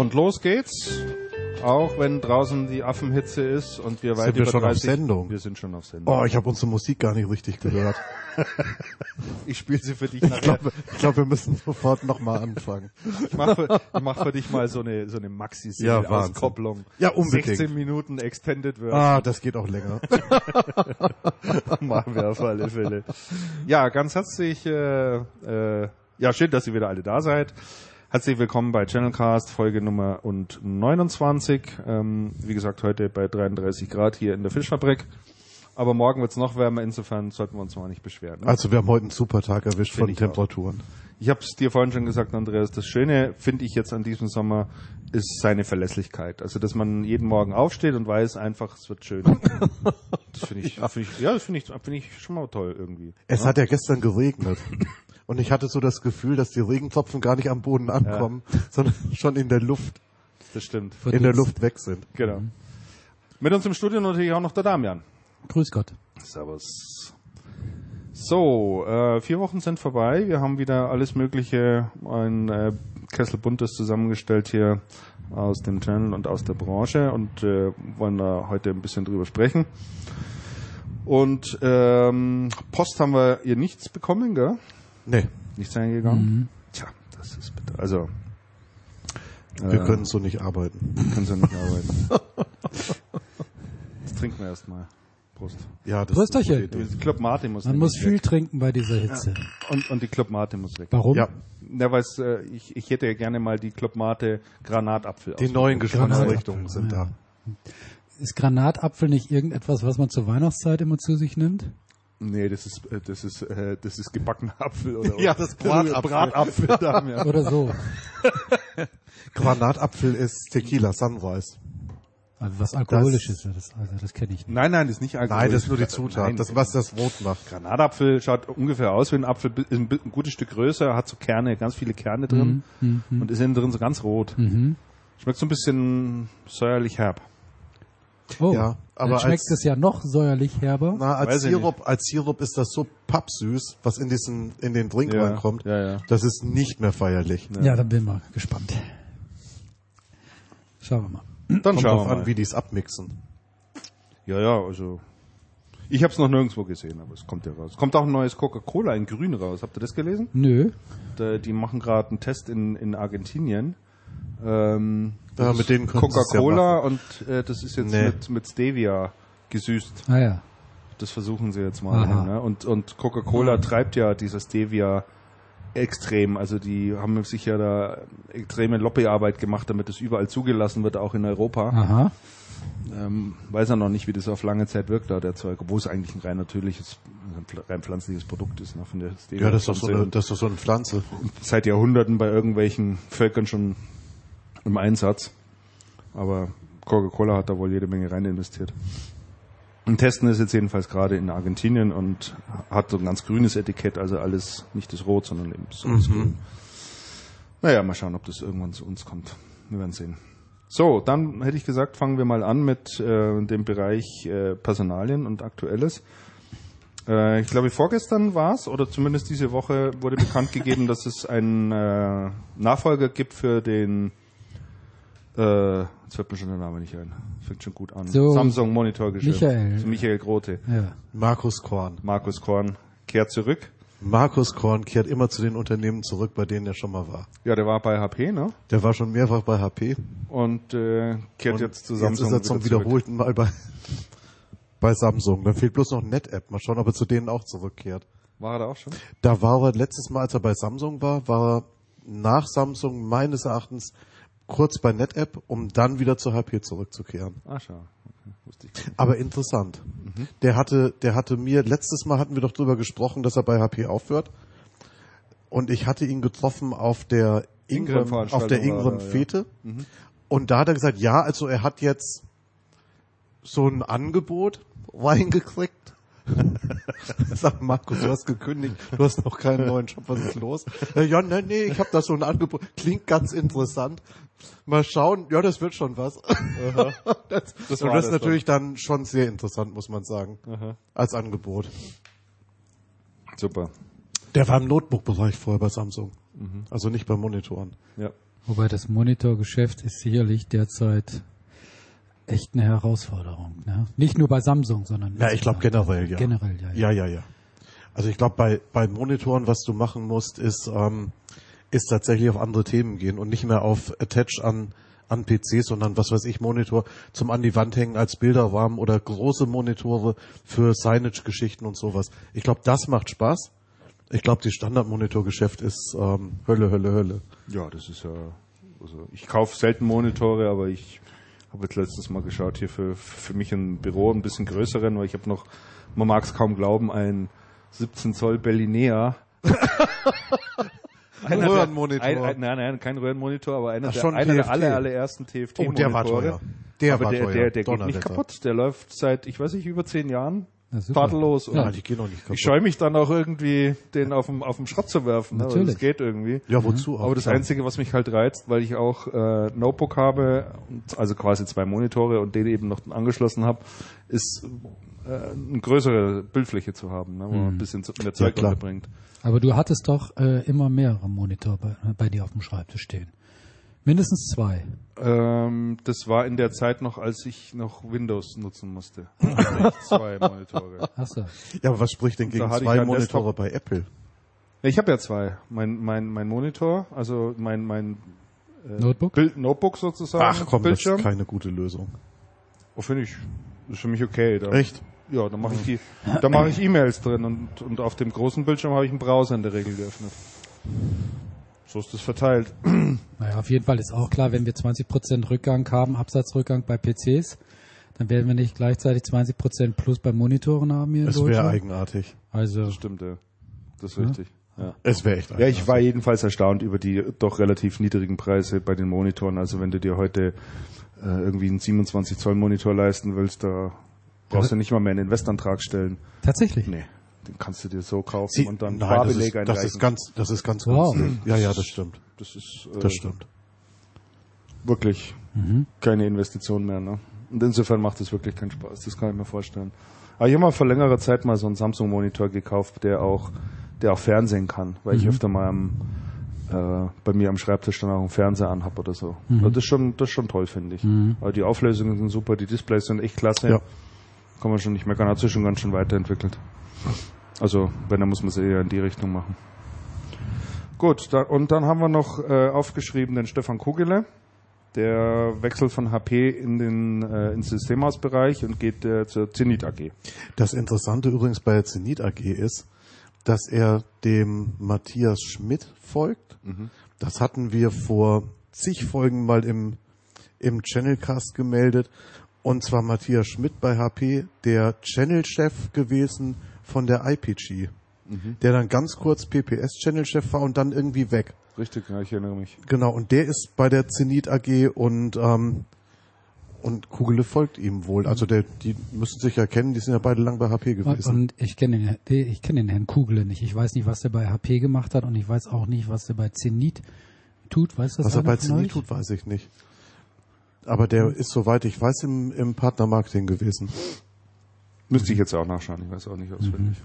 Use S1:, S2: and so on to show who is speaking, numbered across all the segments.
S1: Und los geht's. Auch wenn draußen die Affenhitze ist und wir weit
S2: Sind wir
S1: über
S2: schon
S1: 30...
S2: auf Sendung?
S1: Wir sind schon auf Sendung.
S2: Oh, ich habe unsere Musik gar nicht richtig gehört.
S1: Ich spiele sie für dich nachher.
S2: Ich glaube, wir müssen sofort nochmal anfangen.
S1: Ich mach für dich mal so eine Maxi-Auskopplung.
S2: Ja, unbedingt.
S1: 16 Minuten Extended Version.
S2: Ah, das geht auch länger.
S1: Machen wir auf alle Fälle. Ja, ganz herzlich, schön, dass ihr wieder alle da seid. Herzlich willkommen bei Channelcast, Folge Nummer 29. Wie gesagt, heute bei 33 Grad hier in der Fischfabrik. Aber morgen wird's noch wärmer, insofern sollten wir uns mal nicht beschweren. Ne?
S2: Also wir haben heute einen super Tag erwischt von
S1: ich
S2: Temperaturen.
S1: Ich habe es dir vorhin schon gesagt, Andreas, das Schöne, finde ich jetzt an diesem Sommer, ist seine Verlässlichkeit. Also, dass man jeden Morgen aufsteht und weiß einfach, es wird schön. Das finde ich schon mal toll irgendwie.
S2: Es hat ja gestern geregnet. Und ich hatte so das Gefühl, dass die Regentropfen gar nicht am Boden ankommen, sondern schon in der Luft.
S1: Das stimmt.
S2: In der Luft weg sind.
S1: Genau. Mit uns im Studio natürlich auch noch der Damian.
S3: Grüß Gott.
S1: Servus. So, 4 Wochen sind vorbei. Wir haben wieder alles Mögliche, ein Kessel Buntes zusammengestellt hier aus dem Channel und aus der Branche und wollen da heute ein bisschen drüber sprechen. Und Post haben wir hier nichts bekommen, gell?
S2: Nee.
S1: Nichts eingegangen? Tja, das ist bitter. Also,
S2: wir können so nicht arbeiten.
S1: Können so nicht arbeiten. Jetzt trinken wir erstmal. Prost.
S2: Ja, das
S3: Prösterchen.
S1: Die Club Mate muss
S3: Man muss viel
S1: weg.
S3: trinken bei dieser Hitze.
S1: Und die Club Mate muss weg.
S3: Warum?
S2: Ja,
S1: Ja, weil ich hätte ja gerne mal die Club Mate Granatapfel.
S2: die neuen Geschmacksrichtungen sind da.
S3: Ist Granatapfel nicht irgendetwas, was man zur Weihnachtszeit immer zu sich nimmt?
S1: Nee, das ist gebackener Apfel oder
S2: Ja, das
S1: Bratapfel da, ja.
S3: Oder so?
S2: Granatapfel ist Tequila Sunrise.
S3: Also was Alkoholisches, das kenne ich nicht.
S1: Nein, das ist nicht alkoholisch.
S2: Nein, das ist nur die Zutat,
S1: Nein,
S2: das, was das rot macht.
S1: Granatapfel schaut ungefähr aus wie ein Apfel, ist ein gutes Stück größer, hat so Kerne, ganz viele Kerne drin und ist innen drin so ganz rot. Schmeckt so ein bisschen säuerlich herb.
S3: Oh,
S2: Ja, aber
S3: dann schmeckt es ja noch säuerlich herber.
S2: Na,
S1: Weiß ich
S2: als Sirup ist das so pappsüß, was in den Drink
S1: Ja,
S2: reinkommt.
S1: ja.
S2: Das ist nicht mehr feierlich.
S3: Ja, dann bin ich mal gespannt. Schauen wir mal.
S1: Dann
S2: Kommt
S1: schauen
S2: drauf
S1: wir
S2: an,
S1: mal.
S2: wie die es abmixen.
S1: Ja, also ich habe es noch nirgendwo gesehen, aber es kommt ja raus. Kommt auch ein neues Coca-Cola in Grün raus. Habt ihr das gelesen?
S3: Nö.
S1: Die machen gerade einen Test in Argentinien.
S2: Mit denen können sie es
S1: Coca-Cola
S2: ja
S1: und das ist jetzt
S2: Nee.
S1: mit Stevia gesüßt.
S3: Ah ja.
S1: Das versuchen sie jetzt mal.
S3: Aha.
S1: Ne? Und Coca-Cola treibt ja dieser Stevia extrem. Also die haben sich ja da extreme Lobbyarbeit gemacht, damit es überall zugelassen wird, auch in Europa.
S3: Aha.
S1: Weiß er noch nicht, wie das auf lange Zeit wirkt, da der Zeug, obwohl es eigentlich ein rein natürliches, rein pflanzliches Produkt ist. Ne, von der Stevia.
S2: Ja, das ist doch so eine Pflanze.
S1: Seit Jahrhunderten bei irgendwelchen Völkern schon im Einsatz. Aber Coca-Cola hat da wohl jede Menge rein investiert. Und Testen ist jetzt jedenfalls gerade in Argentinien und hat so ein ganz grünes Etikett, also alles, nicht das Rot, sondern eben so das Grün. Naja, mal schauen, ob das irgendwann zu uns kommt. Wir werden sehen. So, dann hätte ich gesagt, fangen wir mal an mit dem Bereich Personalien und Aktuelles. Ich glaube, vorgestern war es, oder zumindest diese Woche wurde bekannt gegeben, dass es einen Nachfolger gibt für den jetzt fällt mir schon der Name nicht ein. Fängt schon gut an.
S3: So,
S1: Samsung Monitorgeschäft.
S3: Michael.
S1: So Michael Grote.
S3: Ja.
S2: Markus Korn.
S1: Markus Korn kehrt zurück.
S2: Markus Korn kehrt immer zu den Unternehmen zurück, bei denen er schon mal war.
S1: Ja, der war bei HP, ne?
S2: Der war schon mehrfach bei HP.
S1: Und kehrt jetzt zu
S2: Jetzt
S1: Samsung.
S2: ist er zum
S1: wieder zurück.
S2: wiederholten Mal bei Samsung. Dann fehlt bloß noch NetApp. Mal schauen, ob er zu denen auch zurückkehrt.
S1: War er da auch schon?
S2: Da war er letztes Mal, als er bei Samsung war er nach Samsung meines Erachtens kurz bei NetApp, um dann wieder zu HP zurückzukehren.
S1: Ah, schau. Okay. Wusste ich nicht.
S2: Aber interessant. Der hatte mir, letztes Mal hatten wir doch drüber gesprochen, dass er bei HP aufhört. Und ich hatte ihn getroffen auf der Ingram Fete. Und da hat er gesagt, ja, also er hat jetzt so ein Angebot reingekriegt. Sag Markus, du hast gekündigt, du hast noch keinen neuen Job, was ist los? Ja, nee, ich habe da so ein Angebot. Klingt ganz interessant. Mal schauen, ja, das wird schon was. Das ist natürlich dann schon sehr interessant, muss man sagen, als Angebot.
S1: Super.
S2: Der war im Notebook-Bereich vorher bei Samsung. Also nicht bei Monitoren.
S1: Ja.
S3: Wobei das Monitorgeschäft ist sicherlich derzeit echt eine Herausforderung. Ne? Nicht nur bei Samsung, sondern...
S2: Ja, ich glaube generell, ja.
S3: Generell, ja.
S2: Ja. Also ich glaube, bei Monitoren, was du machen musst, ist tatsächlich auf andere Themen gehen und nicht mehr auf Attach an PCs, sondern was weiß ich, Monitor zum an die Wand hängen als Bilderrahmen oder große Monitore für Signage-Geschichten und sowas. Ich glaube, das macht Spaß. Ich glaube, die Standardmonitorgeschäft ist Hölle.
S1: Ja, das ist ja... Also ich kaufe selten Monitore, aber ich habe jetzt letztens mal geschaut hier für mich ein Büro, ein bisschen größeren, weil ich habe noch, man mag es kaum glauben, ein 17 Zoll Berlinea.
S2: Röhrenmonitor.
S1: Nein, kein Röhrenmonitor, aber einer
S2: der
S1: allerersten TFT-Monitore.
S2: Oh, der war teuer.
S1: Der geht nicht kaputt. Der läuft seit, ich weiß nicht, über 10 Jahren tadellos.
S2: Ja, die gehen auch nicht kaputt.
S1: Ich scheue mich dann auch irgendwie, den auf dem Schrott zu werfen.
S3: Natürlich.
S1: Ne? Das geht irgendwie.
S2: Ja, wozu auch?
S1: Aber das Einzige, was mich halt reizt, weil ich auch Notebook habe, also quasi 2 Monitore und den eben noch angeschlossen habe, ist eine größere Bildfläche zu haben, ne, wo man ein bisschen mehr Zeug unterbringt.
S3: Aber du hattest doch immer mehrere Monitore bei dir auf dem Schreibtisch stehen. Mindestens 2.
S1: Das war in der Zeit noch, als ich noch Windows nutzen musste. 2 Monitore.
S3: Ach so.
S2: Ja, aber was spricht denn gegen 2 Monitore bei Apple?
S1: Ich habe ja 2. Mein Monitor, also mein
S3: Notebook?
S1: Notebook sozusagen.
S2: Ach komm,
S1: Bildschirm.
S2: Das ist keine gute Lösung.
S1: Oh, finde ich. Das ist für mich okay.
S2: Echt?
S1: Ja, da mache ich E-Mails drin und auf dem großen Bildschirm habe ich einen Browser in der Regel geöffnet. So ist das verteilt.
S3: Naja, auf jeden Fall ist auch klar, wenn wir 20% Rückgang haben, Absatzrückgang bei PCs, dann werden wir nicht gleichzeitig 20% plus bei Monitoren haben hier in Deutschland.
S2: Das wäre eigenartig.
S3: Also,
S1: das stimmt, ja. Das ist richtig. Ja.
S2: Es wäre echt eigenartig.
S1: Ja, ich war jedenfalls erstaunt über die doch relativ niedrigen Preise bei den Monitoren. Also wenn du dir heute irgendwie einen 27 Zoll Monitor leisten willst, da brauchst du nicht mal mehr einen Investantrag stellen.
S3: Tatsächlich?
S1: Nee, den kannst du dir so kaufen und dann
S2: Farbeleg einreichen. Das ist ganz günstig. Ja, das stimmt.
S1: Das stimmt. Wirklich keine Investition mehr, ne? Und insofern macht es wirklich keinen Spaß, das kann ich mir vorstellen. Aber ich habe mal vor längerer Zeit mal so einen Samsung-Monitor gekauft, der auch Fernsehen kann, weil ich öfter mal bei mir am Schreibtisch dann auch einen Fernseher anhab oder so. Also das ist schon toll, finde ich. Aber die Auflösungen sind super, die Displays sind echt klasse. Ja. Kann man schon nicht meckern, hat sich schon ganz schön weiterentwickelt. Also, wenn, dann muss man es eher in die Richtung machen. Gut, und dann haben wir noch aufgeschrieben den Stefan Kugele. Der wechselt von HP ins Systemhausbereich und geht zur Zenit AG.
S2: Das Interessante übrigens bei der Zenit AG ist, dass er dem Matthias Schmidt folgt. Das hatten wir vor zig Folgen mal im Channelcast gemeldet. Und zwar Matthias Schmidt bei HP, der Channel-Chef gewesen von der IPG. Der dann ganz kurz PPS-Channel-Chef war und dann irgendwie weg.
S1: Richtig, ja, ich erinnere mich.
S2: Genau, und der ist bei der Zenit AG und Kugele folgt ihm wohl. Also die müssen sich ja kennen, die sind ja beide lang bei HP gewesen.
S3: Und ich kenne den Herrn Kugele nicht. Ich weiß nicht, was der bei HP gemacht hat und ich weiß auch nicht, was der bei Zenit tut. Weißt du das?
S2: Was er bei Zenit tut, weiß ich nicht. Aber der ist, soweit ich weiß, im Partnermarketing gewesen.
S1: Müsste ich jetzt auch nachschauen, ich weiß auch nicht auswendig.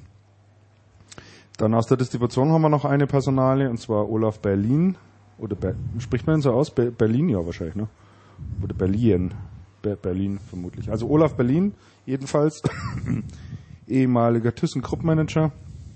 S1: Dann aus der Distribution haben wir noch eine Personalie, und zwar Olaf Berlin. Oder spricht man ihn so aus? Berlin, ja wahrscheinlich, ne? Oder Berlin. Berlin vermutlich. Also Olaf Berlin, jedenfalls ehemaliger ThyssenKrupp-Manager.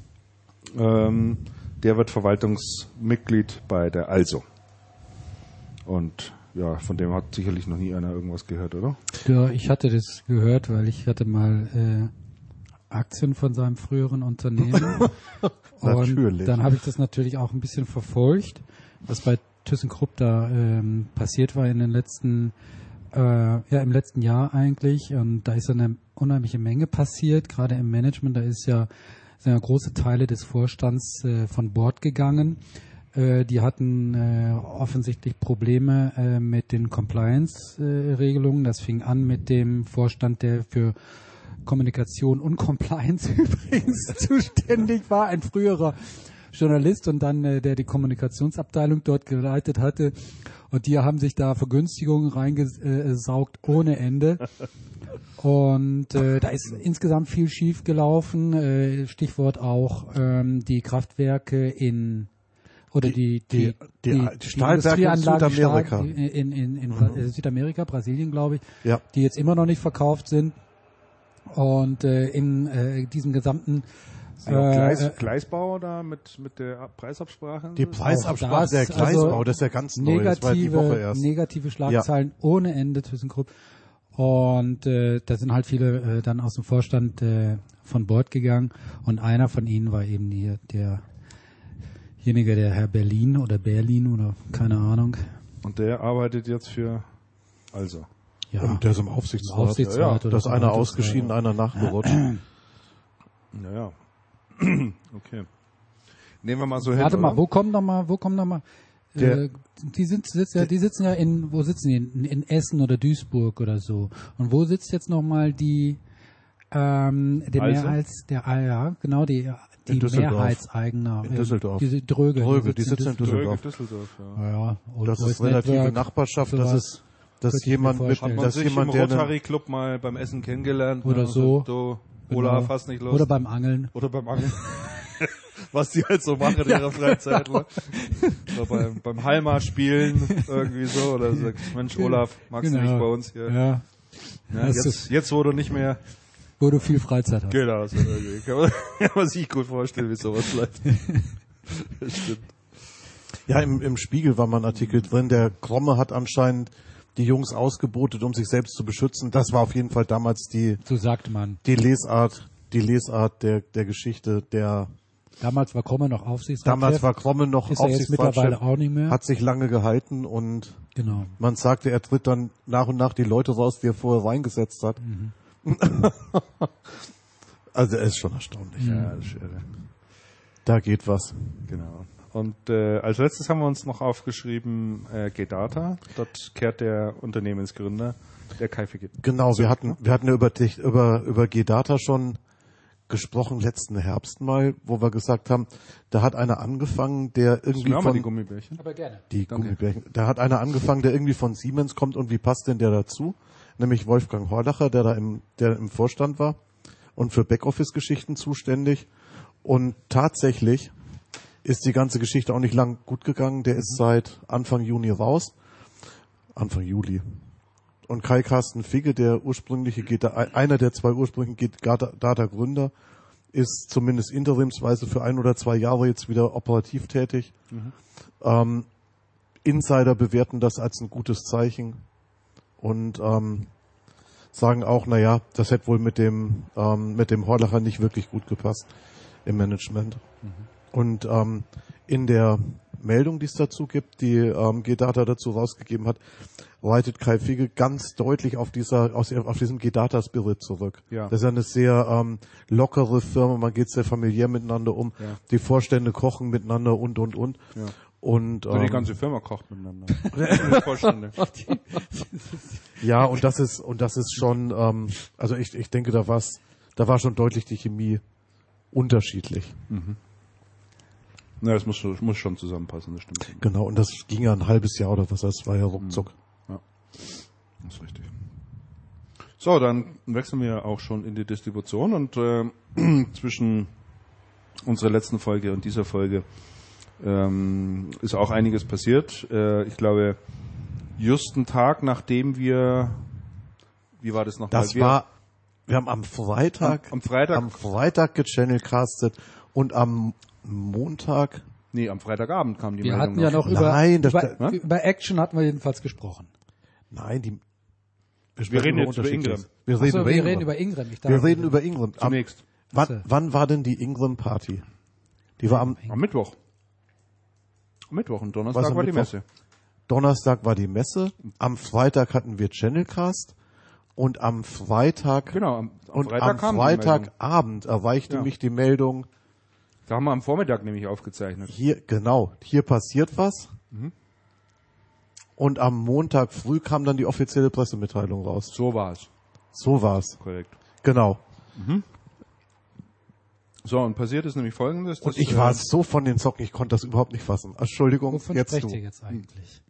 S1: Der wird Verwaltungsmitglied bei der Also. Und ja, von dem hat sicherlich noch nie einer irgendwas gehört, oder?
S3: Ja, ich hatte das gehört, weil ich hatte mal Aktien von seinem früheren Unternehmen. Und dann habe ich das natürlich auch ein bisschen verfolgt, was bei ThyssenKrupp da passiert war in den letzten im letzten Jahr eigentlich. Und da ist eine unheimliche Menge passiert, gerade im Management. Da sind ja große Teile des Vorstands von Bord gegangen. Die hatten offensichtlich Probleme mit den Compliance-Regelungen. Das fing an mit dem Vorstand, der für Kommunikation und Compliance übrigens zuständig war, ein früherer Journalist und dann der die Kommunikationsabteilung dort geleitet hatte. Und die haben sich da Vergünstigungen reingesaugt ohne Ende. Und da ist insgesamt viel schief gelaufen. Stichwort auch die Kraftwerke in oder die
S2: Stahlwerke in Südamerika.
S3: In Südamerika, Brasilien, glaube ich,
S2: ja.
S3: Die jetzt immer noch nicht verkauft sind. Und in diesem gesamten
S1: Gleisbau da mit der Preisabsprache?
S2: Die Preisabsprache, der Gleisbau, das ist ja ganz neu, das war die Woche erst.
S3: Negative Schlagzeilen ohne Ende, ThyssenKrupp. Und da sind halt viele dann aus dem Vorstand von Bord gegangen. Und einer von ihnen war eben derjenige, der Herr Berlin oder keine Ahnung.
S1: Und der arbeitet jetzt für
S2: Ja. Und der ist im Aufsichtsrat. Ja. Da ist einer ausgeschieden, einer nachgerutscht.
S1: Naja. Okay. Nehmen wir mal so hin.
S3: Warte mal, wo kommen da mal? Die sitzen ja wo sitzen die? In Essen oder Duisburg oder so. Und wo sitzt jetzt nochmal die Mehrheitseigner?
S2: In Düsseldorf.
S3: Diese Dröge.
S2: Die sitzen in Düsseldorf.
S3: Ja.
S2: Das ist relative Nachbarschaft, das ist jemand mit,
S1: das ist jemand, der im Rotary Club mal beim Essen kennengelernt.
S3: Oder so.
S1: Olaf, fast nicht los.
S3: Oder beim Angeln.
S1: Was die halt so machen in ihrer Freizeit. Oder beim Halma spielen, irgendwie so. Oder so, Mensch, Olaf, magst du nicht bei uns hier?
S3: Ja.
S1: Jetzt, wo du nicht mehr...
S3: Wo du viel Freizeit hast.
S1: Genau, das kann man sich gut vorstellen, wie sowas läuft. Das stimmt.
S2: Ja, im Spiegel war mal ein Artikel drin, der Kromme hat anscheinend die Jungs ausgebotet, um sich selbst zu beschützen. Das war auf jeden Fall damals
S3: so sagt man.
S2: Die Lesart der Geschichte,
S3: damals war Kromme noch Aufsichtsratschef.
S2: Damals war Kromme noch
S3: Aufsichtsratschef. Ist er jetzt mittlerweile auch nicht mehr.
S2: Hat sich lange gehalten und
S3: genau.
S2: Man sagte, er tritt dann nach und nach die Leute raus, die er vorher reingesetzt hat. Mhm. Also er ist schon erstaunlich.
S1: Ja, das ist irre.
S2: Da geht was.
S1: Genau. Und als letztes haben wir uns noch aufgeschrieben G-Data. Dort kehrt der Unternehmensgründer, der Kai Ficke.
S2: Genau, wir hatten ja über G-Data schon gesprochen letzten Herbst mal, wo wir gesagt haben, da hat einer angefangen, der irgendwie
S1: von die Gummibärchen.
S3: Aber gerne.
S2: Die Gummibärchen. Da hat einer angefangen, der irgendwie von Siemens kommt und wie passt denn der dazu? Nämlich Wolfgang Horlacher, der im Vorstand war und für Backoffice-Geschichten zuständig. Und tatsächlich ist die ganze Geschichte auch nicht lang gut gegangen. Der ist seit Anfang Juni raus. Anfang Juli. Und Kai Carsten Figge, einer der zwei ursprünglichen G-Data-Gründer, ist zumindest interimsweise für 1 oder 2 Jahre jetzt wieder operativ tätig. Mhm. Insider bewerten das als ein gutes Zeichen und sagen auch, das hätte wohl mit dem Horlacher nicht wirklich gut gepasst im Management. Mhm. Und in der Meldung, die es dazu gibt, die G-Data dazu rausgegeben hat, reitet Kai Figge ganz deutlich auf diesem G-Data-Spirit zurück. Ja. Das ist eine sehr lockere Firma, man geht sehr familiär miteinander um, die Vorstände kochen miteinander und. Ja. Und
S1: die ganze Firma kocht miteinander.
S2: Ja, und das ist schon, also ich denke, da war schon deutlich die Chemie unterschiedlich.
S1: Mhm. Na, das muss schon zusammenpassen, das stimmt.
S2: Genau, und das ging ja ein halbes Jahr oder was, das war ja ruckzuck.
S1: Ja, das ist richtig. So, dann wechseln wir auch schon in die Distribution und zwischen unserer letzten Folge und dieser Folge ist auch einiges passiert. Ich glaube, just einen Tag, nachdem wie war das nochmal?
S2: Wir haben am Freitag gechannelcastet und am Montag?
S1: Nee, am Freitagabend kam die
S3: Meldung.
S1: Wir hatten
S3: ja noch über Action hatten wir jedenfalls gesprochen.
S2: Nein,
S1: wir reden jetzt über Ingram.
S3: Wir reden über Ingram.
S2: Wir reden über Ingram.
S1: Zunächst.
S2: Wann war denn die Ingram-Party? Die war am
S1: Mittwoch. Am Mittwoch und Donnerstag war die Messe.
S2: Donnerstag war die Messe. Am Freitag hatten wir Channelcast. Und am Freitag,
S1: am
S2: Freitagabend erreichte mich die Meldung.
S1: Da haben wir am Vormittag nämlich aufgezeichnet.
S2: Hier passiert was. Mhm. Und am Montag früh kam dann die offizielle Pressemitteilung raus.
S1: So war's.
S2: Korrekt. Genau.
S1: Mhm. So, und passiert ist nämlich Folgendes.
S2: Und ich war so von den Socken, ich konnte das überhaupt nicht fassen. Entschuldigung,
S3: wovon sprecht ihr jetzt eigentlich?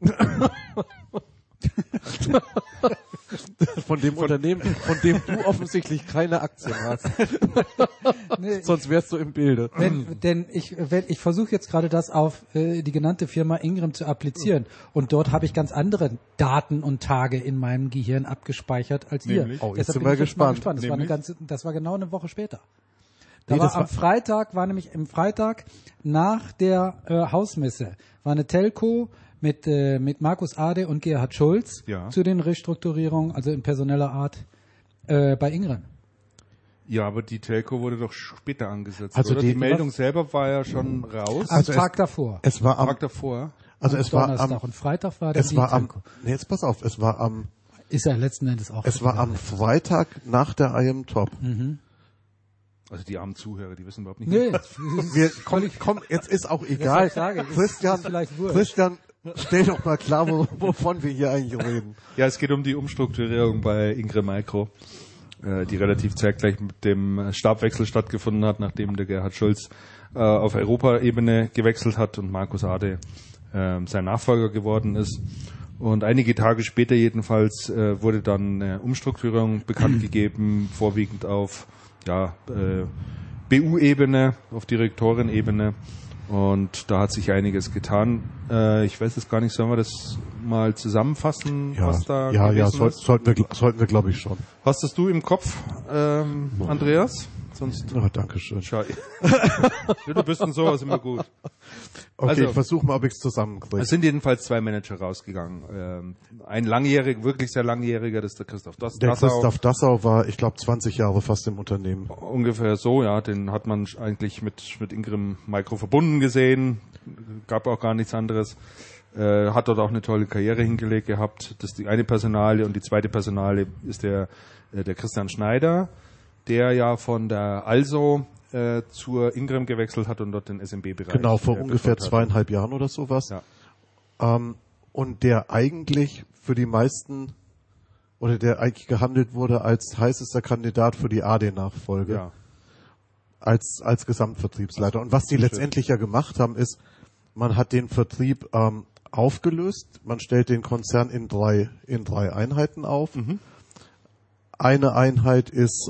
S2: Von dem Unternehmen, von dem du offensichtlich keine Aktien hast. Sonst wärst du im Bilde.
S3: Denn ich versuche jetzt gerade das auf die genannte Firma Ingram zu applizieren. Und dort habe ich ganz andere Daten und Tage in meinem Gehirn abgespeichert als ihr.
S2: Oh, jetzt sind wir gespannt.
S3: Das war genau eine Woche später. Am Freitag im Freitag nach der Hausmesse war eine Telco mit Markus Ade und Gerhard Schulz zu den Restrukturierungen, also in personeller Art, bei Ingram.
S1: Ja, aber die Telco wurde doch später angesetzt, also oder? Die Meldung selber war ja schon raus.
S3: Am Tag davor.
S2: Es war am
S1: Tag davor.
S2: Also es war am
S3: und Freitag war der
S2: Telco. Nee, jetzt pass auf, es war am
S3: ist ja letzten Endes auch.
S2: Es war am Freitag nach der IM Top.
S3: Mhm.
S1: Also die armen Zuhörer, die wissen überhaupt nicht.
S3: Nee,
S2: komm, jetzt ist auch egal. Christian, stell doch mal klar, wovon wir hier eigentlich reden.
S1: Ja, es geht um die Umstrukturierung bei Ingram Micro, die relativ zeitgleich mit dem Stabwechsel stattgefunden hat, nachdem der Gerhard Schulz auf Europaebene gewechselt hat und Markus Ade sein Nachfolger geworden ist. Und einige Tage später jedenfalls wurde dann eine Umstrukturierung bekannt gegeben, vorwiegend auf BU-Ebene, auf Direktorenebene. Und da hat sich einiges getan. Ich weiß es gar nicht, sollen wir das mal zusammenfassen, was da gewesen ist?
S2: Sollten wir glaube ich schon.
S1: Hast das du im Kopf, Andreas? Sonst.
S2: Oh, danke schön.
S1: Ja, du bist in sowas immer gut.
S2: Okay, also, ich versuche mal, ob ich es zusammenkriege.
S1: Es sind jedenfalls 2 Manager rausgegangen. Ein wirklich sehr langjähriger, das ist der Christoph Dassau.
S2: Der Christoph Dassau war, ich glaube, 20 Jahre fast im Unternehmen.
S1: Ungefähr so, ja. Den hat man eigentlich mit Ingram Micro verbunden gesehen. Gab auch gar nichts anderes. Hat dort auch eine tolle Karriere hingelegt gehabt. Das ist die eine Personalie. Und die zweite Personalie ist der Christian Schneider, der ja von der Also zur Ingram gewechselt hat und dort den SMB-Bereich.
S2: Genau, vor ungefähr 2,5 Jahren oder sowas. Ja. Und der eigentlich für die meisten, oder der eigentlich gehandelt wurde als heißester Kandidat für die AD-Nachfolge. Ja. Als Gesamtvertriebsleiter. Und was die letztendlich ja gemacht haben, ist, man hat den Vertrieb aufgelöst, man stellt den Konzern in drei Einheiten auf. Mhm. Eine Einheit ist,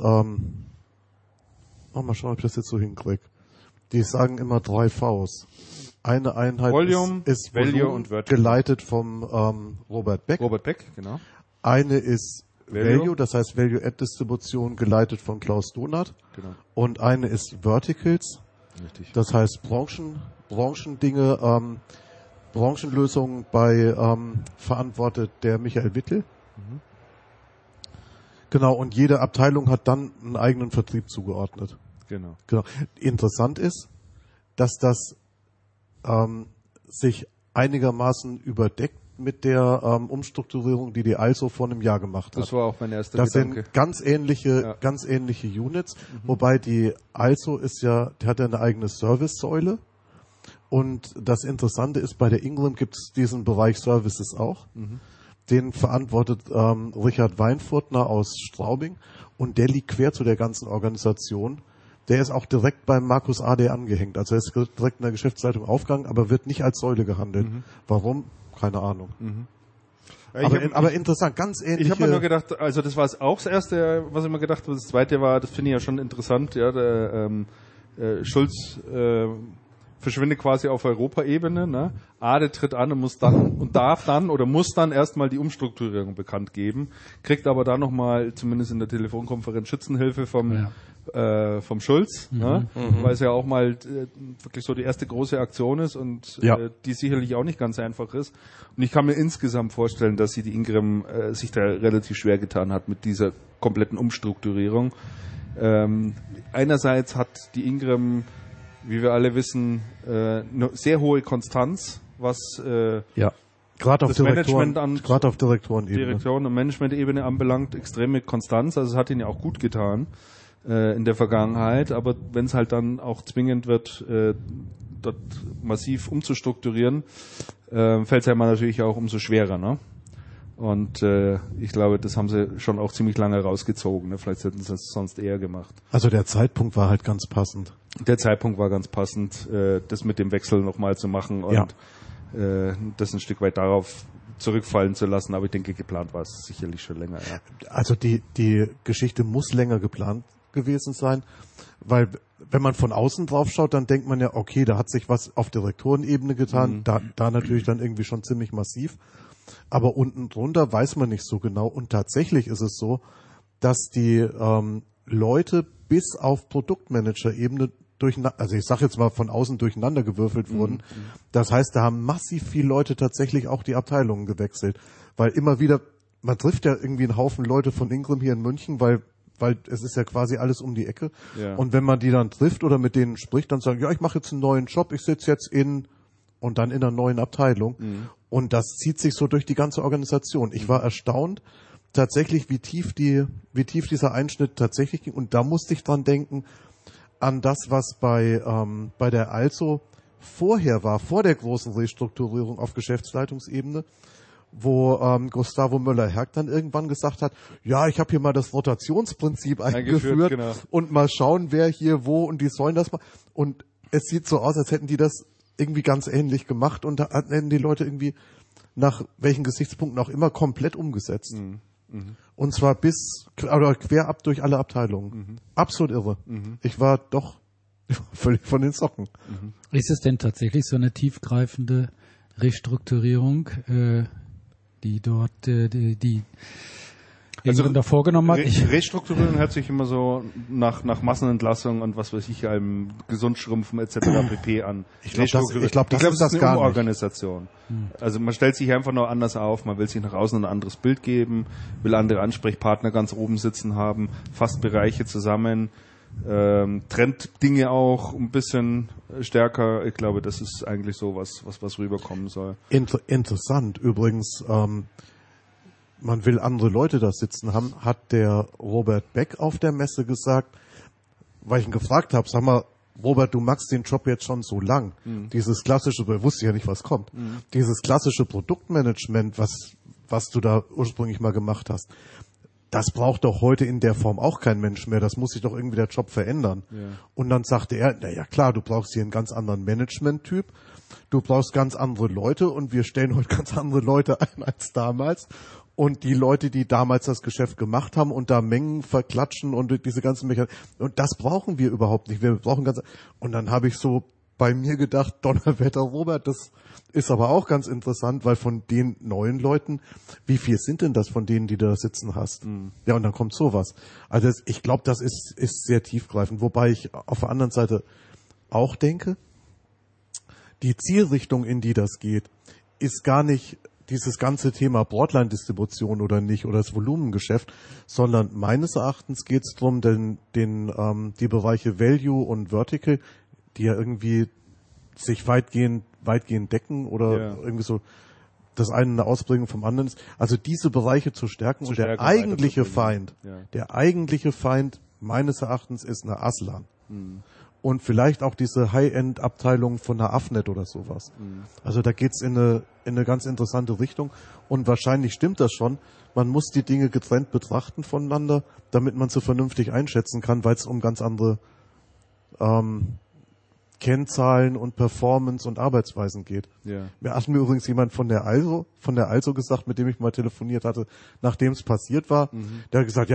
S2: mal schauen, ob ich das jetzt so hinkriege. Die sagen immer 3 Vs. Eine Einheit ist
S1: Value und Vertical,
S2: geleitet vom Robert Beck.
S1: Robert Beck, genau.
S2: Eine ist Value, das heißt Value-Add-Distribution, geleitet von Klaus Donath. Genau. Und eine ist Verticals, richtig. Das heißt Branchendinge, Branchenlösungen verantwortet der Michael Wittel. Mhm. Genau, und jede Abteilung hat dann einen eigenen Vertrieb zugeordnet.
S1: Genau.
S2: Interessant ist, dass das sich einigermaßen überdeckt mit der Umstrukturierung, die Also vor einem Jahr gemacht hat.
S1: Das war auch mein erster
S2: Gedanke. Das sind ganz ähnliche Units, wobei die Also die hat ja eine eigene Service-Säule. Und das Interessante ist, bei der Ingram gibt es diesen Bereich Services auch. Mhm. Den verantwortet Richard Weinfurtner aus Straubing und der liegt quer zu der ganzen Organisation. Der ist auch direkt beim Markus Ade angehängt. Also er ist direkt in der Geschäftsleitung aufgegangen, aber wird nicht als Säule gehandelt. Mhm. Warum? Keine Ahnung. Mhm. Aber interessant, ganz ähnlich.
S1: Ich habe mir nur gedacht, also das war auch das Erste, was ich mir gedacht habe. Das Zweite war, das finde ich ja schon interessant, ja, der Schulz verschwindet quasi auf Europaebene, ne? Ade tritt an und muss dann erstmal die Umstrukturierung bekannt geben, kriegt aber dann nochmal, zumindest in der Telefonkonferenz, Schützenhilfe vom Schulz, ne? Weil es ja auch mal wirklich so die erste große Aktion ist und die sicherlich auch nicht ganz einfach ist. Und ich kann mir insgesamt vorstellen, dass die Ingram sich da relativ schwer getan hat mit dieser kompletten Umstrukturierung. Einerseits hat die Ingram, wie wir alle wissen, eine sehr hohe Konstanz, was
S2: gerade auf Direktorenebene.
S1: Direktoren- und Management-Ebene anbelangt, extreme Konstanz. Also es hat ihnen ja auch gut getan in der Vergangenheit. Aber wenn es halt dann auch zwingend wird, dort massiv umzustrukturieren, fällt es ja mal natürlich auch umso schwerer, ne? Und ich glaube, das haben sie schon auch ziemlich lange rausgezogen. Ne? Vielleicht hätten sie es sonst eher gemacht.
S2: Also der Zeitpunkt war halt ganz passend.
S1: Der Zeitpunkt war ganz passend, das mit dem Wechsel nochmal zu machen und das ein Stück weit darauf zurückfallen zu lassen. Aber ich denke, geplant war es sicherlich schon länger. Ja.
S2: Also die Geschichte muss länger geplant gewesen sein, weil wenn man von außen drauf schaut, dann denkt man ja, okay, da hat sich was auf Direktorenebene getan, da natürlich dann irgendwie schon ziemlich massiv. Aber unten drunter weiß man nicht so genau. Und tatsächlich ist es so, dass die Leute bis auf Produktmanager-Ebene also ich sage jetzt mal von außen durcheinander gewürfelt wurden. Das heißt, da haben massiv viele Leute tatsächlich auch die Abteilungen gewechselt. Weil immer wieder, man trifft ja irgendwie einen Haufen Leute von Ingram hier in München, weil es ist ja quasi alles um die Ecke. Ja. Und wenn man die dann trifft oder mit denen spricht, dann sagen, ja, ich mache jetzt einen neuen Job, ich sitze jetzt und dann in einer neuen Abteilung. Und das zieht sich so durch die ganze Organisation. Ich war erstaunt, tatsächlich, wie tief dieser Einschnitt tatsächlich ging. Und da musste ich dran denken, an das, was bei der Also vorher war, vor der großen Restrukturierung auf Geschäftsleitungsebene, wo Gustavo Müller-Herg dann irgendwann gesagt hat, ja, ich habe hier mal das Rotationsprinzip eingeführt genau. Und mal schauen, wer hier wo und die sollen das mal. Und es sieht so aus, als hätten die das irgendwie ganz ähnlich gemacht und da hätten die Leute irgendwie nach welchen Gesichtspunkten auch immer komplett umgesetzt. Und zwar quer ab durch alle Abteilungen. Absolut irre. Ich war doch völlig von den Socken.
S3: Ist es denn tatsächlich so eine tiefgreifende Restrukturierung, die dort die da vorgenommen hat?
S1: Restrukturierung hört sich immer so nach Massenentlassung und was weiß ich, einem Gesundschrumpfen etc. pp. an.
S2: Ich glaube, das ist eine
S1: Umorganisation. Also man stellt sich einfach nur anders auf, man will sich nach außen ein anderes Bild geben, will andere Ansprechpartner ganz oben sitzen haben, fasst Bereiche zusammen, trennt Dinge auch ein bisschen stärker. Ich glaube, das ist eigentlich so was rüberkommen soll.
S2: Interessant. Übrigens, man will andere Leute da sitzen haben, hat der Robert Beck auf der Messe gesagt, weil ich ihn gefragt habe, sag mal, Robert, du magst den Job jetzt schon so lang. Dieses klassische, ich wusste ja nicht, was kommt, dieses klassische Produktmanagement, was du da ursprünglich mal gemacht hast, das braucht doch heute in der Form auch kein Mensch mehr. Das muss sich doch irgendwie der Job verändern. Ja. Und dann sagte er, naja klar, du brauchst hier einen ganz anderen Management-Typ, du brauchst ganz andere Leute und wir stellen heute ganz andere Leute ein als damals. Und die Leute, die damals das Geschäft gemacht haben und da Mengen verklatschen und diese ganzen Mechanismen, und das brauchen wir überhaupt nicht. Wir brauchen und dann habe ich so bei mir gedacht, Donnerwetter, Robert, das ist aber auch ganz interessant, weil von den neuen Leuten, wie viel sind denn das von denen, die du da sitzen hast? Ja, und dann kommt sowas. Also ich glaube, das ist sehr tiefgreifend, wobei ich auf der anderen Seite auch denke, die Zielrichtung, in die das geht, ist gar nicht dieses ganze Thema Broadline-Distribution oder nicht oder das Volumengeschäft, sondern meines Erachtens geht es darum, die Bereiche Value und Vertical, die ja irgendwie sich weitgehend decken oder irgendwie so das eine eine Ausprägung vom anderen ist. Also diese Bereiche zu stärken und der eigentliche Feind meines Erachtens ist eine Aslan. Und vielleicht auch diese High-End-Abteilung von einer Afnet oder sowas. Also da geht's in eine ganz interessante Richtung. Und wahrscheinlich stimmt das schon. Man muss die Dinge getrennt betrachten voneinander, damit man sie vernünftig einschätzen kann, weil es um ganz andere Kennzahlen und Performance und Arbeitsweisen geht. Ja. Mir hat mir übrigens jemand von der Also gesagt, mit dem ich mal telefoniert hatte, nachdem es passiert war, der hat gesagt, ja,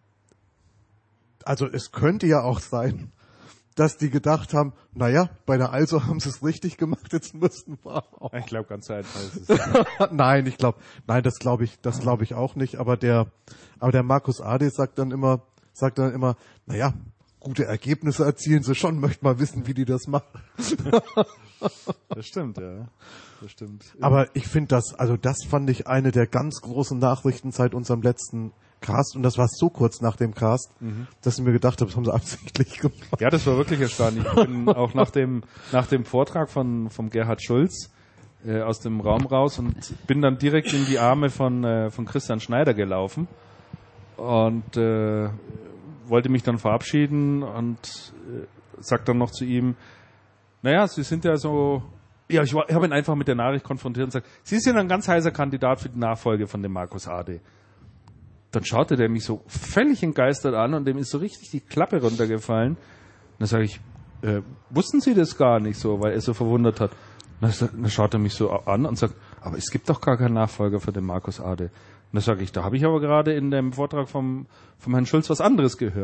S2: also es könnte ja auch sein, dass die gedacht haben, naja, bei der Also haben sie es richtig gemacht, jetzt müssten wir auch.
S1: Ich glaube, ganz so einfach ist es.
S2: Das glaube ich auch nicht, aber der Markus Ade sagt dann immer, naja, gute Ergebnisse erzielen sie schon, möchte mal wissen, wie die das machen.
S1: Das stimmt, ja. Das stimmt.
S2: Aber ich finde das fand ich eine der ganz großen Nachrichten seit unserem letzten Cast, und das war so kurz nach dem Cast, dass ich mir gedacht habe, das haben sie absichtlich gemacht.
S1: Ja, das war wirklich erstaunlich. Ich bin auch nach dem Vortrag vom Gerhard Schulz aus dem Raum raus und bin dann direkt in die Arme von Christian Schneider gelaufen und wollte mich dann verabschieden und sagt dann noch zu ihm, naja, Sie sind ja so, ja, ich habe ihn einfach mit der Nachricht konfrontiert und sagt, Sie sind ein ganz heißer Kandidat für die Nachfolge von dem Markus Ade. Dann schaute der mich so völlig entgeistert an und dem ist so richtig die Klappe runtergefallen. Und dann sage ich, wussten Sie das gar nicht so, weil er so verwundert hat. Und dann schaut er mich so an und sagt, aber es gibt doch gar keinen Nachfolger für den Markus Ade. Und dann sage ich, da habe ich aber gerade in dem Vortrag vom Herrn Schulz was anderes gehört.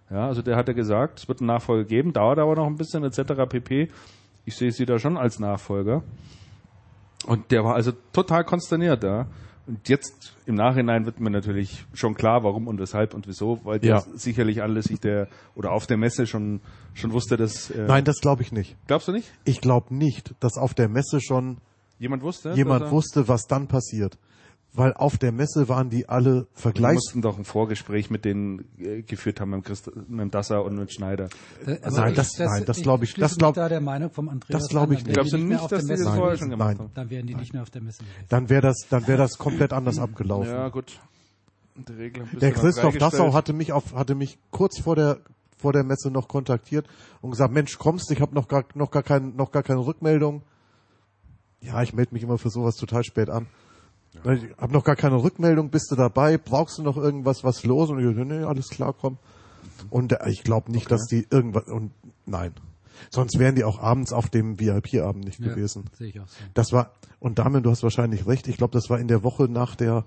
S1: Ja, also der hat ja gesagt, es wird einen Nachfolger geben, dauert aber noch ein bisschen etc. pp. Ich sehe sie da schon als Nachfolger. Und der war also total konsterniert, ja. Und jetzt im Nachhinein wird mir natürlich schon klar, warum und weshalb und wieso, weil der sicherlich anlässlich oder auf der Messe schon wusste, dass...
S2: Nein, das glaube ich nicht.
S1: Glaubst du nicht?
S2: Ich glaube nicht, dass auf der Messe schon
S1: jemand wusste,
S2: was dann passiert. Weil auf der Messe waren die alle
S1: Wir mussten doch ein Vorgespräch mit denen geführt haben, mit Dasser und mit Schneider.
S2: Nein, das glaube ich.
S3: Das glaube ich. Da der Meinung vom Andreas.
S2: Das glaube ich nicht.
S1: Glaubst du nicht, dass die das vorher schon gemacht haben?
S3: Dann wären die nicht mehr auf der Messe gewesen.
S2: Dann wäre das komplett anders abgelaufen.
S1: Ja, gut.
S2: Der Christoph Dassau hatte mich kurz vor der Messe noch kontaktiert und gesagt, Mensch, kommst, ich habe noch gar keine Rückmeldung. Ja, ich melde mich immer für sowas total spät an. Ja. Ich habe noch gar keine Rückmeldung, bist du dabei? Brauchst du noch irgendwas, was los? Und ich so, nee, alles klar, komm. Und ich glaube nicht, dass die irgendwas, und nein. Sonst wären die auch abends auf dem VIP-Abend nicht gewesen.
S3: Sehe ich auch so.
S2: Das war, und Damian, du hast wahrscheinlich recht, ich glaube, das war in der Woche nach der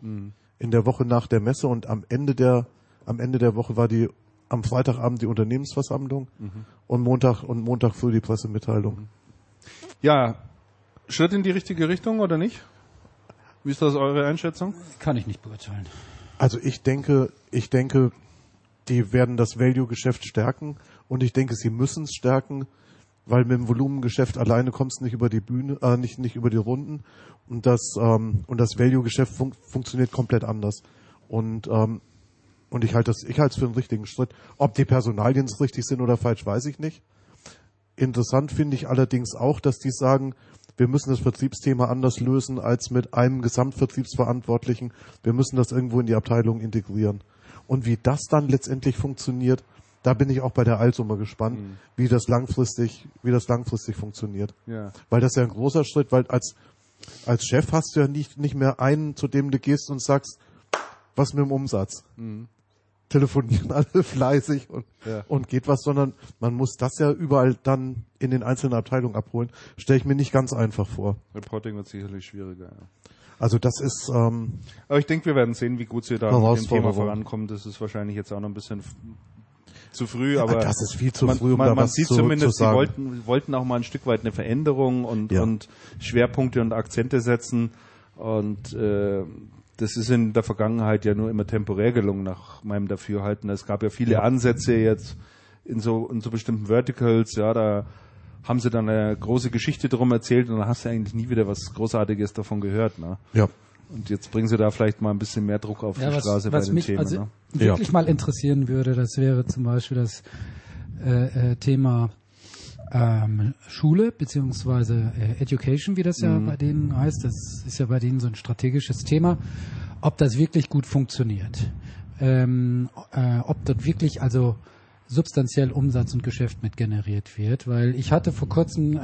S2: Messe und am Ende der Woche war am Freitagabend die Unternehmensversammlung und Montag früh die Pressemitteilung.
S1: Ja, Schritt in die richtige Richtung oder nicht? Wie ist das eure Einschätzung?
S3: Kann ich nicht beurteilen.
S2: Also ich denke, die werden das Value-Geschäft stärken und ich denke, sie müssen es stärken, weil mit dem Volumengeschäft alleine kommst du nicht über die Bühne, nicht über die Runden und das Value-Geschäft funktioniert komplett anders und ich halte es für einen richtigen Schritt. Ob die Personalien richtig sind oder falsch, weiß ich nicht. Interessant finde ich allerdings auch, dass die sagen, wir müssen das Vertriebsthema anders lösen als mit einem Gesamtvertriebsverantwortlichen. Wir müssen das irgendwo in die Abteilung integrieren. Und wie das dann letztendlich funktioniert, da bin ich auch bei der Alsumme gespannt, wie das langfristig funktioniert. Ja. Weil das ist ja ein großer Schritt, weil als Chef hast du ja nicht mehr einen, zu dem du gehst und sagst, was mit dem Umsatz? Telefonieren alle fleißig und geht was, sondern man muss das ja überall dann in den einzelnen Abteilungen abholen. Stelle ich mir nicht ganz einfach vor.
S1: Reporting wird sicherlich schwieriger, ja.
S2: Also das ist...
S1: aber ich denke, wir werden sehen, wie gut sie da mit dem Thema vorankommen. Das ist wahrscheinlich jetzt auch noch ein bisschen zu früh, aber...
S2: das ist viel zu früh, um da
S1: man
S2: was
S1: sieht
S2: zu
S1: zumindest, sie
S2: sagen.
S1: wollten auch mal ein Stück weit eine Veränderung und Schwerpunkte und Akzente setzen und das ist in der Vergangenheit ja nur immer temporär gelungen, nach meinem Dafürhalten. Es gab ja viele Ansätze jetzt in so bestimmten Verticals, ja, da haben sie dann eine große Geschichte drum erzählt und dann hast du eigentlich nie wieder was Großartiges davon gehört, ne? Ja. Und jetzt bringen sie da vielleicht mal ein bisschen mehr Druck auf die Straße bei den Themen. Was mich
S3: wirklich mal interessieren würde, das wäre zum Beispiel das Thema Schule beziehungsweise Education, wie das ja bei denen heißt. Das ist ja bei denen so ein strategisches Thema. Ob das wirklich gut funktioniert. Ob dort wirklich also substanziell Umsatz und Geschäft mit generiert wird. Weil ich hatte vor kurzem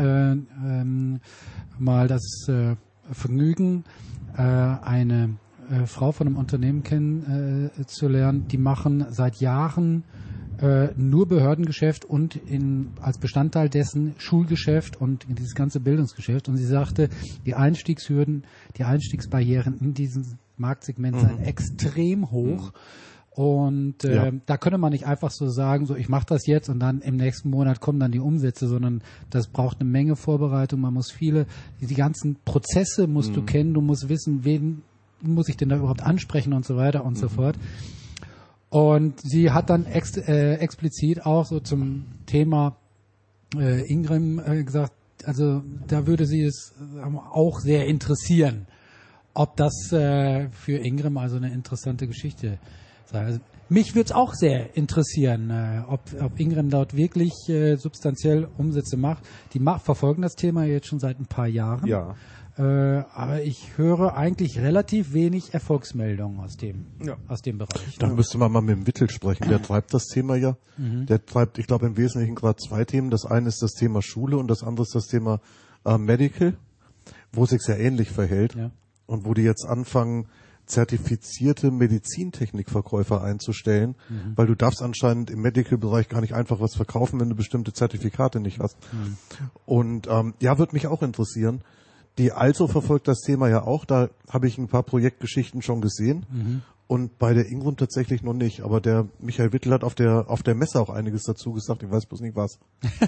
S3: mal das Vergnügen, eine Frau von einem Unternehmen kennenzulernen. Die machen seit Jahren nur Behördengeschäft und als Bestandteil dessen Schulgeschäft und dieses ganze Bildungsgeschäft. Und sie sagte, die Einstiegshürden, die Einstiegsbarrieren in diesem Marktsegment seien extrem hoch. Und da könne man nicht einfach so sagen, so ich mache das jetzt und dann im nächsten Monat kommen dann die Umsätze, sondern das braucht eine Menge Vorbereitung. Man muss die ganzen Prozesse musst du kennen, du musst wissen, wen muss ich denn da überhaupt ansprechen und so weiter und so fort. Und sie hat dann explizit auch so zum Thema Ingram gesagt, also da würde sie es auch sehr interessieren, ob das für Ingram also eine interessante Geschichte sei. Also mich würde es auch sehr interessieren, ob Ingram dort wirklich substanziell Umsätze macht. Die verfolgen das Thema jetzt schon seit ein paar Jahren. Ja. Aber ich höre eigentlich relativ wenig Erfolgsmeldungen aus dem Bereich.
S2: Da müsste man mal mit dem Wittel sprechen. Der treibt das Thema ja. Der treibt, ich glaube, im Wesentlichen gerade zwei Themen. Das eine ist das Thema Schule und das andere ist das Thema Medical, wo es sich sehr ähnlich verhält. Ja. Und wo die jetzt anfangen, zertifizierte Medizintechnikverkäufer einzustellen, weil du darfst anscheinend im Medical-Bereich gar nicht einfach was verkaufen, wenn du bestimmte Zertifikate nicht hast. Und würde mich auch interessieren. Die Also verfolgt das Thema ja auch, da habe ich ein paar Projektgeschichten schon gesehen Und bei der Ingram tatsächlich noch nicht. Aber der Michael Wittel hat auf der Messe auch einiges dazu gesagt. Ich weiß bloß nicht was.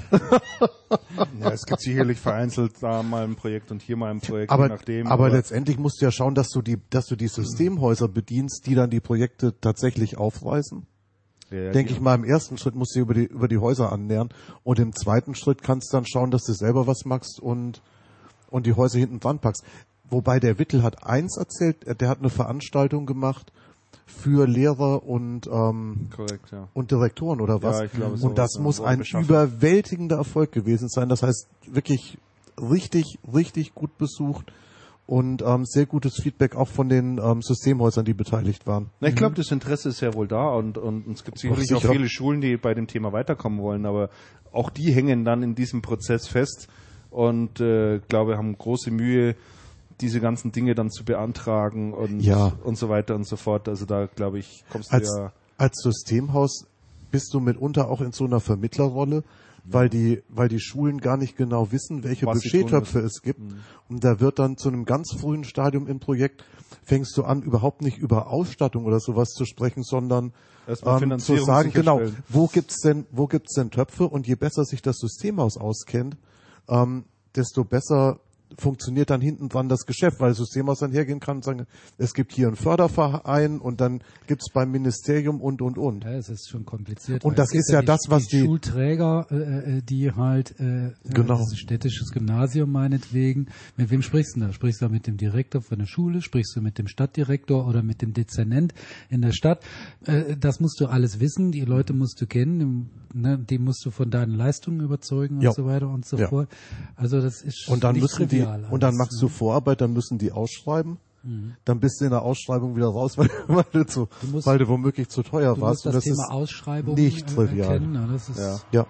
S1: Ja, es gibt sicherlich vereinzelt da mal ein Projekt und hier mal ein Projekt,
S2: aber,
S1: je nachdem.
S2: Aber letztendlich musst du ja schauen, dass du die Systemhäuser bedienst, die dann die Projekte tatsächlich aufweisen. Ja, denke ich mal, im ersten Schritt musst du über die Häuser annähern. Und im zweiten Schritt kannst du dann schauen, dass du selber was machst und die Häuser hinten dran packst. Wobei der Wittel hat eins erzählt, der hat eine Veranstaltung gemacht für Lehrer und
S1: korrekt, ja.
S2: und Direktoren oder was.
S1: Ja, ich glaube,
S2: und das muss ein überwältigender Erfolg gewesen sein. Das heißt, wirklich richtig, richtig gut besucht und sehr gutes Feedback auch von den Systemhäusern, die beteiligt waren.
S1: Na, ich glaube, das Interesse ist ja wohl da und es gibt sicherlich auch viele Schulen, die bei dem Thema weiterkommen wollen, aber auch die hängen dann in diesem Prozess fest und glaube, haben große Mühe, diese ganzen Dinge dann zu beantragen und so weiter und so fort. Also da, glaube ich, kommst du
S2: als Systemhaus bist du mitunter auch in so einer Vermittlerrolle, weil die Schulen gar nicht genau wissen, welche Budgettöpfe es gibt. Und da wird dann zu einem ganz frühen Stadium im Projekt, fängst du an, überhaupt nicht über Ausstattung oder sowas zu sprechen, sondern zu sagen, genau, wo gibt's denn Töpfe? Und je besser sich das Systemhaus auskennt, desto besser funktioniert dann hinten dran das Geschäft, weil das Systemhaus dann hergehen kann und sagen, es gibt hier einen Förderverein und dann gibt's beim Ministerium und.
S3: Ja, es ist schon kompliziert.
S2: Und das ist ja das, was die
S3: Schulträger, die halt
S2: genau.
S3: Das ist ein städtisches Gymnasium meinetwegen. Mit wem sprichst du da? Sprichst du da mit dem Direktor von der Schule? Sprichst du mit dem Stadtdirektor oder mit dem Dezernent in der Stadt? Das musst du alles wissen, die Leute musst du kennen, die musst du von deinen Leistungen überzeugen und so weiter und so fort. Also das ist
S2: und dann
S3: nicht trivial.
S2: Und dann machst du Vorarbeit, dann müssen die ausschreiben. Dann bist du in der Ausschreibung wieder raus, weil du womöglich zu teuer warst.
S3: Du musst das Thema Ausschreibung
S2: nicht trivial.
S3: Kennen, das ist
S2: ja.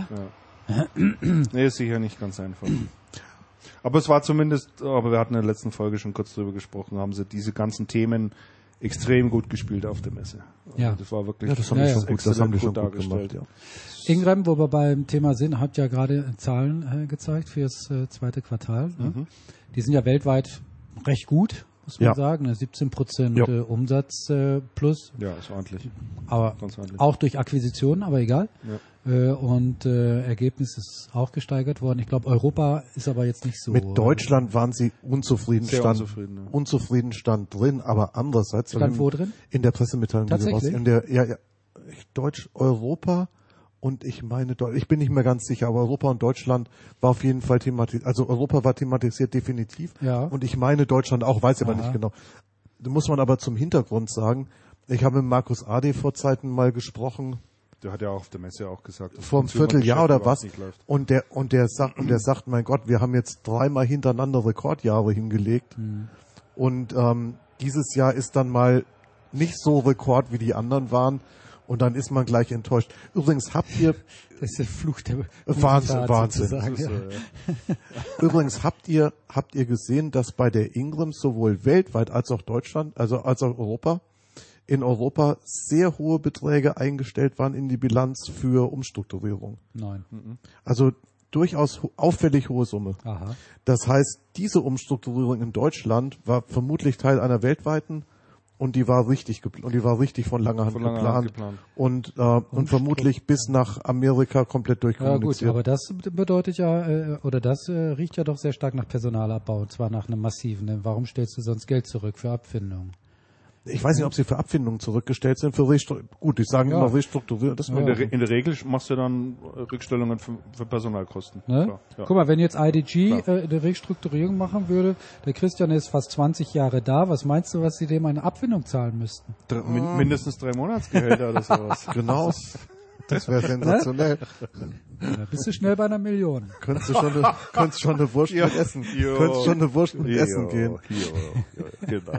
S1: Nee, ist sicher nicht ganz einfach. Aber es war zumindest, aber wir hatten in der letzten Folge schon kurz drüber gesprochen, haben sie diese ganzen Themen extrem gut gespielt auf der Messe. Also
S3: ja.
S1: Das war wirklich
S2: das haben die schon gut dargestellt. Ja.
S3: Ingram, wo wir beim Thema sind, hat ja gerade Zahlen gezeigt für das zweite Quartal. Ne? Die sind ja weltweit recht gut, muss man sagen. 17% Umsatz plus.
S1: Ja, ist ordentlich.
S3: Aber
S1: ganz ordentlich.
S3: Auch durch Akquisitionen, aber egal.
S1: Ja.
S3: Und Ergebnis ist auch gesteigert worden. Ich glaube, Europa ist aber jetzt nicht so.
S2: Mit Deutschland waren sie unzufrieden, stand drin, aber andererseits
S3: stand wo drin?
S2: In der Pressemitteilung,
S3: tatsächlich?
S2: Deutsch Europa und ich meine, ich bin nicht mehr ganz sicher, aber Europa und Deutschland war auf jeden Fall thematisiert. Also Europa war thematisiert definitiv.
S3: Ja.
S2: Und ich meine Deutschland auch, weiß aber nicht genau. Da muss man aber zum Hintergrund sagen, ich habe mit Markus Ade vor Zeiten mal gesprochen.
S1: Der hat ja auch auf der Messe auch gesagt.
S2: Vor einem Vierteljahr oder was. Und der sagt, mein Gott, wir haben jetzt 3-mal hintereinander Rekordjahre hingelegt. Und dieses Jahr ist dann mal nicht so Rekord, wie die anderen waren. Und dann ist man gleich enttäuscht. Übrigens habt ihr...
S3: Das ist der Fluch der
S2: Wahnsinn.
S3: Sagen, ja.
S2: Übrigens habt ihr gesehen, dass bei der Ingram sowohl weltweit als auch Deutschland, also als auch Europa, in Europa sehr hohe Beträge eingestellt waren in die Bilanz für Umstrukturierung.
S3: Nein.
S2: Also durchaus auffällig hohe Summe.
S3: Aha.
S2: Das heißt, diese Umstrukturierung in Deutschland war vermutlich Teil einer weltweiten und die war richtig von langer Hand geplant. Und vermutlich bis nach Amerika komplett durchkommuniziert.
S3: Ja gut, aber das bedeutet ja, das riecht ja doch sehr stark nach Personalabbau, und zwar nach einem massiven. Warum stellst du sonst Geld zurück für Abfindungen?
S2: Ich weiß nicht, ob sie für Abfindungen zurückgestellt sind, für Gut, ich sage immer restrukturieren. Das
S1: in der Regel machst du dann Rückstellungen für Personalkosten.
S3: Ne? Klar, ja. Guck mal, wenn jetzt IDG eine Restrukturierung machen würde, der Christian ist fast 20 Jahre da, was meinst du, was sie dem eine Abfindung zahlen müssten?
S1: Mindestens 3 Monatsgehälter oder sowas.
S2: Genau. Das wäre sensationell.
S3: Da bist du schnell bei 1 Million.
S2: Könntest schon eine Wurst mit Essen. Könntest schon eine Wurst mit Essen gehen.
S1: Genau.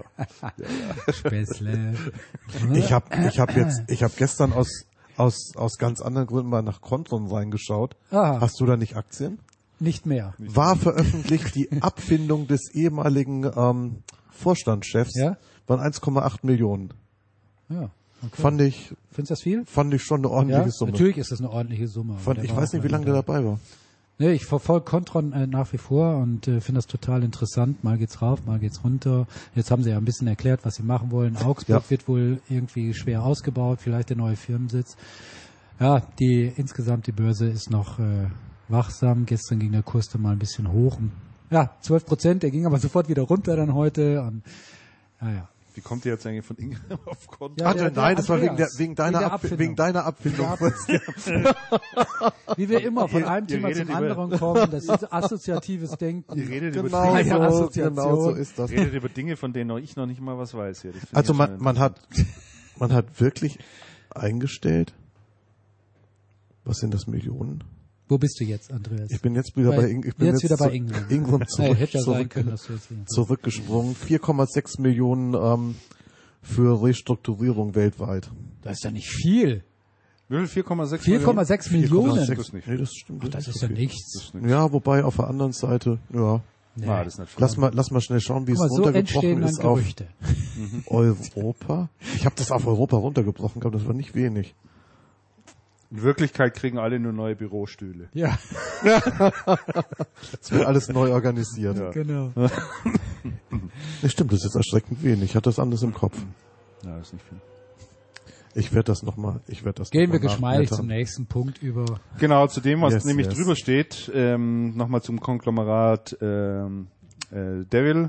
S3: Späßle.
S2: Ich hab gestern aus ganz anderen Gründen mal nach Kontron reingeschaut.
S3: Aha.
S2: Hast du da nicht Aktien?
S3: Nicht mehr.
S2: War veröffentlicht die Abfindung des ehemaligen Vorstandschefs von 1,8 Millionen.
S3: Ja. Okay.
S2: Findest
S3: du das viel?
S2: Fand ich schon eine ordentliche Summe.
S3: Natürlich ist das eine ordentliche Summe.
S2: Ich weiß nicht, wie lange der dabei war.
S3: Nee, ich verfolge Kontron nach wie vor und finde das total interessant. Mal geht's rauf, mal geht's runter. Jetzt haben sie ja ein bisschen erklärt, was sie machen wollen. Augsburg wird wohl irgendwie schwer ausgebaut, vielleicht der neue Firmensitz. Ja, insgesamt die Börse ist noch wachsam. Gestern ging der Kurs dann mal ein bisschen hoch. Ja, 12%, der ging aber sofort wieder runter dann heute. Und, ja.
S1: Wie kommt ihr jetzt eigentlich von Ingram auf Konto?
S2: Nein, das war wegen deiner Abfindung.
S3: Wie wir immer von einem Thema zum anderen kommen, das ist assoziatives Denken.
S1: Ihr redet
S2: genau so ist das.
S1: Ihr redet über Dinge, von denen ich noch nicht mal was weiß. Hier.
S2: Also man hat wirklich eingestellt, was sind das, Millionen?
S3: Wo bist du jetzt, Andreas?
S2: Ich bin jetzt wieder bei
S3: Ingram.
S2: Ingram
S3: hätte ja sein können, dass du jetzt
S2: zurückgesprungen. 4,6 Millionen für Restrukturierung weltweit.
S3: Das ist ja nicht viel.
S1: Wie viel? 4,6
S3: Millionen?
S1: 4,6 nicht.
S2: Nee, das stimmt.
S3: Ach, das ist ja nichts.
S2: Ja, wobei auf der anderen Seite, ja.
S3: Nee.
S1: Das ist nicht
S2: Lass mal schnell schauen, wie es runtergebrochen ist auf Europa. Ich habe das auf Europa runtergebrochen, aber das war nicht wenig.
S1: In Wirklichkeit kriegen alle nur neue Bürostühle.
S3: Ja.
S2: Es wird alles neu organisiert.
S1: Ja.
S3: Genau.
S2: Das stimmt, das ist jetzt erschreckend wenig. Ich hatte das anders im Kopf.
S1: Ja, das ist nicht viel.
S2: Ich werde das nochmal.
S3: Gehen wir geschmeidig zum nächsten Punkt über.
S1: Genau, zu dem, was nämlich drüber steht. Nochmal zum Konglomerat Devil.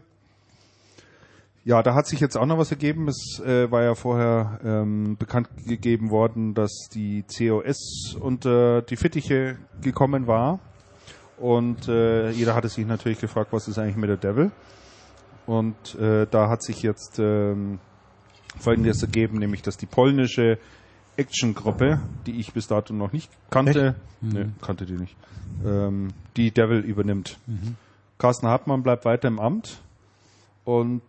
S1: Ja, da hat sich jetzt auch noch was ergeben. Es war ja vorher bekannt gegeben worden, dass die COS unter die Fittiche gekommen war. Und jeder hatte sich natürlich gefragt, was ist eigentlich mit der Devil? Und da hat sich jetzt Folgendes ergeben, nämlich dass die polnische Action-Gruppe, die ich bis dato noch nicht kannte, kannte die nicht, die Devil übernimmt. Carsten Hartmann bleibt weiter im Amt. Und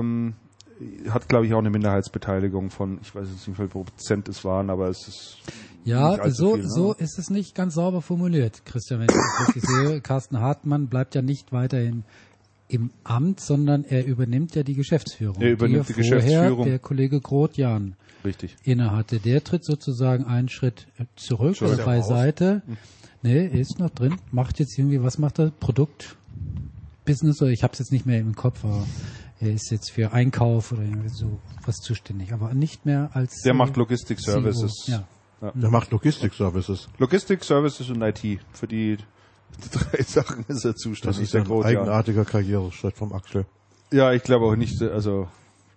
S1: hat, glaube ich, auch eine Minderheitsbeteiligung von, ich weiß jetzt nicht, wie viel Prozent es waren, aber es ist
S3: ja, so ist es nicht ganz sauber formuliert, Christian, wenn ich das richtig sehe. Carsten Hartmann bleibt ja nicht weiterhin im Amt, sondern er übernimmt ja die Geschäftsführung.
S1: Er übernimmt die Geschäftsführung.
S3: Der Kollege Groth-Jan innehatte. Der tritt sozusagen einen Schritt zurück oder beiseite. Nee, er ist noch drin, macht jetzt irgendwie, was macht er? Business, oder ich habe es jetzt nicht mehr im Kopf, aber er ist jetzt für Einkauf oder so was zuständig, aber nicht mehr als
S1: der macht Logistic Services.
S3: Ja.
S2: Der macht Logistic Services.
S1: Logistic Services und IT. Für die 3 Sachen ist er zuständig.
S2: Das ist ein eigenartiger Karriereschritt vom Axel.
S1: Ja, ich glaube auch nicht, dass er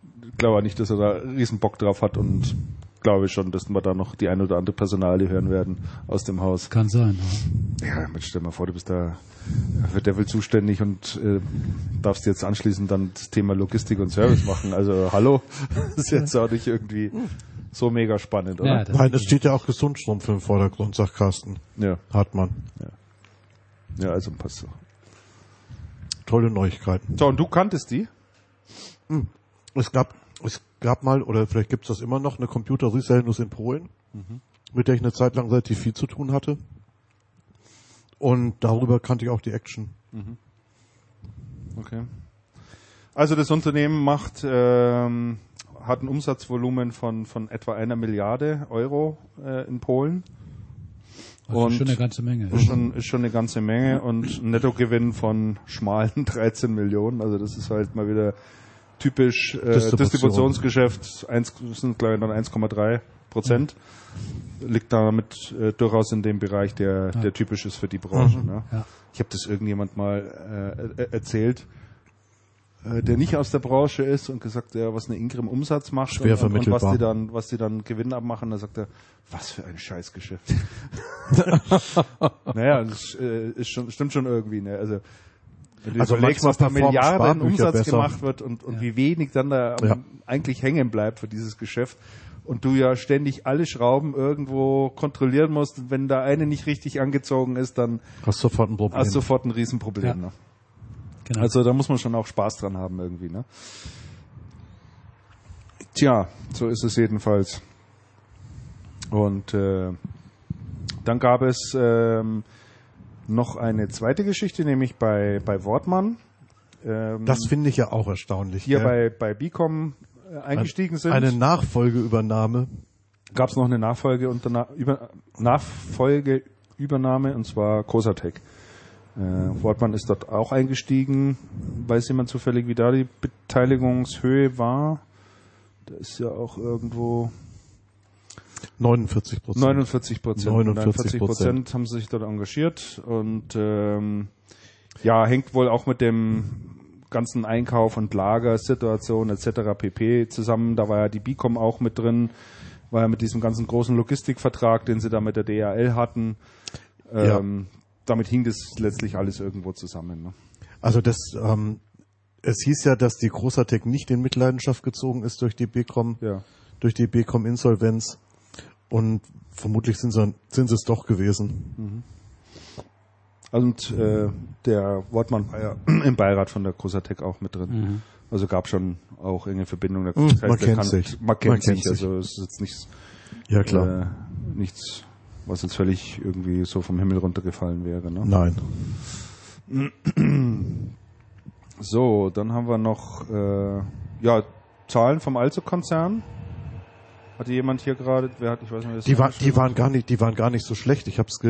S1: da riesen Bock drauf hat und glaube schon, dass wir da noch die ein oder andere Personalie hören werden aus dem Haus.
S3: Kann sein.
S1: Ja, Mensch, stell mal vor, du bist da für Devil zuständig und darfst jetzt anschließend dann das Thema Logistik und Service machen. Also hallo, das ist jetzt auch nicht irgendwie so mega spannend, oder?
S2: Ja, nein, es steht ja auch Gesundstrumpf im Vordergrund, sagt Carsten.
S1: Ja.
S2: Hartmann.
S1: Ja, also passt so.
S2: Tolle Neuigkeiten.
S1: So, und du kanntest die?
S2: Es gab mal, oder vielleicht gibt es das immer noch, eine Computer-Resellnuss in Polen, mit der ich eine Zeit lang relativ viel zu tun hatte. Und darüber kannte ich auch die Action.
S1: Okay. Also das Unternehmen hat ein Umsatzvolumen von etwa 1 Milliarde Euro in Polen.
S3: Also und schon eine ganze Menge.
S1: Ist schon eine ganze Menge und ein Nettogewinn von schmalen 13 Millionen. Also das ist halt mal wieder typisch Distributionsgeschäft. Sind glaube ich dann 1,3%. Liegt damit durchaus in dem Bereich, der typisch ist für die Branche. Ne? Ja. Ich habe das irgendjemand mal erzählt, der nicht aus der Branche ist und gesagt, was eine Ingram Umsatz macht
S2: und
S1: was die dann Gewinn abmachen. Da sagt er, was für ein Scheißgeschäft. Naja, das stimmt schon irgendwie. Ne? Also wenn du überlegst, was da Milliarden Umsatz gemacht wird und wie wenig dann da eigentlich hängen bleibt für dieses Geschäft und du ja ständig alle Schrauben irgendwo kontrollieren musst und wenn da eine nicht richtig angezogen ist, dann
S2: hast du sofort ein
S1: Riesenproblem.
S3: Ja.
S1: Ne?
S3: Genau.
S1: Also da muss man schon auch Spaß dran haben irgendwie. Ne? Tja, so ist es jedenfalls. Und dann gab es noch eine zweite Geschichte, nämlich bei Wortmann.
S2: Das finde ich ja auch erstaunlich.
S1: Hier bei Bicom eingestiegen sind.
S2: Eine Nachfolgeübernahme.
S1: Gab es noch eine Nachfolgeübernahme und zwar Cosatec. Wortmann ist dort auch eingestiegen. Weiß jemand zufällig, wie da die Beteiligungshöhe war? Da ist ja auch irgendwo
S2: 49%.
S1: 49% haben sich dort engagiert und hängt wohl auch mit dem ganzen Einkauf und Lagersituation etc. pp. zusammen. Da war ja die BICOM auch mit drin, war ja mit diesem ganzen großen Logistikvertrag, den sie da mit der DHL hatten. Damit hing das letztlich alles irgendwo zusammen. Ne?
S2: Also es hieß ja, dass die Großatec nicht in Mitleidenschaft gezogen ist durch die BICOM, durch die BICOM-Insolvenz. Und vermutlich sind sie es doch gewesen.
S1: Und der Wortmann war ja im Beirat von der Großatec auch mit drin. Also gab schon auch enge Verbindungen.
S2: Das heißt,
S1: man kennt sich. Also es ist jetzt nichts, nichts, was jetzt völlig irgendwie so vom Himmel runtergefallen wäre. Ne?
S2: Nein.
S1: So, dann haben wir noch Zahlen vom Also-Konzern. Hatte jemand hier gerade? Ich weiß nicht,
S2: die waren gar nicht so schlecht. Ich hab's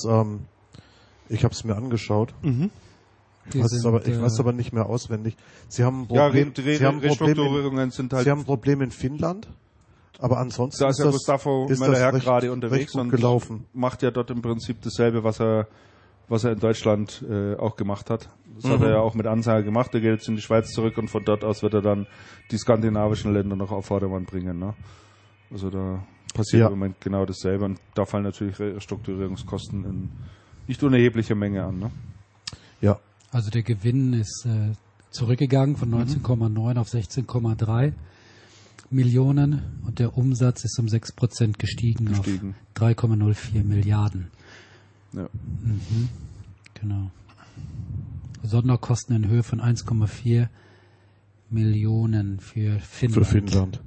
S2: mir angeschaut. Ich weiß aber nicht mehr auswendig. Sie haben ein Problem in Finnland. Aber ansonsten
S1: da ist ja Gustavo Möller gerade unterwegs
S2: und gelaufen.
S1: Macht ja dort im Prinzip dasselbe, was er in Deutschland auch gemacht hat. Das hat er ja auch mit Ansager gemacht. Er geht jetzt in die Schweiz zurück und von dort aus wird er dann die skandinavischen Länder noch auf Vordermann bringen. Ne? Also da passiert im Moment genau dasselbe und da fallen natürlich Restrukturierungskosten in nicht unerheblicher Menge an. Ne?
S3: Ja. Also der Gewinn ist zurückgegangen von 19,9 auf 16,3 Millionen und der Umsatz ist um 6% gestiegen auf 3,04 Milliarden.
S1: Ja.
S3: Genau. Sonderkosten in Höhe von 1,4 Millionen für Finnland.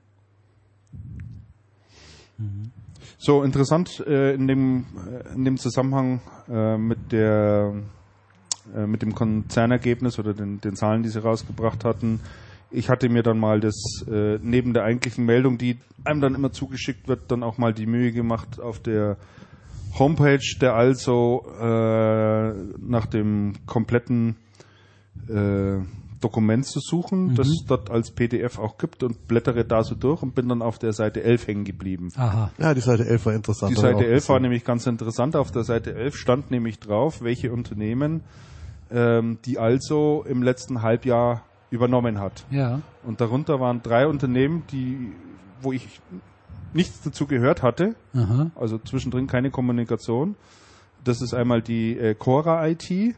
S1: So, interessant in dem Zusammenhang mit dem Konzernergebnis oder den Zahlen, die sie rausgebracht hatten. Ich hatte mir dann mal das neben der eigentlichen Meldung, die einem dann immer zugeschickt wird, dann auch mal die Mühe gemacht, auf der Homepage der Also nach dem kompletten Dokument zu suchen, das es dort als PDF auch gibt und blättere da so durch und bin dann auf der Seite 11 hängen geblieben.
S2: Aha. Ja, die Seite 11 war interessant.
S1: Die Seite 11 war nämlich ganz interessant. Auf der Seite 11 stand nämlich drauf, welche Unternehmen die Also im letzten Halbjahr übernommen hat.
S3: Ja.
S1: Und darunter waren 3 Unternehmen, wo ich nichts dazu gehört hatte, also zwischendrin keine Kommunikation. Das ist einmal die Cora IT, die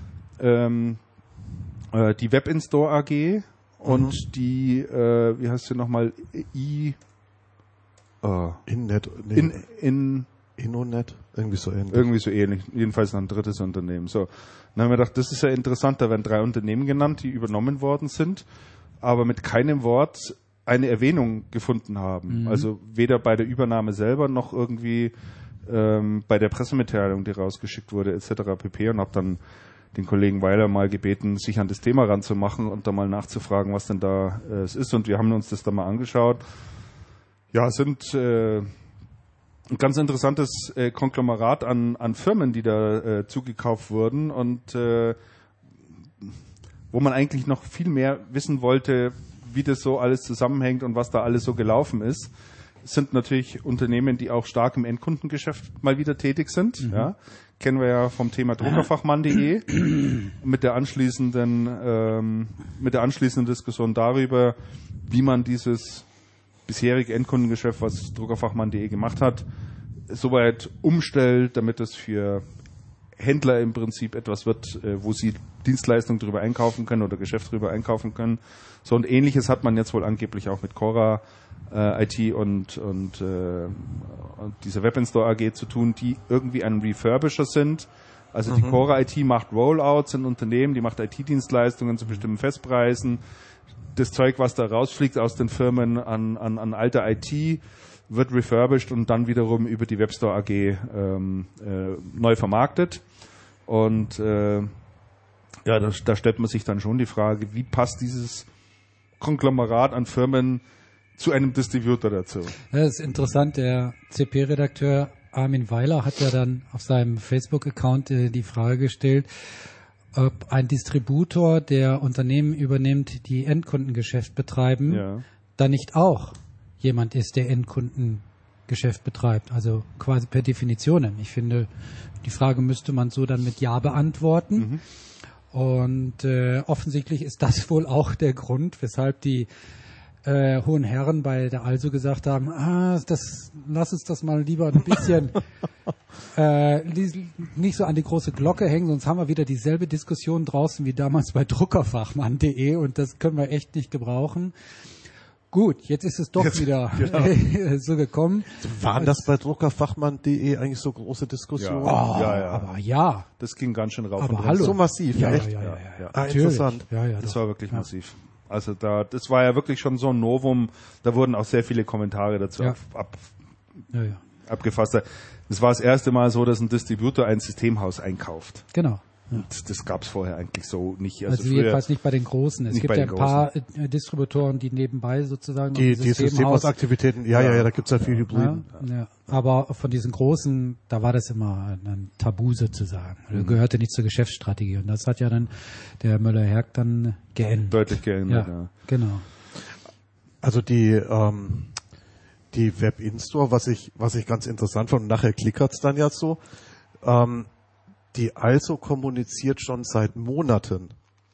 S1: Webinstore AG und die, wie heißt sie nochmal,
S2: Innonet, irgendwie so ähnlich.
S1: Irgendwie so ähnlich, jedenfalls ein drittes Unternehmen. So, dann haben wir gedacht, das ist ja interessant, da werden 3 Unternehmen genannt, die übernommen worden sind, aber mit keinem Wort eine Erwähnung gefunden haben. Also weder bei der Übernahme selber noch irgendwie bei der Pressemitteilung, die rausgeschickt wurde, etc. pp. Und habe dann den Kollegen Weiler mal gebeten, sich an das Thema ranzumachen und da mal nachzufragen, was denn da es ist. Und wir haben uns das da mal angeschaut. Ja, es sind ein ganz interessantes Konglomerat an Firmen, die da zugekauft wurden und wo man eigentlich noch viel mehr wissen wollte, wie das so alles zusammenhängt und was da alles so gelaufen ist. Es sind natürlich Unternehmen, die auch stark im Endkundengeschäft mal wieder tätig sind. Ja. Kennen wir ja vom Thema Druckerfachmann.de mit der anschließenden Diskussion darüber, wie man dieses bisherige Endkundengeschäft, was Druckerfachmann.de gemacht hat, soweit umstellt, damit es für Händler im Prinzip etwas wird, wo sie Dienstleistungen drüber einkaufen können oder Geschäft drüber einkaufen können. So und Ähnliches hat man jetzt wohl angeblich auch mit Cora IT und dieser Webinstore AG zu tun, die irgendwie ein Refurbisher sind. Also die Cora IT macht Rollouts in Unternehmen, die macht IT-Dienstleistungen zu bestimmten Festpreisen. Das Zeug, was da rausfliegt aus den Firmen an alter IT, wird refurbished und dann wiederum über die Webstore AG neu vermarktet. Und da stellt man sich dann schon die Frage, wie passt dieses Konglomerat an Firmen zu einem Distributor dazu?
S3: Das ist interessant. Der CP-Redakteur Armin Weiler hat ja dann auf seinem Facebook-Account die Frage gestellt, ob ein Distributor, der Unternehmen übernimmt, die Endkundengeschäft betreiben, dann nicht auch jemand ist, der Endkundengeschäft betreibt. Also quasi per Definition. Ich finde, die Frage müsste man so dann mit Ja beantworten. Und offensichtlich ist das wohl auch der Grund, weshalb die hohen Herren bei der Also gesagt haben, lass uns das mal lieber ein bisschen nicht so an die große Glocke hängen, sonst haben wir wieder dieselbe Diskussion draußen wie damals bei Druckerfachmann.de und das können wir echt nicht gebrauchen. Gut, jetzt ist es doch wieder so gekommen.
S2: Waren das bei Druckerfachmann.de eigentlich so große Diskussionen?
S3: Aber ja.
S1: Das ging ganz schön rauf
S3: aber
S1: und
S3: hallo.
S2: So massiv, echt?
S3: Ja.
S2: Interessant.
S1: Das war wirklich massiv. Also das war ja wirklich schon so ein Novum. Da wurden auch sehr viele Kommentare dazu abgefasst. Es war das erste Mal so, dass ein Distributor ein Systemhaus einkauft.
S3: Genau.
S1: Und das gab es vorher eigentlich so nicht.
S3: Also jedenfalls nicht bei den Großen. Es gibt ja ein paar Distributoren, die nebenbei sozusagen
S2: die Systemhausaktivitäten, da gibt's ja viel Hybriden.
S3: Ja. Aber von diesen Großen, da war das immer ein Tabu sozusagen. Gehörte nicht zur Geschäftsstrategie. Und das hat ja dann der Müller-Herg dann geändert.
S1: Deutlich geändert, ja.
S3: Genau.
S2: Also die Web-In-Store, was ich ganz interessant fand, und nachher klickert's dann ja so, die Also kommuniziert schon seit Monaten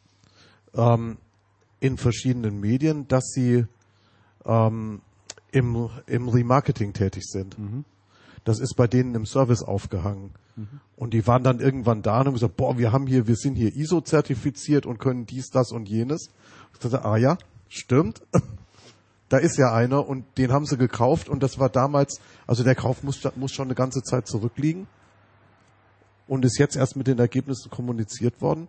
S2: in verschiedenen Medien, dass sie im Remarketing tätig sind. Das ist bei denen im Service aufgehangen. Und die waren dann irgendwann da und haben gesagt, wir sind hier ISO-zertifiziert und können dies, das und jenes. Ich dachte, stimmt. Da ist ja einer und den haben sie gekauft und das war damals, also der Kauf muss schon eine ganze Zeit zurückliegen. Und ist jetzt erst mit den Ergebnissen kommuniziert worden.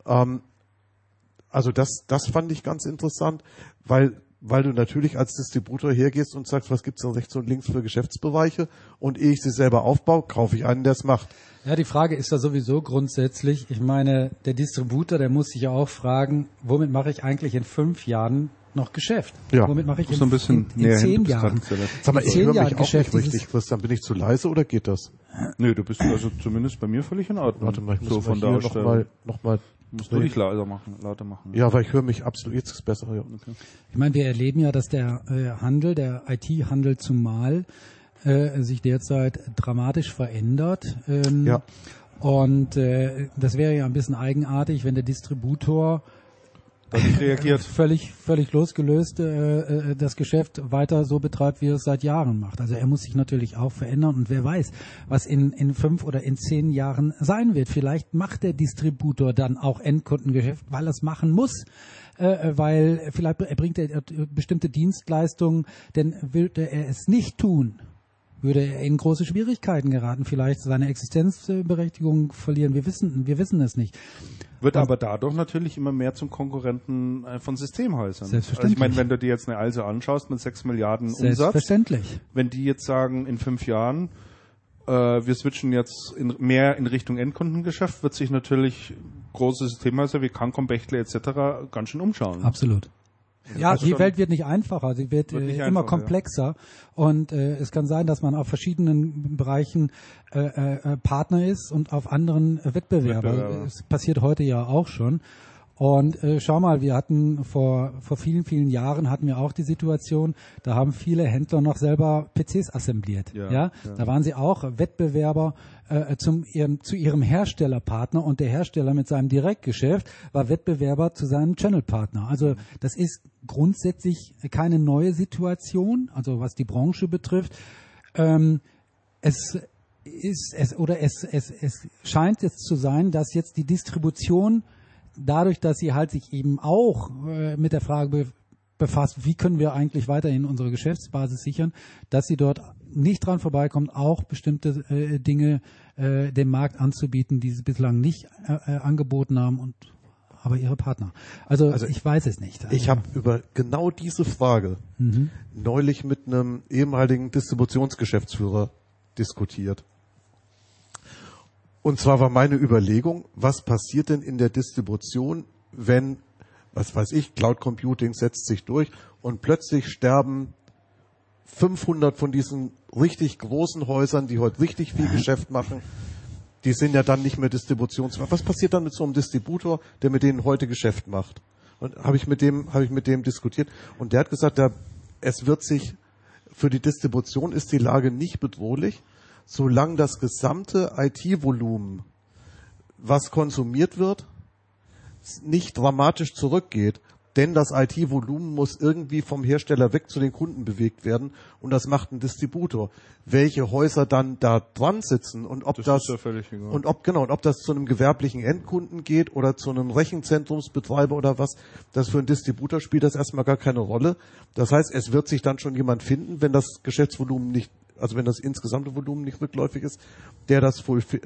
S2: Also das fand ich ganz interessant, weil du natürlich als Distributor hergehst und sagst, was gibt's denn rechts und links für Geschäftsbereiche und ehe ich sie selber aufbaue, kaufe ich einen, der es macht.
S3: Ja, die Frage ist ja sowieso grundsätzlich, ich meine, der Distributor, der muss sich ja auch fragen, womit mache ich eigentlich in 5 Jahren noch Geschäft?
S2: Ja.
S3: Womit mache ich
S1: so ein bisschen
S3: in 10 Jahren?
S2: Sag mal, ich höre mich auch
S3: Geschäft
S2: nicht richtig, Christian. Bin ich zu leise oder geht das?
S1: Nö, du bist also zumindest bei mir völlig in Ordnung.
S2: Warte mal, ich muss
S1: so von
S2: hier
S1: da
S2: noch mal
S1: musst du dich lauter machen.
S2: Ja, weil ich höre mich absolut, jetzt ist es besser. Ja.
S1: Okay.
S3: Ich meine, wir erleben ja, dass der Handel, der IT-Handel zumal, sich derzeit dramatisch verändert. Und das wäre ja ein bisschen eigenartig, wenn der Distributor
S1: reagiert.
S3: Völlig losgelöst das Geschäft weiter so betreibt, wie er es seit Jahren macht. Also er muss sich natürlich auch verändern und wer weiß, was in 5 oder in 10 Jahren sein wird. Vielleicht macht der Distributor dann auch Endkundengeschäft, weil er es machen muss. Weil vielleicht erbringt er bestimmte Dienstleistungen, denn würde er es nicht tun, würde er in große Schwierigkeiten geraten, vielleicht seine Existenzberechtigung verlieren. Wir wissen es nicht.
S1: Wird aber dadurch natürlich immer mehr zum Konkurrenten von Systemhäusern.
S3: Selbstverständlich.
S1: Also ich meine, wenn du dir jetzt eine Also anschaust mit 6 Milliarden Umsatz,
S3: selbstverständlich.
S1: Wenn die jetzt sagen, in 5 Jahren, wir switchen jetzt mehr in Richtung Endkundengeschäft, wird sich natürlich große Systemhäuser wie Cancom, Bechtle etc. ganz schön umschauen.
S3: Absolut. Ja,
S1: also
S3: die Welt wird nicht einfacher, sie wird immer komplexer und es kann sein, dass man auf verschiedenen Bereichen Partner ist und auf anderen Wettbewerber. Das passiert heute ja auch schon. Und schau mal, wir hatten vor vielen, vielen Jahren hatten wir auch die Situation, da haben viele Händler noch selber PCs assembliert. Ja. Da waren sie auch Wettbewerber zu ihrem Herstellerpartner und der Hersteller mit seinem Direktgeschäft war Wettbewerber zu seinem Channelpartner. Also das ist grundsätzlich keine neue Situation, also was die Branche betrifft. Es scheint jetzt zu sein, dass jetzt die Distribution dadurch, dass sie halt sich eben auch mit der Frage befasst, wie können wir eigentlich weiterhin unsere Geschäftsbasis sichern, dass sie dort nicht dran vorbeikommt, auch bestimmte Dinge dem Markt anzubieten, die sie bislang nicht angeboten haben, aber ihre Partner. Also ich weiß es nicht.
S2: Ich habe über genau diese Frage neulich mit einem ehemaligen Distributionsgeschäftsführer diskutiert. Und zwar war meine Überlegung, was passiert denn in der Distribution, wenn, was weiß ich, Cloud Computing setzt sich durch und plötzlich sterben 500 von diesen richtig großen Häusern, die heute richtig viel Geschäft machen, die sind ja dann nicht mehr distributionsfähig. Was passiert dann mit so einem Distributor, der mit denen heute Geschäft macht? Und habe ich mit dem diskutiert und der hat gesagt, es wird sich für die Distribution ist die Lage nicht bedrohlich, solange das gesamte IT-Volumen, was konsumiert wird, nicht dramatisch zurückgeht. Denn das IT-Volumen muss irgendwie vom Hersteller weg zu den Kunden bewegt werden und das macht ein Distributor. Welche Häuser dann da dran sitzen und ob das ist ja völlig egal. Und ob das zu einem gewerblichen Endkunden geht oder zu einem Rechenzentrumsbetreiber oder was, das für einen Distributor spielt das erstmal gar keine Rolle. Das heißt, es wird sich dann schon jemand finden, wenn das Geschäftsvolumen nicht, also wenn das insgesamte Volumen nicht rückläufig ist, der das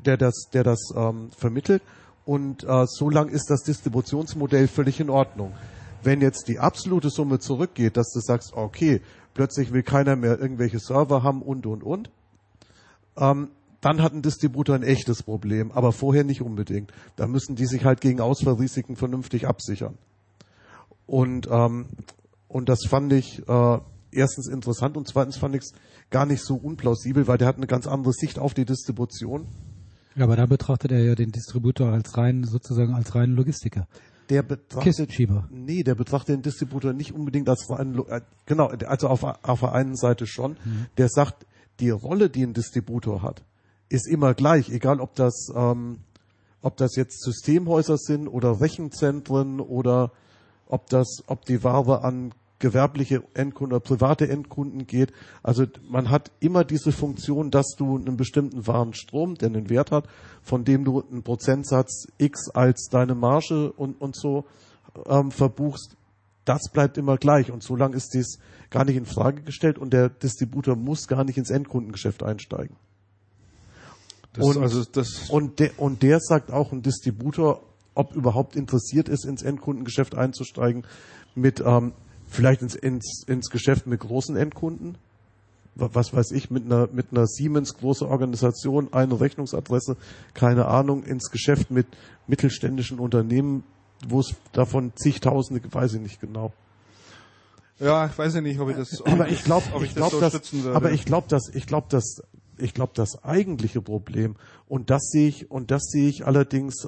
S2: vermittelt und so lang ist das Distributionsmodell völlig in Ordnung. Wenn jetzt die absolute Summe zurückgeht, dass du sagst, okay, plötzlich will keiner mehr irgendwelche Server haben und, dann hat ein Distributor ein echtes Problem, aber vorher nicht unbedingt. Da müssen die sich halt gegen Ausfallrisiken vernünftig absichern. Und das fand ich erstens interessant und zweitens fand ich es gar nicht so unplausibel, weil der hat eine ganz andere Sicht auf die Distribution.
S3: Ja, aber da betrachtet er ja den Distributor als reinen Logistiker.
S2: Der betrachtet den Distributor nicht unbedingt als genau, also auf der einen Seite schon. Mhm. Der sagt, die Rolle, die ein Distributor hat, ist immer gleich, egal ob das jetzt Systemhäuser sind oder Rechenzentren oder ob die Ware an gewerbliche Endkunden oder private Endkunden geht. Also man hat immer diese Funktion, dass du einen bestimmten Warenstrom, der einen Wert hat, von dem du einen Prozentsatz X als deine Marge und so verbuchst. Das bleibt immer gleich und so lange ist dies gar nicht in Frage gestellt und der Distributor muss gar nicht ins Endkundengeschäft einsteigen. Der sagt auch, ein Distributor, ob überhaupt interessiert ist, ins Endkundengeschäft einzusteigen, mit vielleicht ins Geschäft mit großen Endkunden, was weiß ich, mit einer Siemens große Organisation, eine Rechnungsadresse, keine Ahnung, ins Geschäft mit mittelständischen Unternehmen, wo es davon zigtausende, weiß ich nicht genau.
S1: Ja, ich weiß ja nicht, ob ich das
S2: stützen würde. Aber ich glaube, das eigentliche Problem und das sehe ich allerdings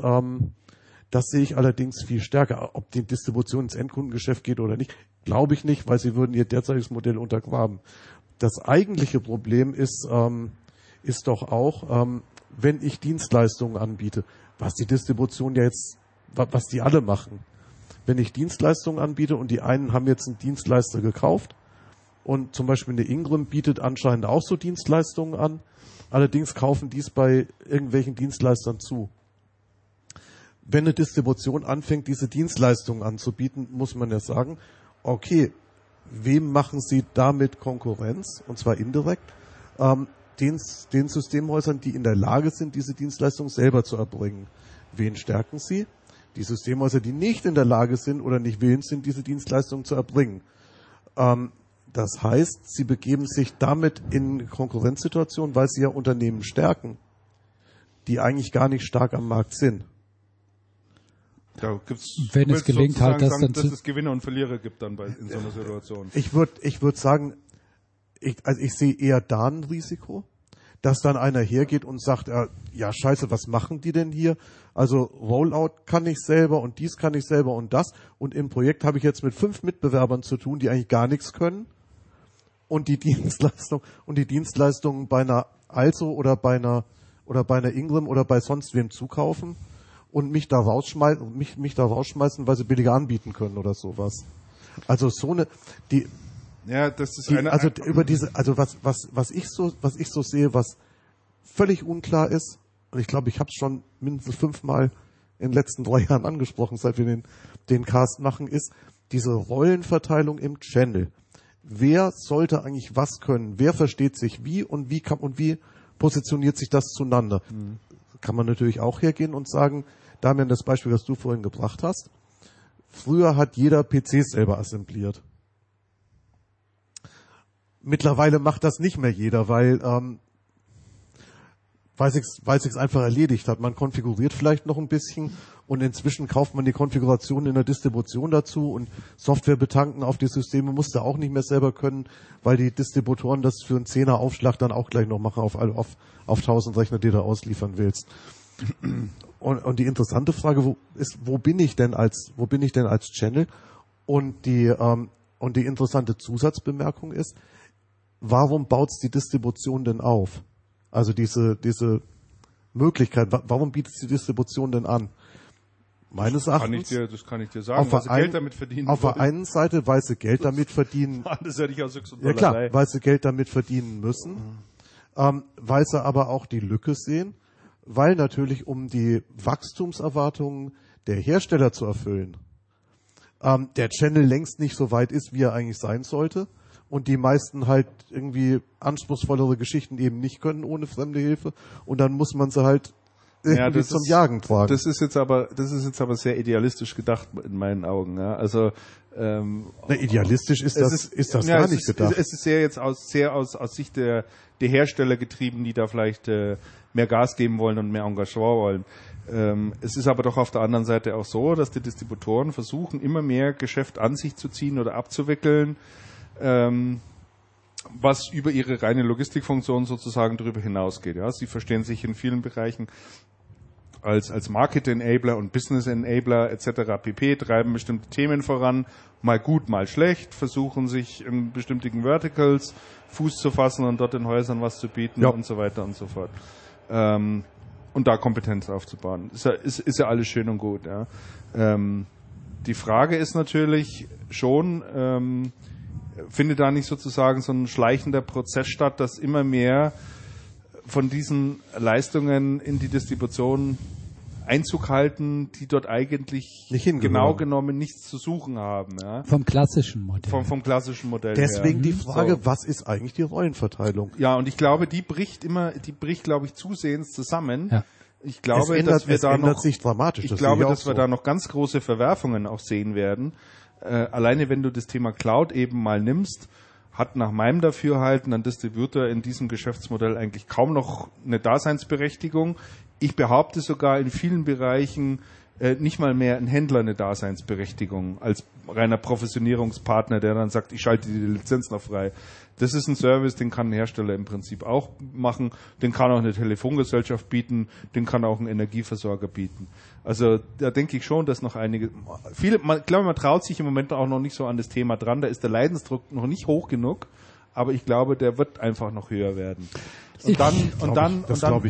S2: viel stärker, ob die Distribution ins Endkundengeschäft geht oder nicht, glaube ich nicht, weil sie würden ihr derzeitiges Modell untergraben. Das eigentliche Problem ist doch auch, wenn ich Dienstleistungen anbiete, was die Distribution ja jetzt, was die alle machen. Wenn ich Dienstleistungen anbiete und die einen haben jetzt einen Dienstleister gekauft und zum Beispiel eine Ingram bietet anscheinend auch so Dienstleistungen an, allerdings kaufen dies bei irgendwelchen Dienstleistern zu. Wenn eine Distribution anfängt, diese Dienstleistungen anzubieten, muss man ja sagen, okay, wem machen Sie damit Konkurrenz? Und zwar indirekt. Den Systemhäusern, die in der Lage sind, diese Dienstleistung selber zu erbringen. Wen stärken Sie? Die Systemhäuser, die nicht in der Lage sind oder nicht willens sind, diese Dienstleistung zu erbringen. Das heißt, sie begeben sich damit in Konkurrenzsituationen, weil sie ja Unternehmen stärken, die eigentlich gar nicht stark am Markt sind.
S1: Da gibt's,
S3: wenn es gelingt, halt das dann
S1: dass es Gewinner und Verlierer gibt dann in so einer Situation.
S2: Ich würde sagen, ich sehe eher da ein Risiko, dass dann einer hergeht und sagt, ja scheiße, was machen die denn hier? Also Rollout kann ich selber und dies kann ich selber und das. Und im Projekt habe ich jetzt mit 5 Mitbewerbern zu tun, die eigentlich gar nichts können. Und die Dienstleistungen bei einer Also oder bei einer Ingram oder bei sonst wem zukaufen. Und mich da rausschmeißen, weil sie billiger anbieten können oder sowas. Also so eine, was ich so sehe, was völlig unklar ist, und ich glaube, ich habe es schon mindestens 5-mal in den letzten 3 Jahren angesprochen, seit wir den Cast machen, ist diese Rollenverteilung im Channel. Wer sollte eigentlich was können? Wer versteht sich wie und wie positioniert sich das zueinander? Mhm. Kann man natürlich auch hergehen und sagen, Damian, das Beispiel, was du vorhin gebracht hast, früher hat jeder PCs selber assembliert. Mittlerweile macht das nicht mehr jeder, weil weil sich's einfach erledigt hat. Man konfiguriert vielleicht noch ein bisschen und inzwischen kauft man die Konfiguration in der Distribution dazu und Software betanken auf die Systeme musst du auch nicht mehr selber können, weil die Distributoren das für einen 10er Aufschlag dann auch gleich noch machen auf 1000 Rechner, die du ausliefern willst. Und die interessante Frage wo bin ich denn als Channel? Und die interessante Zusatzbemerkung ist, warum baut's die Distribution denn auf? Also diese Möglichkeit, warum bietet die Distribution denn an? Meines Erachtens.
S1: Das kann ich dir sagen, weil sie Geld damit verdienen.
S2: Auf der einen Seite, weil sie Geld damit verdienen.
S1: Das hätte ich auch $600.
S2: Ja klar, weil sie Geld damit verdienen müssen. Weil sie aber auch die Lücke sehen, weil natürlich um die Wachstumserwartungen der Hersteller zu erfüllen, der Channel längst nicht so weit ist, wie er eigentlich sein sollte. Und die meisten halt irgendwie anspruchsvollere Geschichten eben nicht können ohne fremde Hilfe. Und dann muss man sie halt irgendwie zum Jagen tragen.
S1: Das ist jetzt aber sehr idealistisch gedacht in meinen Augen. Ja. Also
S2: idealistisch ist das gar nicht gedacht.
S1: Es ist sehr jetzt aus Sicht der Hersteller getrieben, die da vielleicht mehr Gas geben wollen und mehr Engagement wollen. Es ist aber doch auf der anderen Seite auch so, dass die Distributoren versuchen, immer mehr Geschäft an sich zu ziehen oder abzuwickeln, was über ihre reine Logistikfunktion sozusagen darüber hinausgeht. Ja, sie verstehen sich in vielen Bereichen als Market Enabler und Business Enabler etc. pp. Treiben bestimmte Themen voran, mal gut, mal schlecht, versuchen sich in bestimmten Verticals Fuß zu fassen und dort den Häusern was zu bieten und so weiter und so fort. Und da Kompetenz aufzubauen. Ist ja alles schön und gut. Ja. Die Frage ist natürlich schon, findet da nicht sozusagen so ein schleichender Prozess statt, dass immer mehr von diesen Leistungen in die Distribution Einzug halten, die dort eigentlich genau genommen nichts zu suchen haben. Ja?
S3: Vom klassischen Modell.
S1: Vom klassischen Modell
S2: Deswegen die Frage, was ist eigentlich die Rollenverteilung?
S1: Ja, und ich glaube, die bricht, glaube ich, zusehends zusammen.
S2: Ja.
S1: Ich glaube,
S2: es ändert sich dramatisch.
S1: Ich glaube, dass wir da noch ganz große Verwerfungen auch sehen werden. Alleine wenn du das Thema Cloud eben mal nimmst, hat nach meinem Dafürhalten ein Distributor in diesem Geschäftsmodell eigentlich kaum noch eine Daseinsberechtigung. Ich behaupte sogar in vielen Bereichen nicht mal mehr ein Händler eine Daseinsberechtigung als reiner Professionierungspartner, der dann sagt, ich schalte die Lizenz noch frei. Das ist ein Service, den kann ein Hersteller im Prinzip auch machen, den kann auch eine Telefongesellschaft bieten, den kann auch ein Energieversorger bieten. Also da denke ich schon, dass noch ich glaube, man traut sich im Moment auch noch nicht so an das Thema dran, da ist der Leidensdruck noch nicht hoch genug, aber ich glaube, der wird einfach noch höher werden. Und dann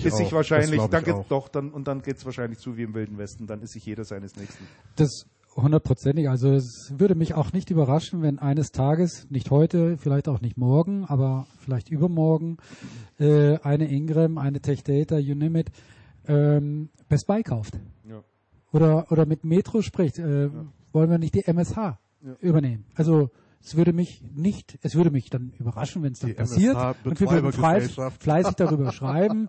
S1: geht's wahrscheinlich zu wie im Wilden Westen, dann ist sich jeder seines Nächsten.
S3: Das 100%ig. Also es würde mich auch nicht überraschen, wenn eines Tages, nicht heute, vielleicht auch nicht morgen, aber vielleicht übermorgen, eine Ingram, eine Tech Data, you name it, Best Buy kauft. Ja. Oder mit Metro spricht, wollen wir nicht die MSH übernehmen. Also es würde mich dann überraschen, wenn es dann passiert. Und wir würden fleißig darüber schreiben.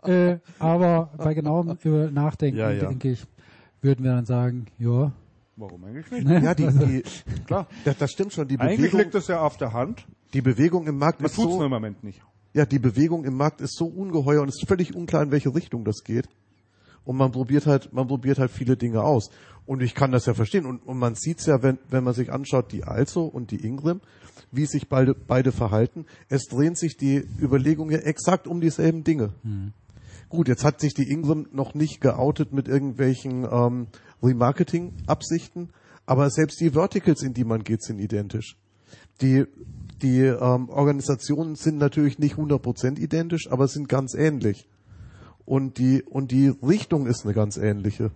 S3: Aber bei genauem Nachdenken, denke ich, würden wir dann sagen, ja.
S1: Warum eigentlich nicht?
S2: Ja, klar, das stimmt schon.
S1: Eigentlich liegt das ja auf der Hand.
S2: Die Bewegung im Markt
S1: ist so... Man tut's nur im Moment nicht.
S2: Ja, die Bewegung im Markt ist so ungeheuer und es ist völlig unklar, in welche Richtung das geht. Und man probiert halt viele Dinge aus. Und ich kann das ja verstehen. Und man sieht's ja, wenn man sich anschaut, die Also und die Ingram, wie sich beide verhalten. Es drehen sich die Überlegungen exakt um dieselben Dinge. Gut, jetzt hat sich die Ingram noch nicht geoutet mit irgendwelchen Remarketing-Absichten, aber selbst die Verticals, in die man geht, sind identisch. Die Organisationen sind natürlich nicht 100% identisch, aber sind ganz ähnlich. Und die Richtung ist eine ganz ähnliche.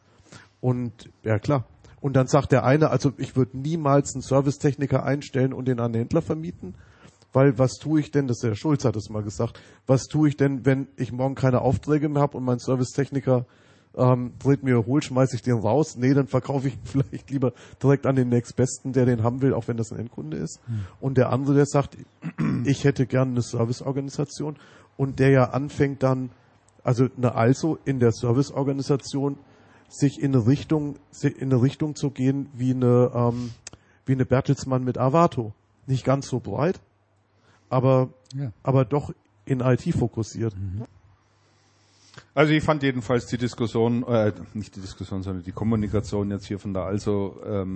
S2: Und ja klar. Und dann sagt der eine, also ich würde niemals einen Servicetechniker einstellen und den an den Händler vermieten, weil was tue ich denn, der Schulz hat es mal gesagt, was tue ich denn, wenn ich morgen keine Aufträge mehr habe und mein Servicetechniker dreht mir hohl, schmeiße ich den raus? Nee, dann verkaufe ich vielleicht lieber direkt an den nächstbesten, der den haben will, auch wenn das ein Endkunde ist. Und der andere, der sagt, ich hätte gerne eine Serviceorganisation und der ja anfängt dann, also eine Also in der Serviceorganisation sich in eine Richtung zu gehen wie eine Bertelsmann mit Avato. Nicht ganz so breit, aber doch in IT fokussiert.
S1: Also ich fand jedenfalls die Diskussion, nicht die Diskussion, sondern die Kommunikation jetzt hier von der Also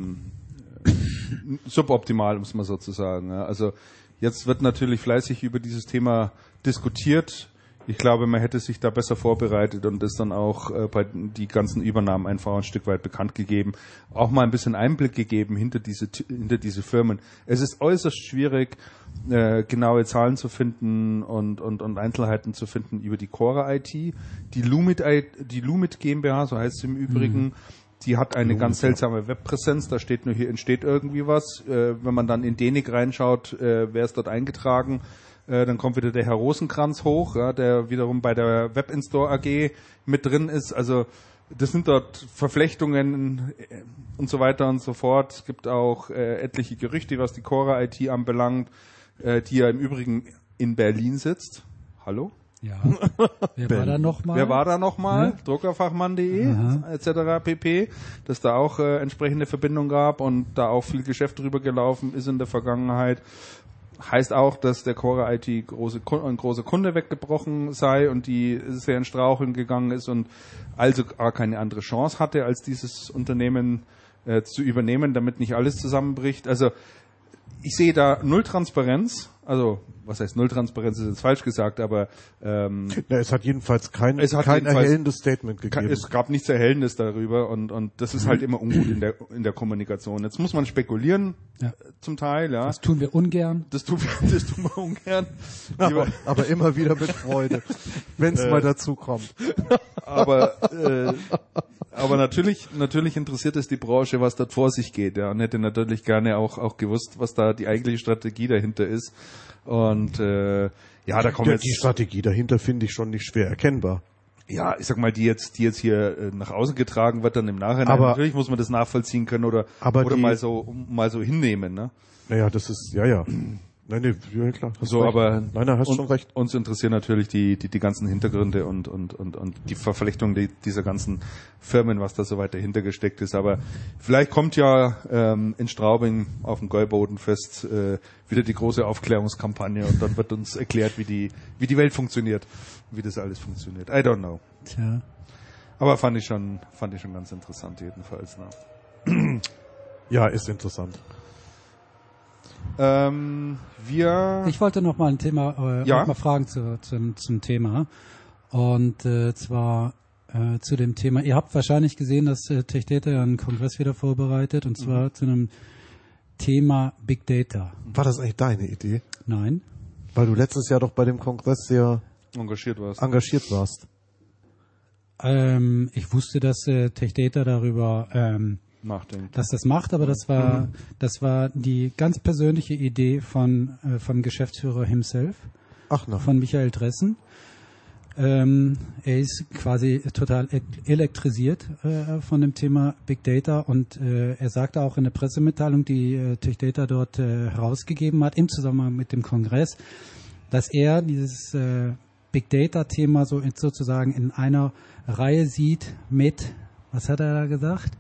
S1: suboptimal, muss man sozusagen. Ja. Also jetzt wird natürlich fleißig über dieses Thema diskutiert. Ich glaube, man hätte sich da besser vorbereitet und das dann auch bei die ganzen Übernahmen einfach ein Stück weit bekannt gegeben. Auch mal ein bisschen Einblick gegeben hinter diese Firmen. Es ist äußerst schwierig, genaue Zahlen zu finden und Einzelheiten zu finden über die Cora IT. Die Lumit GmbH, so heißt sie im Übrigen, die hat eine ganz seltsame Webpräsenz. Da steht nur, hier entsteht irgendwie was. Wenn man dann in DENIC reinschaut, wer ist dort eingetragen, dann kommt wieder der Herr Rosenkranz hoch, ja, der wiederum bei der Webinstore AG mit drin ist. Also das sind dort Verflechtungen und so weiter und so fort. Es gibt auch etliche Gerüchte, was die Cora IT anbelangt, die ja im Übrigen in Berlin sitzt. Hallo?
S3: Ja. Wer war da nochmal?
S1: Ja. Druckerfachmann.de etc. pp. Dass da auch entsprechende Verbindung gab und da auch viel Geschäft drüber gelaufen ist in der Vergangenheit. Heißt auch, dass der Cora IT ein großer Kunde weggebrochen sei und die sehr in Straucheln gegangen ist und also gar keine andere Chance hatte, als dieses Unternehmen zu übernehmen, damit nicht alles zusammenbricht. Also ich sehe da null Transparenz. Also was heißt null Transparenz, ist jetzt falsch gesagt, aber
S2: es hat jedenfalls kein erhellendes Statement gegeben.
S1: Es gab nichts Erhellendes darüber und das ist halt immer ungut in der Kommunikation. Jetzt muss man spekulieren, zum Teil, ja.
S3: Das tun wir ungern.
S1: Das tun wir ungern.
S2: Aber immer wieder mit Freude, wenn es mal dazu kommt.
S1: Aber natürlich interessiert es die Branche, was dort vor sich geht, ja, und hätte natürlich gerne auch gewusst, was da die eigentliche Strategie dahinter ist. Und da kommen jetzt
S2: die Strategie dahinter finde ich schon nicht schwer erkennbar.
S1: Ja, ich sag mal, die jetzt hier nach außen getragen wird, dann im Nachhinein. Aber natürlich muss man das nachvollziehen können oder mal so hinnehmen, ne?
S2: Naja, das ist ja. Nein, ja, klar.
S1: So, aber
S2: hast schon recht.
S1: Uns interessieren natürlich die ganzen Hintergründe und die Verflechtung dieser ganzen Firmen, was da so weit dahinter gesteckt ist. Aber vielleicht kommt ja in Straubing auf dem Gäubodenfest wieder die große Aufklärungskampagne und dann wird uns erklärt, wie die Welt funktioniert, wie das alles funktioniert. I don't know.
S3: Tja.
S1: Aber fand ich schon ganz interessant jedenfalls. Ne?
S2: Ja, ist interessant.
S3: Ich wollte noch mal ein Thema, noch mal Fragen zum Thema. Und zwar zu dem Thema, ihr habt wahrscheinlich gesehen, dass Tech Data einen Kongress wieder vorbereitet, und zwar zu einem Thema Big Data.
S2: War das eigentlich deine Idee?
S3: Nein.
S2: Weil du letztes Jahr doch bei dem Kongress sehr engagiert warst.
S3: Ich wusste, dass Tech Data darüber dass das macht, aber das war die ganz persönliche Idee vom Geschäftsführer himself, von Michael Dressen. Er ist quasi total elektrisiert von dem Thema Big Data und er sagte auch in der Pressemitteilung, die Tech Data dort herausgegeben hat, im Zusammenhang mit dem Kongress, dass er dieses Big Data Thema sozusagen in einer Reihe sieht mit, was hat er da gesagt?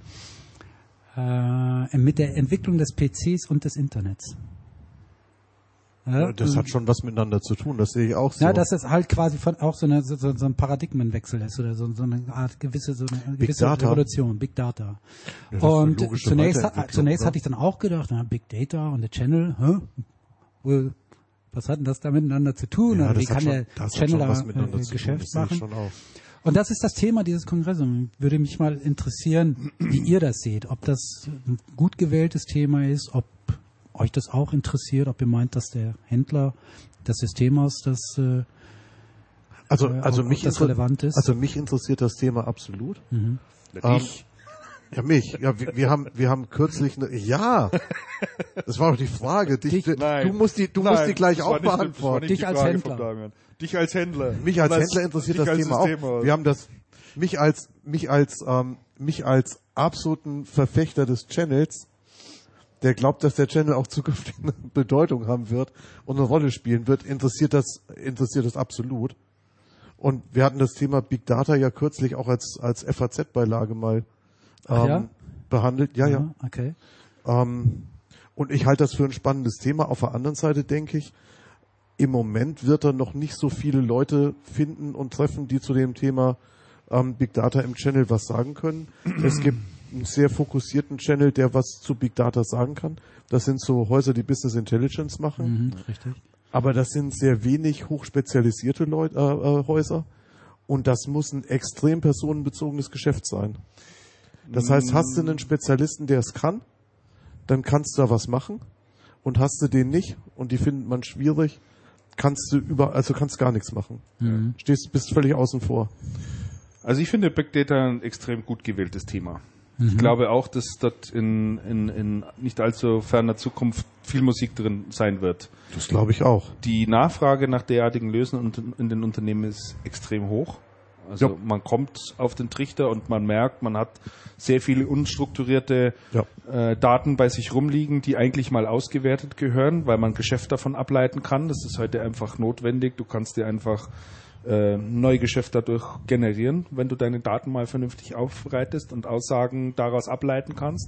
S3: Mit der Entwicklung des PCs und des Internets.
S2: Ja, das hat schon was miteinander zu tun, das sehe ich auch so.
S3: Ja, dass es halt quasi auch so ein Paradigmenwechsel ist oder so eine Art gewisse Revolution, Big Data. Ja, und zunächst hatte ich dann auch gedacht, Big Data und der Channel, was hat denn das da miteinander zu tun?
S2: Ja,
S3: wie kann der Channel da Geschäft machen? Und das ist das Thema dieses Kongresses. Würde mich mal interessieren, wie ihr das seht. Ob das ein gut gewähltes Thema ist, ob euch das auch interessiert, ob ihr meint, dass der Händler des Systems
S2: mich
S3: relevant ist.
S2: Also mich interessiert das Thema absolut.
S3: Mhm.
S2: Mich. Ja, wir haben kürzlich das war doch die Frage. Du musst die gleich auch beantworten.
S3: Dich als Händler.
S1: Dich als Händler.
S2: Mich als Händler interessiert das Thema auch. Wir haben mich als absoluten Verfechter des Channels, der glaubt, dass der Channel auch zukünftig eine Bedeutung haben wird und eine Rolle spielen wird, interessiert das absolut. Und wir hatten das Thema Big Data ja kürzlich auch als FAZ-Beilage mal behandelt. Ja.
S3: Okay.
S2: Und ich halte das für ein spannendes Thema. Auf der anderen Seite denke ich im Moment wird er noch nicht so viele Leute finden und treffen, die zu dem Thema Big Data im Channel was sagen können. Es gibt einen sehr fokussierten Channel, der was zu Big Data sagen kann. Das sind so Häuser, die Business Intelligence machen.
S3: Richtig.
S2: Aber das sind sehr wenig hochspezialisierte Häuser. Und das muss ein extrem personenbezogenes Geschäft sein. Das heißt, hast du einen Spezialisten, der es kann, dann kannst du da was machen. Und hast du den nicht und die findet man schwierig, kannst du kannst gar nichts machen. Bist völlig außen vor.
S1: Also ich finde Big Data ein extrem gut gewähltes Thema. Ich glaube auch, dass dort in nicht allzu ferner Zukunft viel Musik drin sein wird.
S2: Das glaube ich auch.
S1: Die Nachfrage nach derartigen Lösungen in den Unternehmen ist extrem hoch. Also man kommt auf den Trichter und man merkt, man hat sehr viele unstrukturierte Daten bei sich rumliegen, die eigentlich mal ausgewertet gehören, weil man Geschäft davon ableiten kann. Das ist heute einfach notwendig. Du kannst dir einfach Neugeschäft dadurch generieren, wenn du deine Daten mal vernünftig aufbereitest und Aussagen daraus ableiten kannst.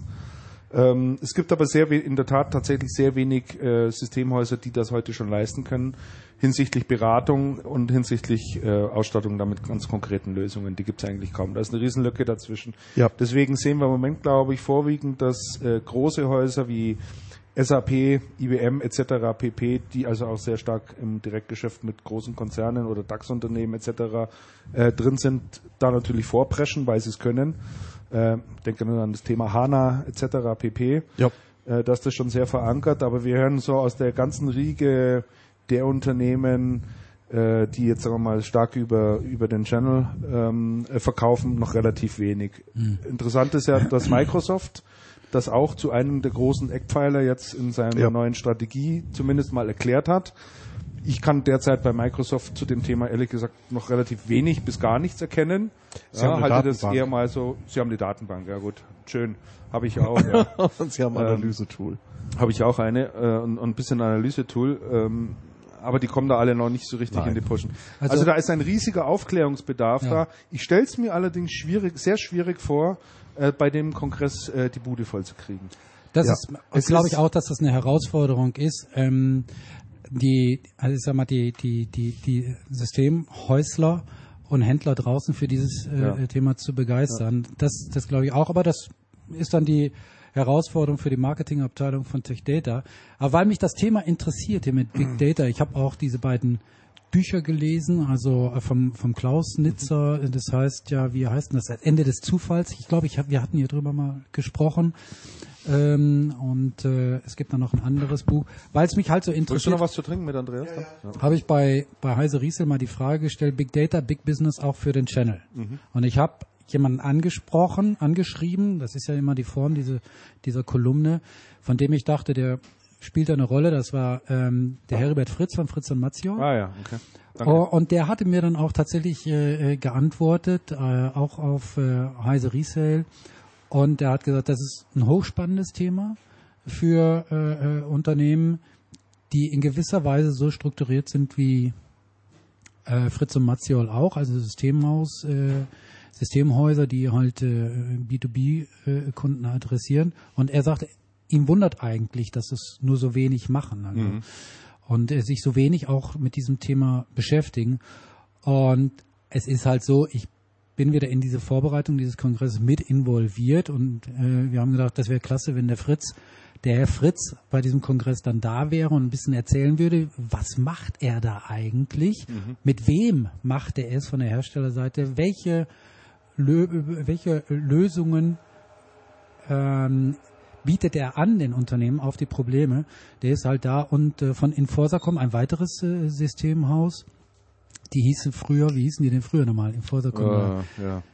S1: Es gibt aber in der Tat tatsächlich sehr wenig Systemhäuser, die das heute schon leisten können, hinsichtlich Beratung und hinsichtlich Ausstattung damit ganz konkreten Lösungen. Die gibt es eigentlich kaum. Da ist eine Riesenlücke dazwischen.
S2: Ja.
S1: Deswegen sehen wir im Moment, glaube ich, vorwiegend, dass große Häuser wie SAP, IBM etc. pp., die also auch sehr stark im Direktgeschäft mit großen Konzernen oder DAX-Unternehmen etc. Drin sind, da natürlich vorpreschen, weil sie es können. Denke nur an das Thema HANA etc. pp.
S2: Ja.
S1: Da ist das schon sehr verankert, aber wir hören so aus der ganzen Riege der Unternehmen, die jetzt sagen wir mal stark über den Channel verkaufen, noch relativ wenig. Interessant ist ja, dass Microsoft das auch zu einem der großen Eckpfeiler jetzt in seiner neuen Strategie zumindest mal erklärt hat. Ich kann derzeit bei Microsoft zu dem Thema ehrlich gesagt noch relativ wenig bis gar nichts erkennen.
S2: Sie haben
S1: halte das eher mal so, Sie haben die Datenbank, ja gut, schön, habe ich auch. Ja.
S2: Und Sie haben ein Analysetool.
S1: Habe ich auch eine und ein bisschen Analysetool, aber die kommen da alle noch nicht so richtig in die Pushen. Also da ist ein riesiger Aufklärungsbedarf da. Ich stelle es mir allerdings sehr schwierig vor, bei dem Kongress die Bude voll zu kriegen.
S3: Das ist, glaube ich auch, dass das eine Herausforderung ist. Die Systemhäusler und Händler draußen für dieses Thema zu begeistern. Das glaube ich auch, aber das ist dann die Herausforderung für die Marketingabteilung von Tech Data. Aber weil mich das Thema interessiert hier mit Big Data, ich habe auch diese beiden Bücher gelesen, also vom Klaus Nitzer, das heißt wie heißt denn das? Das Ende des Zufalls. Ich glaube, wir hatten hier drüber mal gesprochen. Und es gibt dann noch ein anderes Buch, weil es mich halt so interessiert.
S1: Willst du noch was zu trinken mit Andreas?
S3: Ja. Habe ich bei Heise Riesel mal die Frage gestellt, Big Data, Big Business auch für den Channel. Und ich habe jemanden angeschrieben, das ist ja immer die Form dieser Kolumne, von dem ich dachte, der spielt eine Rolle, das war der Heribert Fritz von Fritz und Matziol.
S1: Ah ja, okay. Danke.
S3: Und der hatte mir dann auch tatsächlich geantwortet, auch auf Heise Riesel. Und er hat gesagt, das ist ein hochspannendes Thema für Unternehmen, die in gewisser Weise so strukturiert sind wie Fritz und Matziol auch, also Systemhäuser, die halt B2B-Kunden adressieren. Und er sagte, ihm wundert eigentlich, dass es nur so wenig machen. Also. Und sich so wenig auch mit diesem Thema beschäftigen. Und es ist halt so, ich bin wieder in diese Vorbereitung dieses Kongresses mit involviert und wir haben gedacht, das wäre klasse, wenn der Herr Fritz bei diesem Kongress dann da wäre und ein bisschen erzählen würde, was macht er da eigentlich, mit wem macht er es von der Herstellerseite, welche Lösungen bietet er an den Unternehmen auf die Probleme, der ist halt da und von Inforsacom, ein weiteres Systemhaus, die hießen früher, wie hießen die denn früher nochmal? Inforsacom.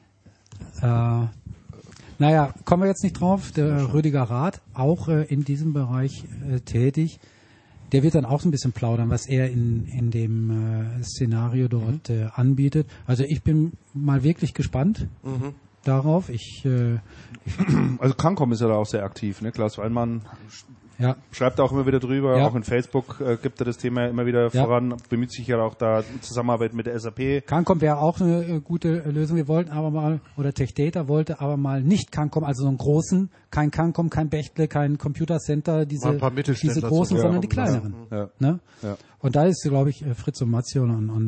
S3: Naja, kommen wir jetzt nicht drauf. Der Rüdiger Rath, auch in diesem Bereich tätig, der wird dann auch so ein bisschen plaudern, was er in dem Szenario dort anbietet. Also ich bin mal wirklich gespannt darauf.
S1: Also Cancom ist ja da auch sehr aktiv, ne? Klaus Weinmann
S3: Ja.
S1: Schreibt auch immer wieder drüber, auch in Facebook gibt er das Thema immer wieder voran, bemüht sich ja auch da Zusammenarbeit mit der SAP.
S3: Cancom wäre auch eine gute Lösung. Wir wollten aber mal, oder Tech Data wollte aber mal nicht Cancom, also so einen großen, kein Cancom, kein Bechtle, kein Computer Center, diese großen, sondern die kleineren.
S1: Ja.
S3: Ne? Ja. Und da ist, glaube ich, Fritz und Matziol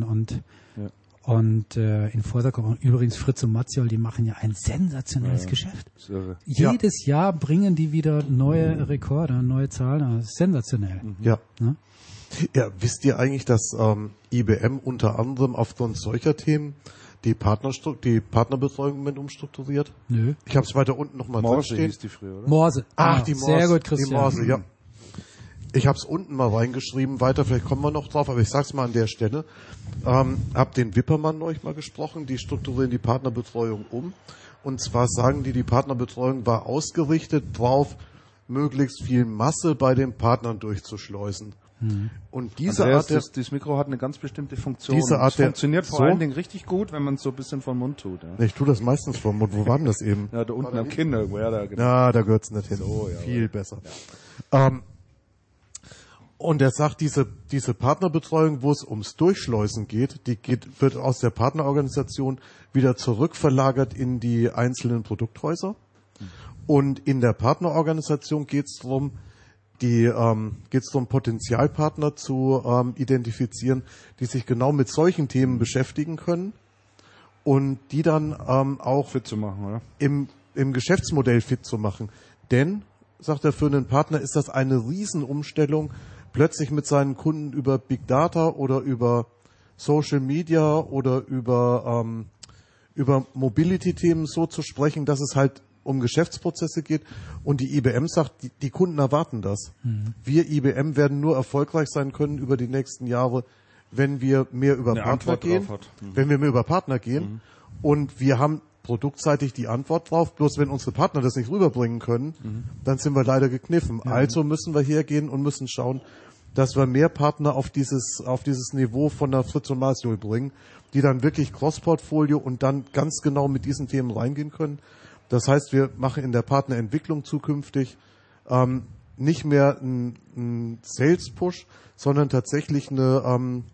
S3: und in Vorsack übrigens Fritz und Matziol, die machen ja ein sensationelles Geschäft. Jedes Jahr bringen die wieder neue Rekorde, neue Zahlen. Das ist sensationell.
S2: Ja. Ne? Ja, wisst ihr eigentlich, dass IBM unter anderem aufgrund solcher Themen die Partnerbetreuung im Moment umstrukturiert?
S3: Nö.
S2: Ich habe es weiter unten nochmal
S1: Morse hieß die früher, oder?
S3: Morse.
S2: Ach, die Morse.
S3: Sehr gut, Christian.
S2: Die Morse, ja. Ich habe es unten mal reingeschrieben, weiter, vielleicht kommen wir noch drauf, aber ich sag's mal an der Stelle. Hab den Wippermann neulich mal gesprochen, die strukturieren die Partnerbetreuung um. Und zwar sagen die Partnerbetreuung war ausgerichtet drauf, möglichst viel Masse bei den Partnern durchzuschleusen. Und diese
S1: Andreas, das Mikro hat eine ganz bestimmte Funktion.
S2: Diese Art
S1: das funktioniert vor allen Dingen richtig gut, wenn man es so ein bisschen vom Mund tut. Ja.
S2: Ich tue das meistens vom Mund. Wo war denn das eben?
S1: Ja, da unten am Kinn irgendwo. Ja, da, genau.
S2: Ja, da gehört's nicht hin.
S1: So, ja,
S2: viel besser. Ja. Und er sagt, diese Partnerbetreuung, wo es ums Durchschleusen geht, wird aus der Partnerorganisation wieder zurückverlagert in die einzelnen Produkthäuser. Und in der Partnerorganisation geht's darum, Potenzialpartner zu identifizieren, die sich genau mit solchen Themen beschäftigen können und die dann auch
S1: fit zu machen, oder?
S2: Im Geschäftsmodell fit zu machen. Denn, sagt er, für einen Partner ist das eine Riesenumstellung, plötzlich mit seinen Kunden über Big Data oder über Social Media oder über Mobility-Themen so zu sprechen, dass es halt um Geschäftsprozesse geht. Und die IBM sagt, die Kunden erwarten das. Wir IBM werden nur erfolgreich sein können über die nächsten Jahre, wenn wir mehr über Partner gehen. Wenn wir mehr über Partner gehen. Und wir haben produktseitig die Antwort drauf. Bloß wenn unsere Partner das nicht rüberbringen können, dann sind wir leider gekniffen. Also müssen wir hergehen und müssen schauen, dass wir mehr Partner auf dieses Niveau von der Fritz und Matziol bringen, die dann wirklich Cross-Portfolio und dann ganz genau mit diesen Themen reingehen können. Das heißt, wir machen in der Partnerentwicklung zukünftig nicht mehr einen Sales-Push, sondern tatsächlich ein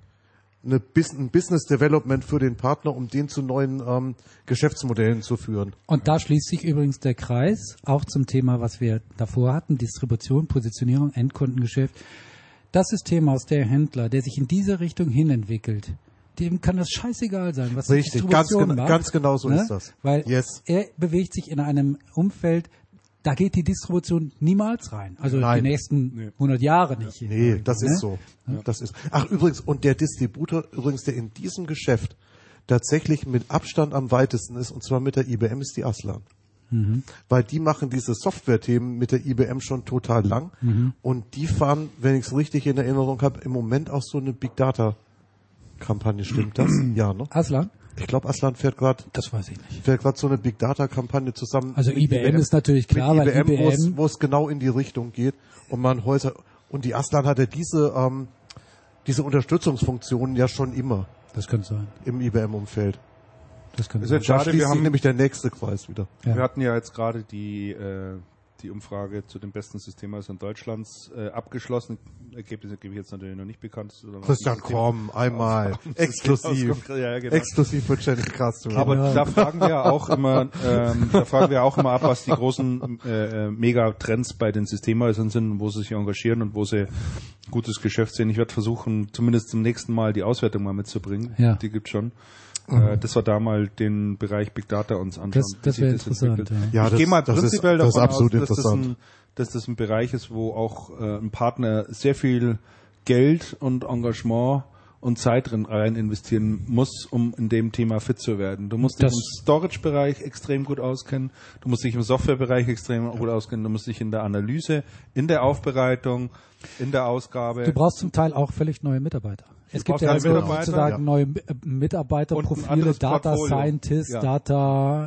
S2: Business Development für den Partner, um den zu neuen Geschäftsmodellen zu führen.
S3: Und da schließt sich übrigens der Kreis, auch zum Thema, was wir davor hatten, Distribution, Positionierung, Endkundengeschäft. Das ist Thema aus der Händler, der sich in diese Richtung hin entwickelt. Dem kann das scheißegal sein, was die Distribution macht.
S2: Ganz genau so ist das.
S3: Weil er bewegt sich in einem Umfeld, da geht die Distribution niemals rein. Also die nächsten 100 Jahre nicht.
S2: Nee, das ist so. Ja. Das ist. Ach, übrigens, und der Distributor, der in diesem Geschäft tatsächlich mit Abstand am weitesten ist, und zwar mit der IBM, ist die Aslan. Weil die machen diese Software-Themen mit der IBM schon total lang. Und die fahren, wenn ich es richtig in Erinnerung habe, im Moment auch so eine Big Data Kampagne, stimmt das? Ja, ne?
S3: Aslan?
S2: Ich glaube, Aslan fährt gerade.
S3: Das weiß ich nicht.
S2: Fährt gerade so eine Big Data Kampagne zusammen.
S3: Also IBM ist natürlich klar, weil
S2: IBM, wo es genau in die Richtung geht und die Aslan hatte diese Unterstützungsfunktionen ja schon immer.
S3: Das könnte sein.
S2: Im IBM-Umfeld.
S3: Das könnte
S2: sein. Schade, wir haben nämlich der nächste Kreis wieder.
S1: Ja. Wir hatten ja jetzt gerade die Umfrage zu den besten Systemhäusern Deutschlands abgeschlossen. Ergebnisse gebe ich jetzt natürlich noch nicht bekannt.
S2: Christian, komm, einmal. Exklusiv.
S1: Ja, genau.
S2: Exklusiv für Jenny Krass.
S1: Aber da fragen wir auch immer, ab, was die großen Megatrends bei den Systemhäusern sind, wo sie sich engagieren und wo sie gutes Geschäft sehen. Ich werde versuchen, zumindest zum nächsten Mal die Auswertung mal mitzubringen. Ja. Die gibt's schon. Das war da mal den Bereich Big Data uns anschauen.
S3: Das wäre interessant.
S1: Ja, ich gehe mal prinzipiell davon aus,
S2: dass
S1: das ein Bereich ist, wo auch ein Partner sehr viel Geld und Engagement und Zeit rein investieren muss, um in dem Thema fit zu werden. Du musst dich im Storage-Bereich extrem gut auskennen, du musst dich im Software-Bereich extrem gut auskennen, du musst dich in der Analyse, in der Aufbereitung, in der Ausgabe.
S3: Du brauchst zum Teil auch völlig neue Mitarbeiter. Es gibt ja also sozusagen neue Mitarbeiterprofile, Data Scientist, Data,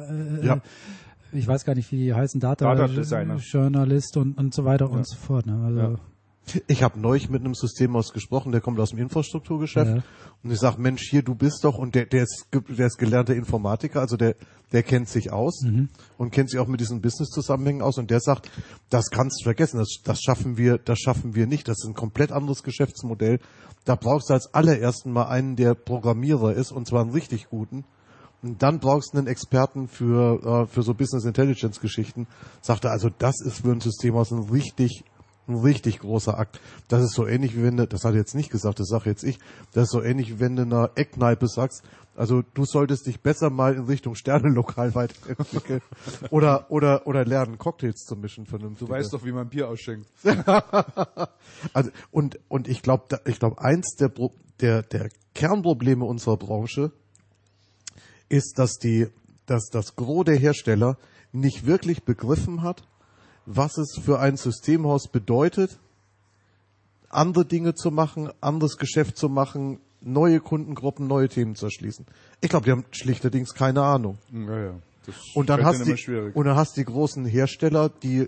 S3: ich weiß gar nicht, wie die heißen, Data
S1: Designer,
S3: Journalist und so weiter und so fort. Ne? Also
S2: Ich habe neulich mit einem Systemhaus gesprochen, der kommt aus dem Infrastrukturgeschäft und ich sage, Mensch, hier, du bist doch, und der ist gelernter Informatiker, also der kennt sich aus und kennt sich auch mit diesen Business-Zusammenhängen aus und der sagt, das kannst du vergessen, das schaffen wir nicht, das ist ein komplett anderes Geschäftsmodell. Da brauchst du als allerersten mal einen, der Programmierer ist und zwar einen richtig guten. Und dann brauchst du einen Experten für so Business Intelligence Geschichten. Sagt er, also das ist für ein Systemhaus ein richtig großer Akt. Das ist so ähnlich wie wenn du, das hat er jetzt nicht gesagt, das sage jetzt ich, das ist so ähnlich wie wenn du einer Eckkneipe sagst, also du solltest dich besser mal in Richtung Sternenlokal weiterentwickeln oder lernen, Cocktails zu mischen vernünftig.
S1: Du weißt doch, wie man Bier ausschenkt.
S2: Also und ich glaube eins der Kernprobleme unserer Branche ist, dass das Gros der Hersteller nicht wirklich begriffen hat, was es für ein Systemhaus bedeutet, andere Dinge zu machen, anderes Geschäft zu machen, neue Kundengruppen, neue Themen zu erschließen. Ich glaube, die haben schlichterdings keine Ahnung.
S1: Ja.
S2: Und dann hast du die großen Hersteller, die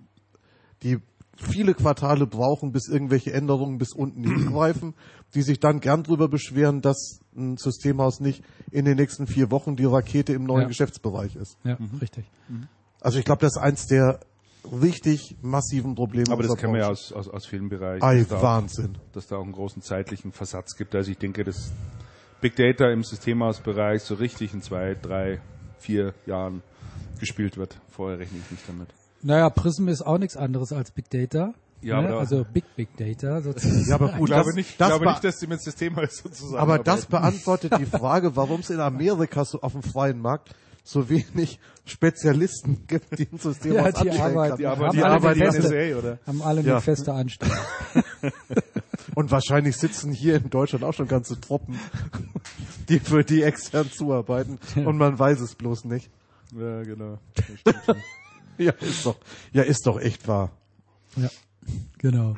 S2: viele Quartale brauchen, bis irgendwelche Änderungen bis unten hingreifen, die sich dann gern drüber beschweren, dass ein Systemhaus nicht in den nächsten 4 Wochen die Rakete im neuen Geschäftsbereich ist.
S3: Ja, richtig.
S2: Also ich glaube, das ist eins der richtig massiven Probleme.
S1: Aber das kennen wir ja aus vielen Bereichen.
S2: Wahnsinn.
S1: Dass da auch einen großen zeitlichen Versatz gibt. Also ich denke, dass Big Data im Systemhausbereich so richtig in 2, 3, 4 Jahren gespielt wird. Vorher rechne ich nicht damit.
S3: Naja, Prism ist auch nichts anderes als Big Data.
S1: Ja,
S3: ne? Also Big Data sozusagen.
S2: Ja, aber gut,
S1: ich glaube nicht, dass sie mit Systemhaus sozusagen.
S2: Aber das beantwortet die Frage, warum es in Amerika so auf dem freien Markt so wenig Spezialisten gibt, die ein Systemhaus anstellen
S1: die arbeiten in NSA, oder?
S3: Haben alle eine feste Anstellung.
S2: Und wahrscheinlich sitzen hier in Deutschland auch schon ganze Truppen, die für die extern zuarbeiten und man weiß es bloß nicht.
S1: Ja, genau.
S2: Ist doch echt wahr.
S3: Ja, genau.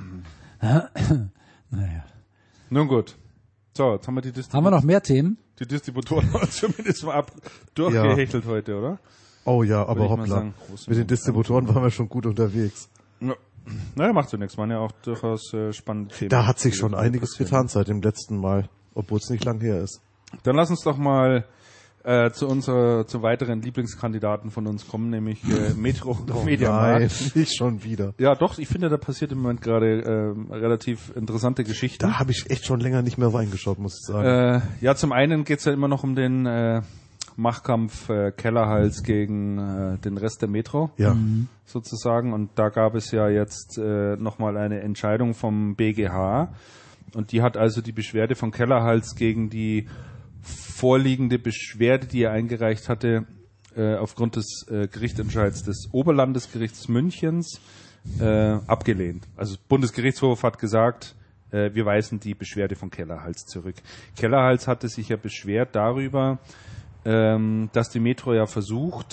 S3: Naja.
S1: Nun gut. So, jetzt haben wir die Distributoren.
S3: Haben wir noch mehr Themen?
S1: Die Distributoren waren zumindest mal durchgehechelt heute, oder?
S2: Oh ja, aber hoppla. Mit den Distributoren waren wir schon gut unterwegs.
S1: Ja. Naja, macht so nichts. Waren ja auch durchaus spannende Themen.
S2: Da hat sich schon einiges getan seit dem letzten Mal, obwohl es nicht lang her ist.
S1: Dann lass uns doch mal zu weiteren Lieblingskandidaten von uns kommen, nämlich Metro und Mediamarkt.
S2: Nein, nicht schon wieder.
S1: Ja, doch, ich finde, da passiert im Moment gerade relativ interessante Geschichten.
S2: Da habe ich echt schon länger nicht mehr reingeschaut, muss ich sagen.
S1: Ja, zum einen geht's ja immer noch um den Machtkampf Kellerhals gegen den Rest der Metro, sozusagen. Und da gab es ja jetzt nochmal eine Entscheidung vom BGH. Und die hat also die Beschwerde von Kellerhals gegen die vorliegende Beschwerde, die er eingereicht hatte, aufgrund des Gerichtsentscheids des Oberlandesgerichts Münchens abgelehnt. Also das Bundesgerichtshof hat gesagt, wir weisen die Beschwerde von Kellerhals zurück. Kellerhals hatte sich ja beschwert darüber, dass die Metro ja versucht,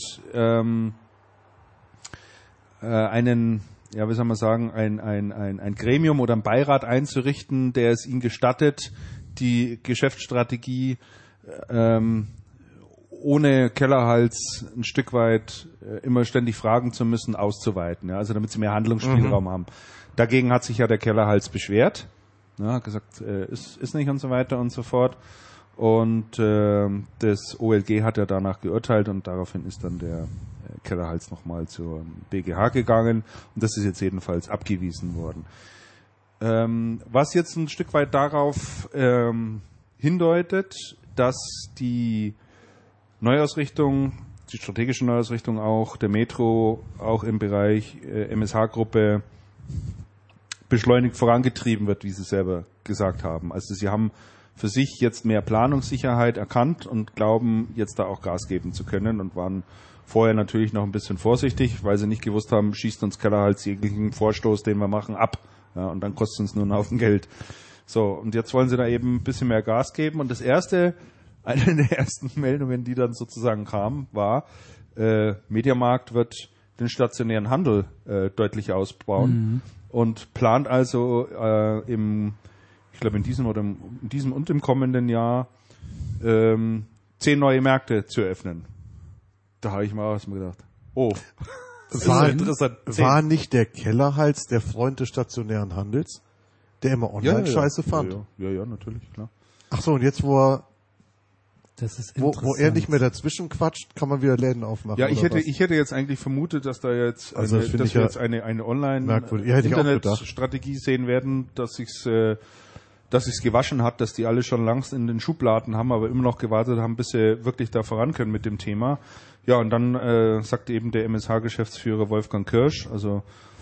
S1: ein Gremium oder ein Beirat einzurichten, der es ihnen gestattet, die Geschäftsstrategie ohne Kellerhals ein Stück weit immer ständig fragen zu müssen, auszuweiten. Ja? Also damit sie mehr Handlungsspielraum haben. Dagegen hat sich ja der Kellerhals beschwert, hat gesagt, ist nicht und so weiter und so fort. Und das OLG hat ja danach geurteilt und daraufhin ist dann der Kellerhals nochmal zur BGH gegangen und das ist jetzt jedenfalls abgewiesen worden. Was jetzt ein Stück weit darauf hindeutet, dass die Neuausrichtung, die strategische Neuausrichtung auch der Metro, auch im Bereich MSH-Gruppe beschleunigt vorangetrieben wird, wie Sie selber gesagt haben. Also Sie haben für sich jetzt mehr Planungssicherheit erkannt und glauben, jetzt da auch Gas geben zu können und waren vorher natürlich noch ein bisschen vorsichtig, weil sie nicht gewusst haben, schießt uns Kellerhals jeglichen Vorstoß, den wir machen, ab. Ja, und dann kostet es uns nur einen Haufen Geld. So, und jetzt wollen sie da eben ein bisschen mehr Gas geben. Und eine der ersten Meldungen, die dann sozusagen kam, war, Mediamarkt wird den stationären Handel deutlich ausbauen und plant also in diesem und im kommenden Jahr 10 neue Märkte zu eröffnen. Da habe ich mal gedacht,
S2: War nicht der Kellerhals der Freund des stationären Handels, der immer Online-Scheiße fand?
S1: Ja, natürlich, klar.
S2: Ach so, und jetzt, wo er nicht mehr dazwischen quatscht, kann man wieder Läden aufmachen.
S1: Ja, ich hätte jetzt eigentlich vermutet, dass da jetzt eine Online-Internet-Strategie sehen werden, dass sich's gewaschen hat, dass die alle schon längst in den Schubladen haben, aber immer noch gewartet haben, bis sie wirklich da voran können mit dem Thema. Ja, und dann sagte eben der MSH-Geschäftsführer Wolfgang Kirsch, also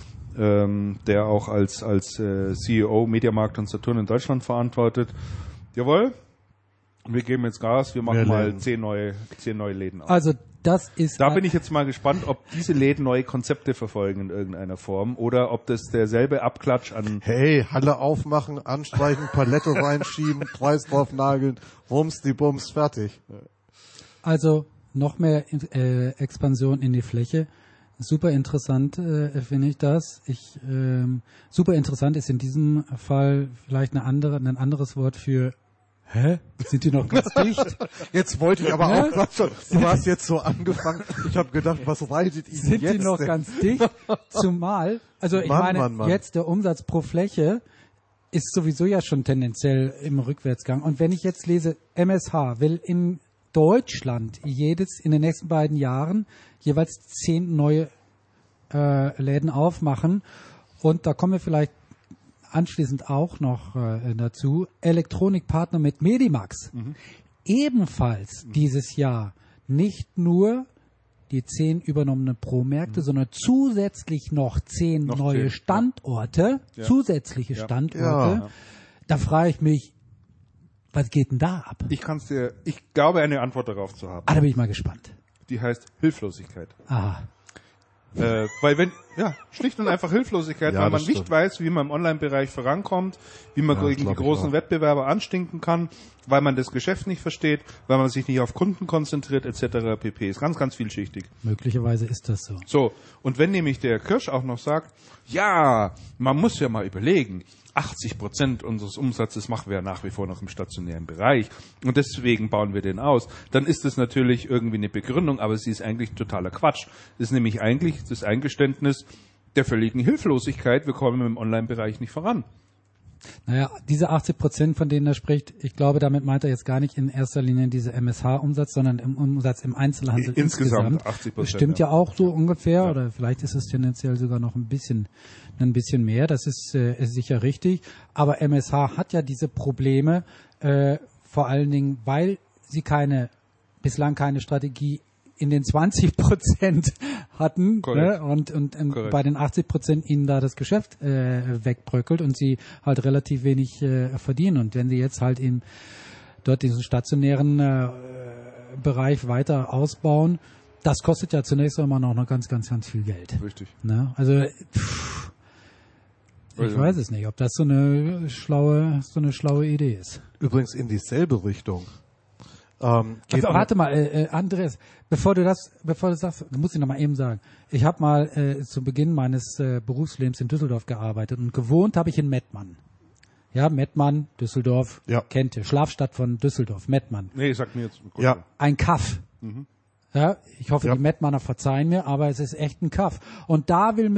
S1: der auch als CEO Mediamarkt und Saturn in Deutschland verantwortet, jawohl, wir geben jetzt Gas, wir machen mal 10 neue Läden auf.
S3: Also das ist...
S1: Da bin ich jetzt mal gespannt, ob diese Läden neue Konzepte verfolgen in irgendeiner Form oder ob das derselbe Abklatsch an...
S2: Hey, Halle aufmachen, anstreichen, Palette reinschieben, Preis drauf nageln, Rums, die Bums, fertig.
S3: Also noch mehr Expansion in die Fläche. Super interessant finde ich das. Super interessant ist in diesem Fall vielleicht ein anderes Wort für hä? Sind die noch ganz dicht?
S2: Jetzt wollte ich aber auch gerade schon. Du hast jetzt so angefangen. Ich habe gedacht, was reitet Ihnen
S3: Sind
S2: jetzt
S3: die noch
S2: denn?
S3: ganz dicht? Zumal, also ich meine, jetzt der Umsatz pro Fläche ist sowieso ja schon tendenziell im Rückwärtsgang. Und wenn ich jetzt lese, MSH will in Deutschland in den nächsten beiden Jahren jeweils 10 neue Läden aufmachen. Und da kommen wir vielleicht anschließend auch noch dazu, Elektronikpartner mit Medimax. Ebenfalls dieses Jahr nicht nur die 10 übernommenen Pro-Märkte, sondern zusätzlich noch 10 neue Standorte, zusätzliche Standorte. Ja. Da frage ich mich, was geht denn da ab?
S1: Ich glaube, eine Antwort darauf zu haben.
S3: Da bin ich mal gespannt.
S1: Die heißt Hilflosigkeit.
S3: Aha.
S1: Weil schlicht und einfach Hilflosigkeit, weil man nicht weiß, wie man im Online-Bereich vorankommt, wie man gegen die großen Wettbewerber anstinken kann, weil man das Geschäft nicht versteht, weil man sich nicht auf Kunden konzentriert, etc. pp. Ist ganz, ganz vielschichtig.
S3: Möglicherweise ist das so.
S1: So, und wenn nämlich der Kirsch auch noch sagt, ja, man muss ja mal überlegen, 80% unseres Umsatzes machen wir ja nach wie vor noch im stationären Bereich und deswegen bauen wir den aus, dann ist das natürlich irgendwie eine Begründung, aber sie ist eigentlich totaler Quatsch. Das ist nämlich eigentlich das Eingeständnis der völligen Hilflosigkeit, wir kommen im Online-Bereich nicht voran.
S3: Naja, diese 80%, von denen er spricht, ich glaube, damit meint er jetzt gar nicht in erster Linie diese MSH-Umsatz, sondern im Umsatz im Einzelhandel insgesamt.
S1: 80%.
S3: Stimmt ja auch so ungefähr, oder vielleicht ist es tendenziell sogar noch ein bisschen mehr, das ist sicher richtig. Aber MSH hat ja diese Probleme, vor allen Dingen, weil sie bislang keine Strategie in den 20% hatten, ne? und bei den 80% ihnen da das Geschäft wegbröckelt und sie halt relativ wenig verdienen. Und wenn sie jetzt halt dort diesen stationären Bereich weiter ausbauen, das kostet ja zunächst einmal noch ganz, ganz, ganz viel Geld.
S1: Richtig.
S3: Ne? Also ich weiß es nicht, ob das so eine schlaue Idee ist.
S2: Übrigens in dieselbe Richtung.
S3: Warte mal, Andreas, bevor du sagst, muss ich noch mal eben sagen. Ich habe mal zu Beginn meines Berufslebens in Düsseldorf gearbeitet und gewohnt habe ich in Mettmann. Ja, Mettmann, Düsseldorf, kennt ihr. Schlafstadt von Düsseldorf, Mettmann.
S1: Nee, sag mir jetzt.
S2: Ja.
S3: Ein Kaff. Ja, ich hoffe, die Mettmanner verzeihen mir, aber es ist echt ein Kaff. Und da will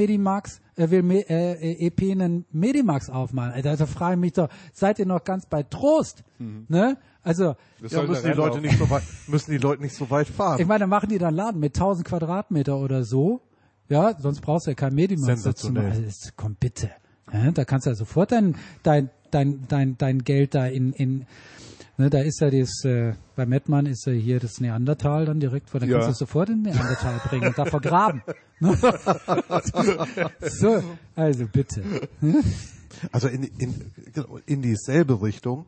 S3: EP einen Medimax aufmachen. Also frage ich mich doch, seid ihr noch ganz bei Trost? Ne? Also
S2: müssen die Leute nicht so weit fahren.
S3: Ich meine, dann machen die dann Laden mit 1000 Quadratmeter oder so. Ja, sonst brauchst du ja kein Medimax dazu. Also, komm bitte. Ja, da kannst du ja sofort dein Geld da ne, da ist ja bei Mettmann ist ja hier das Neandertal dann direkt vor, da kannst du sofort in Neandertal bringen und da vergraben. So, also bitte.
S2: Also in dieselbe Richtung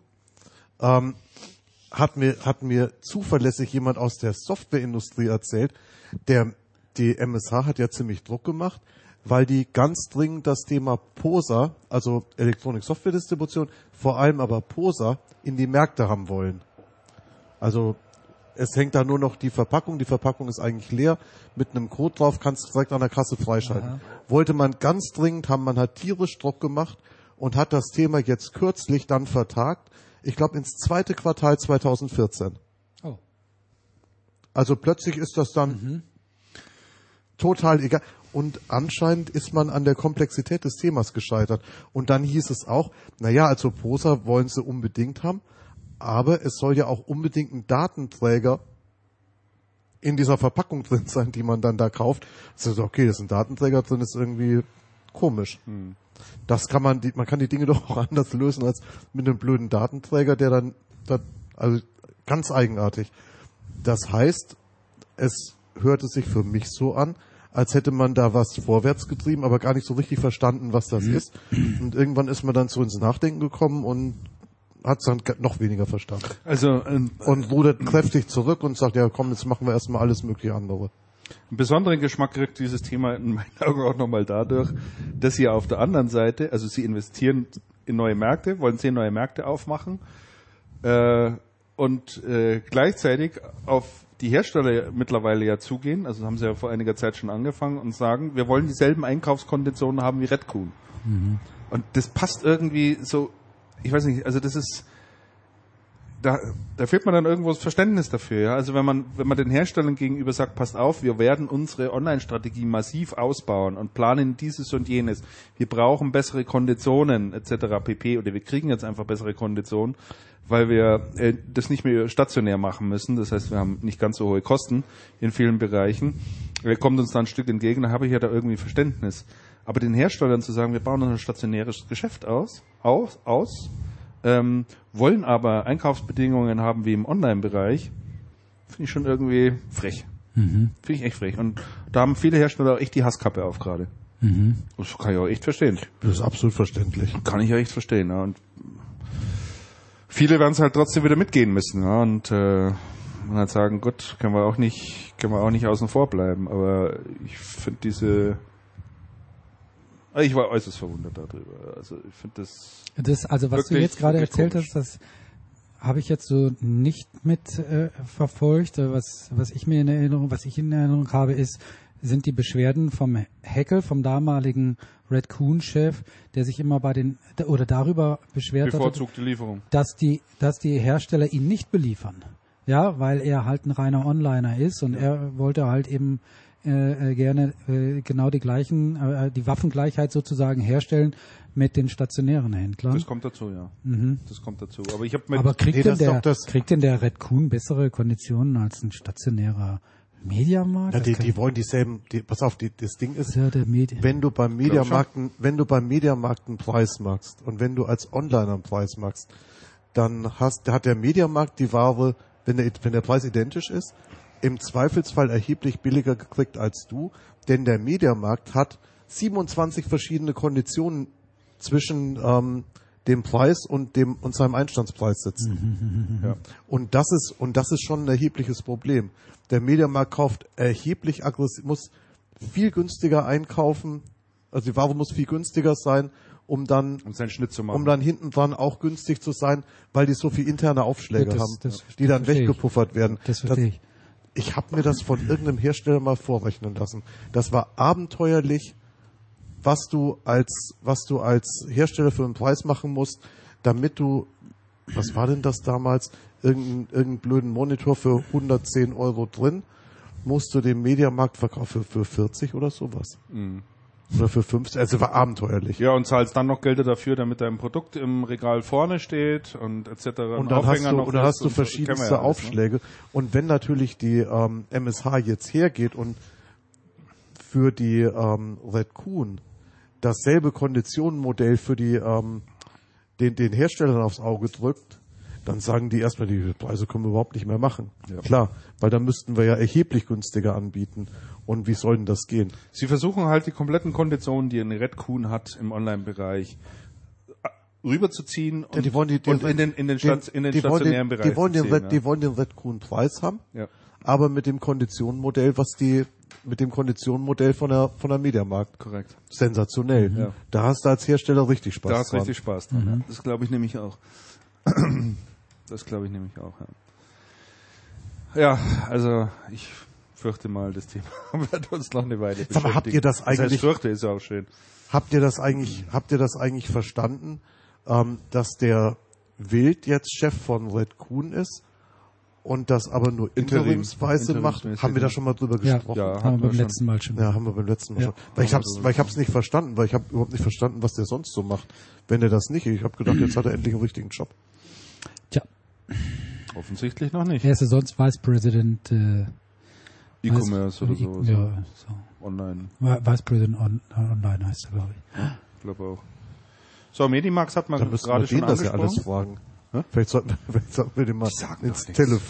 S2: hat mir zuverlässig jemand aus der Softwareindustrie erzählt, die MSH hat ja ziemlich Druck gemacht, weil die ganz dringend das Thema POSA, also Elektronik-Software-Distribution, vor allem aber POSA, in die Märkte haben wollen. Also es hängt da nur noch die Verpackung ist eigentlich leer, mit einem Code drauf, kannst du direkt an der Kasse freischalten. Aha. Wollte man ganz dringend haben, man hat tierisch Druck gemacht und hat das Thema jetzt kürzlich dann vertagt, ich glaube ins 2. Quartal 2014.
S3: Oh.
S2: Also plötzlich ist das dann... total egal. Und anscheinend ist man an der Komplexität des Themas gescheitert. Und dann hieß es auch, also Poser wollen sie unbedingt haben, aber es soll ja auch unbedingt ein Datenträger in dieser Verpackung drin sein, die man dann da kauft. Das ist okay, das ist ein Datenträger drin, ist irgendwie komisch. Das kann man kann die Dinge doch auch anders lösen als mit einem blöden Datenträger, der dann also ganz eigenartig. Das heißt, es hörte sich für mich so an, als hätte man da was vorwärts getrieben, aber gar nicht so richtig verstanden, was das ist. Und irgendwann ist man dann so ins Nachdenken gekommen und hat es dann noch weniger verstanden.
S1: Also
S2: und rudert kräftig zurück und sagt, ja komm, jetzt machen wir erstmal alles mögliche andere.
S1: Einen besonderen Geschmack kriegt dieses Thema in meinen Augen auch nochmal dadurch, dass sie auf der anderen Seite, also sie investieren in neue Märkte, wollen 10 neue Märkte aufmachen und gleichzeitig auf die Hersteller mittlerweile ja zugehen, also haben sie ja vor einiger Zeit schon angefangen und sagen, wir wollen dieselben Einkaufskonditionen haben wie Redcoon. Und das passt irgendwie so, ich weiß nicht, also das ist, da fehlt man dann irgendwo das Verständnis dafür, ja. Also wenn man den Herstellern gegenüber sagt, passt auf, wir werden unsere Online-Strategie massiv ausbauen und planen dieses und jenes. Wir brauchen bessere Konditionen etc. pp. Oder wir kriegen jetzt einfach bessere Konditionen, weil wir das nicht mehr stationär machen müssen. Das heißt, wir haben nicht ganz so hohe Kosten in vielen Bereichen. Kommt uns da ein Stück entgegen, da habe ich ja da irgendwie Verständnis. Aber den Herstellern zu sagen, wir bauen ein stationäres Geschäft aus, wollen aber Einkaufsbedingungen haben wie im Online-Bereich, finde ich schon irgendwie frech. Finde ich echt frech. Und da haben viele Hersteller auch echt die Hasskappe auf gerade. Das kann ich auch echt verstehen.
S2: Das ist absolut verständlich.
S1: Kann ich ja echt verstehen. Ja. Und viele werden es halt trotzdem wieder mitgehen müssen. Ja. Und man halt sagen, gut, können wir auch nicht außen vor bleiben. Aber ich finde ich war äußerst verwundert darüber. Also ich finde
S3: also was du jetzt gerade erzählt hast, das habe ich jetzt so nicht mit verfolgt. Was ich in Erinnerung habe, sind die Beschwerden vom Heckel, vom damaligen Redcoon-Chef, der sich immer darüber beschwert
S1: bevorzugte Lieferung,
S3: dass die Hersteller ihn nicht beliefern. Ja, weil er halt ein reiner Onliner ist und er wollte halt eben gerne genau die Waffengleichheit sozusagen herstellen mit den stationären Händlern.
S1: Das kommt dazu, ja. Das kommt dazu.
S3: Aber kriegt denn der Redcoon bessere Konditionen als ein stationärer Mediamarkt?
S2: Ja, die wollen dieselben, pass auf, das Ding ist,
S3: ja,
S2: wenn du beim Mediamarkt einen Preis machst und wenn du als Onliner einen Preis machst, dann hat der Mediamarkt die Ware, wenn der Preis identisch ist, im Zweifelsfall erheblich billiger gekriegt als du, denn der Mediamarkt hat 27 verschiedene Konditionen zwischen dem Preis und seinem Einstandspreis sitzen. Ja. Und das ist schon ein erhebliches Problem. Der Mediamarkt kauft erheblich aggressiv, muss viel günstiger einkaufen, also die Ware muss viel günstiger sein, um seinen Schnitt zu machen. Um dann hinten dran auch günstig zu sein, weil die so viel interne Aufschläge haben, die dann weggepuffert werden.
S3: Das verstehe ich.
S2: Ich habe mir das von irgendeinem Hersteller mal vorrechnen lassen. Das war abenteuerlich, was du als Hersteller für einen Preis machen musst, damit du, was war denn das damals, irgendeinen blöden Monitor für 110 € drin, musst du den Mediamarkt verkaufen für 40 oder sowas. Oder für 50, also war abenteuerlich.
S1: Ja, und zahlst dann noch Geld dafür, damit dein Produkt im Regal vorne steht und etc.
S2: Und dann hast du verschiedenste Aufschläge. Ne? Und wenn natürlich die MSH jetzt hergeht und für die Redcoon dasselbe Konditionenmodell für die den Herstellern aufs Auge drückt, dann sagen die erstmal, die Preise können wir überhaupt nicht mehr machen. Ja. Klar, weil dann müssten wir ja erheblich günstiger anbieten. Und wie soll denn das gehen?
S1: Sie versuchen halt die kompletten Konditionen, die eine Redcoon hat im Online-Bereich, rüberzuziehen und in den stationären Bereich
S2: zu ziehen. Die wollen den Redcoon-Preis haben, ja, aber mit dem Konditionenmodell, mit dem Konditionenmodell von der Mediamarkt.
S1: Korrekt.
S2: Sensationell. Ja. Da hast du als Hersteller richtig Spaß dran.
S1: Da hast du richtig Spaß dran. Ja. Das glaube ich nämlich auch. Ja, also ich fürchte mal, das Thema wird uns noch eine Weile beschäftigen.
S2: Aber habt ihr das eigentlich?
S1: Das heißt, fürchte ist ja auch schön.
S2: Habt ihr das eigentlich verstanden, dass der Wild jetzt Chef von Redcoon ist und das aber nur interimsweise macht. Haben wir da schon mal drüber gesprochen?
S3: Ja, haben wir beim letzten Mal schon.
S2: Ja, haben wir beim letzten Mal schon. Weil ich hab's nicht verstanden, weil ich habe überhaupt nicht verstanden, was der sonst so macht. Wenn er das nicht, ich habe gedacht, jetzt hat er endlich einen richtigen Job.
S3: Tja.
S1: Offensichtlich noch nicht.
S3: Er ist ja sonst Vice President
S1: E-Commerce oder so.
S3: Ja, so.
S1: Online.
S3: Vice President Online heißt er, glaube ich.
S1: Ja, ich glaube auch. So, Medimax hat man gerade schon
S2: angesprochen. Ja alles fragen. Vielleicht sollten wir den mal ins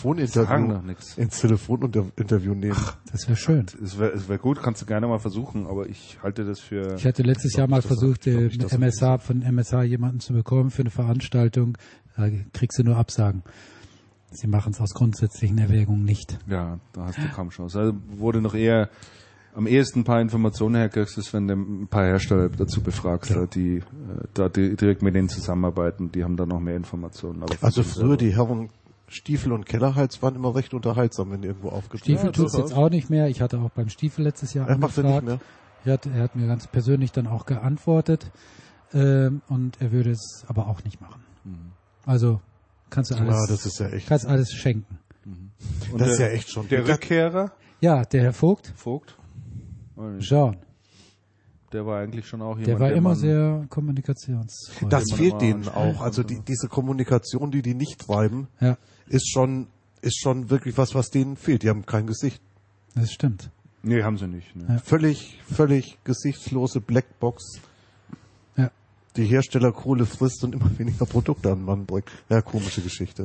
S2: Telefoninterview nehmen. Ach,
S3: das wäre schön.
S1: Es wär gut, kannst du gerne mal versuchen, aber ich halte das für...
S3: Ich hatte letztes Jahr mal versucht, von MSH jemanden zu bekommen für eine Veranstaltung. Da kriegst du nur Absagen. Sie machen es aus grundsätzlichen Erwägungen nicht.
S1: Ja, da hast du kaum Chance. Also wurde noch eher am ehesten ein paar Informationen herkriegst, ist, wenn du ein paar Hersteller dazu befragst, die direkt mit denen zusammenarbeiten, die haben da noch mehr Informationen. Aber
S2: also früher die Herren Stiefel und Kellerhals waren immer recht unterhaltsam, wenn die irgendwo aufgetreten
S3: Stiefel tut's jetzt auch nicht mehr. Ich hatte auch beim Stiefel letztes Jahr angefragt. Macht er nicht mehr? Er hat mir ganz persönlich dann auch geantwortet und er würde es aber auch nicht machen. Also kannst du alles,
S2: das ist ja echt.
S3: Kannst alles schenken.
S2: Und das ist ja echt schon.
S1: Der Rückkehrer?
S3: Ja, der Herr Vogt. Jean.
S1: Der war eigentlich schon auch jemand.
S3: Der war immer sehr kommunikationsfreudig.
S2: Das fehlt denen auch. Also diese Kommunikation, die nicht treiben, ist schon wirklich was denen fehlt. Die haben kein Gesicht.
S3: Das stimmt.
S1: Nee, haben sie nicht. Ne.
S2: Ja. Völlig gesichtslose Blackbox.
S3: Ja.
S2: Die Hersteller Kohle frisst und immer weniger Produkte an den Mann bringt. Ja, komische Geschichte.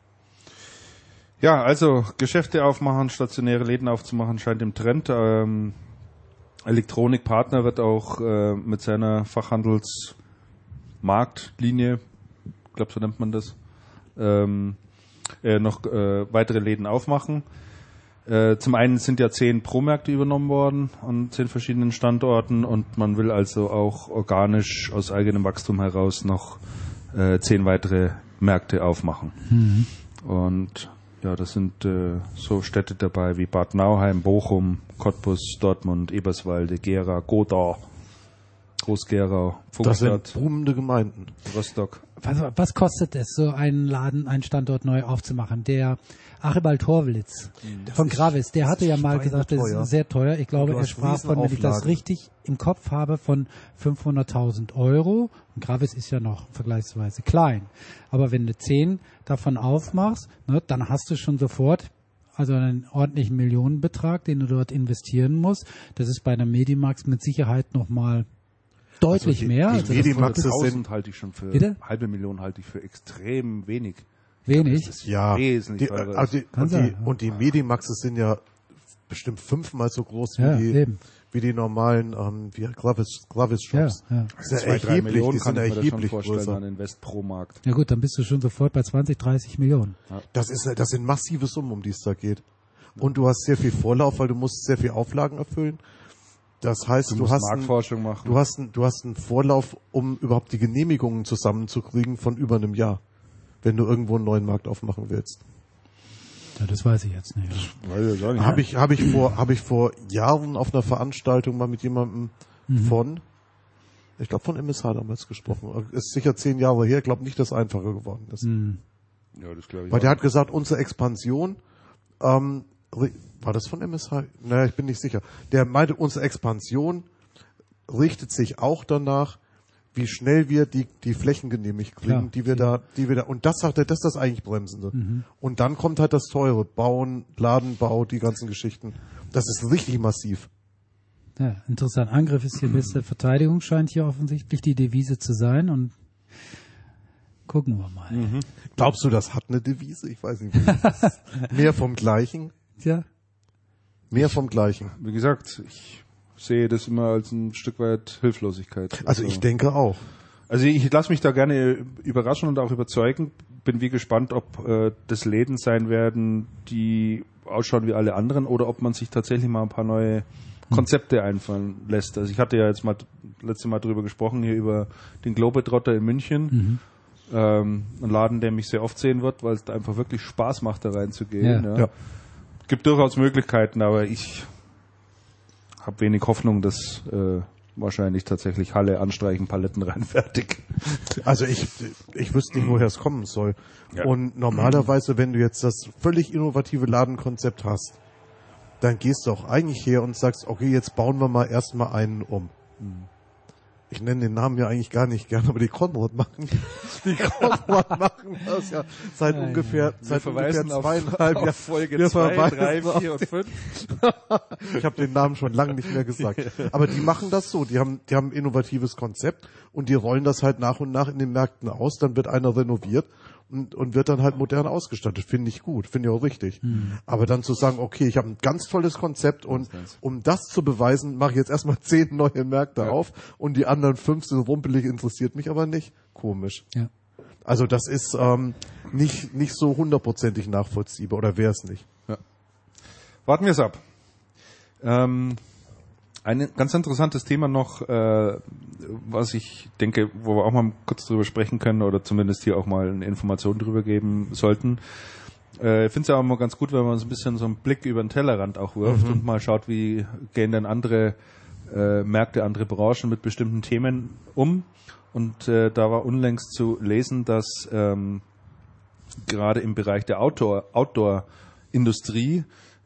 S1: Ja, also Geschäfte aufmachen, stationäre Läden aufzumachen, scheint im Trend. Elektronikpartner wird auch mit seiner Fachhandelsmarktlinie, ich glaube so nennt man das, noch weitere Läden aufmachen. Zum einen sind ja 10 Pro-Märkte übernommen worden an 10 verschiedenen Standorten und man will also auch organisch aus eigenem Wachstum heraus noch 10 weitere Märkte aufmachen.
S3: Mhm.
S1: Und ja, das sind so Städte dabei wie Bad Nauheim, Bochum, Cottbus, Dortmund, Eberswalde, Gera, Godau, Groß-Gerau, Pfungstadt.
S2: Das sind boomende Gemeinden.
S1: Rostock.
S3: Was kostet es, so einen Standort neu aufzumachen? Der Archibald Horwitz von Gravis, der hatte ja mal gesagt, das ist sehr teuer. Ich glaube, er sprach von, wenn ich das richtig im Kopf habe, von 500.000 €. Und Gravis ist ja noch vergleichsweise klein. Aber wenn du 10 davon aufmachst, ne, dann hast du schon sofort also einen ordentlichen Millionenbetrag, den du dort investieren musst. Das ist bei einer Medimax mit Sicherheit nochmal deutlich mehr.
S1: Also Medimax halte ich schon für, halbe Million halte ich für extrem wenig.
S3: Wenig?
S1: Das ist wesentlich teurer.
S2: Und die Medimaxes sind ja bestimmt 5-mal so groß wie die normalen Gravis-Shops.
S3: Ja.
S2: Das ist ja erheblich, die sind erheblich größer.
S1: An den West Pro Markt.
S3: Ja gut, dann bist du schon sofort bei 20, 30 Millionen.
S2: Ja. Das sind massive Summen, um die es da geht. Und du hast sehr viel Vorlauf, weil du musst sehr viel Auflagen erfüllen. Das heißt, du hast
S1: Marktforschung machen.
S2: Du hast einen Vorlauf, um überhaupt die Genehmigungen zusammenzukriegen von über einem Jahr, wenn du irgendwo einen neuen Markt aufmachen willst.
S3: Ja, das weiß ich jetzt nicht.
S2: Habe ich vor Jahren auf einer Veranstaltung mal mit jemandem von MSH damals gesprochen. Ist sicher 10 Jahre her, glaube nicht, dass es einfacher geworden ist.
S1: Ja, das glaube ich.
S2: Weil der hat gesagt, unsere Expansion, war das von MSH? Naja, ich bin nicht sicher. Der meinte, unsere Expansion richtet sich auch danach, wie schnell wir die Flächen genehmigt kriegen, die wir da, und das sagt er, das ist das eigentlich Bremsende. Und dann kommt halt das teure Bauen, Ladenbau, die ganzen Geschichten. Das ist richtig massiv.
S3: Ja, interessant. Angriff ist hier beste Verteidigung, scheint hier offensichtlich die Devise zu sein und gucken wir mal.
S2: Glaubst du, das hat eine Devise? Ich weiß nicht. Mehr vom Gleichen?
S3: Ja.
S2: Mehr vom Gleichen.
S1: Wie gesagt, ich sehe das immer als ein Stück weit Hilflosigkeit.
S2: Also ich denke auch.
S1: Also ich lasse mich da gerne überraschen und auch überzeugen. Bin wie gespannt, ob das Läden sein werden, die ausschauen wie alle anderen, oder ob man sich tatsächlich mal ein paar neue Konzepte einfallen lässt. Also ich hatte ja jetzt mal letztes Mal drüber gesprochen, hier über den Globetrotter in München. Ein Laden, der mich sehr oft sehen wird, weil es da einfach wirklich Spaß macht, da reinzugehen. Ja. Gibt durchaus Möglichkeiten, aber ich habe wenig Hoffnung, dass wahrscheinlich tatsächlich Halle anstreichen, Paletten rein, fertig.
S2: Also ich wüsste nicht, woher es kommen soll. Ja. Und normalerweise, wenn du jetzt das völlig innovative Ladenkonzept hast, dann gehst du auch eigentlich her und sagst, okay, jetzt bauen wir mal erstmal einen um. Ich nenne den Namen ja eigentlich gar nicht gern, aber die Konrad machen das ja seit ungefähr 2,5 Jahren.
S1: Folge 2, 3, 4 und 5.
S2: Ich habe den Namen schon lange nicht mehr gesagt. Aber die machen das so, die haben ein innovatives Konzept und die rollen das halt nach und nach in den Märkten aus, dann wird einer renoviert und wird dann halt modern ausgestattet. Finde ich gut, finde ich auch richtig. Aber dann zu sagen, okay, ich habe ein ganz tolles Konzept und um das zu beweisen, mache ich jetzt erstmal 10 neue Märkte auf und die anderen 5 sind rumpelig, interessiert mich aber nicht. Komisch. Ja. Also das ist nicht so 100%ig nachvollziehbar, oder wäre es nicht.
S1: Ja. Warten wir es ab. Ein ganz interessantes Thema noch, was ich denke, wo wir auch mal kurz drüber sprechen können oder zumindest hier auch mal eine Information drüber geben sollten. Ich finde es ja auch mal ganz gut, wenn man so ein bisschen so einen Blick über den Tellerrand auch wirft und mal schaut, wie gehen denn andere Märkte, andere Branchen mit bestimmten Themen um. Und da war unlängst zu lesen, dass gerade im Bereich der Outdoor-Industrie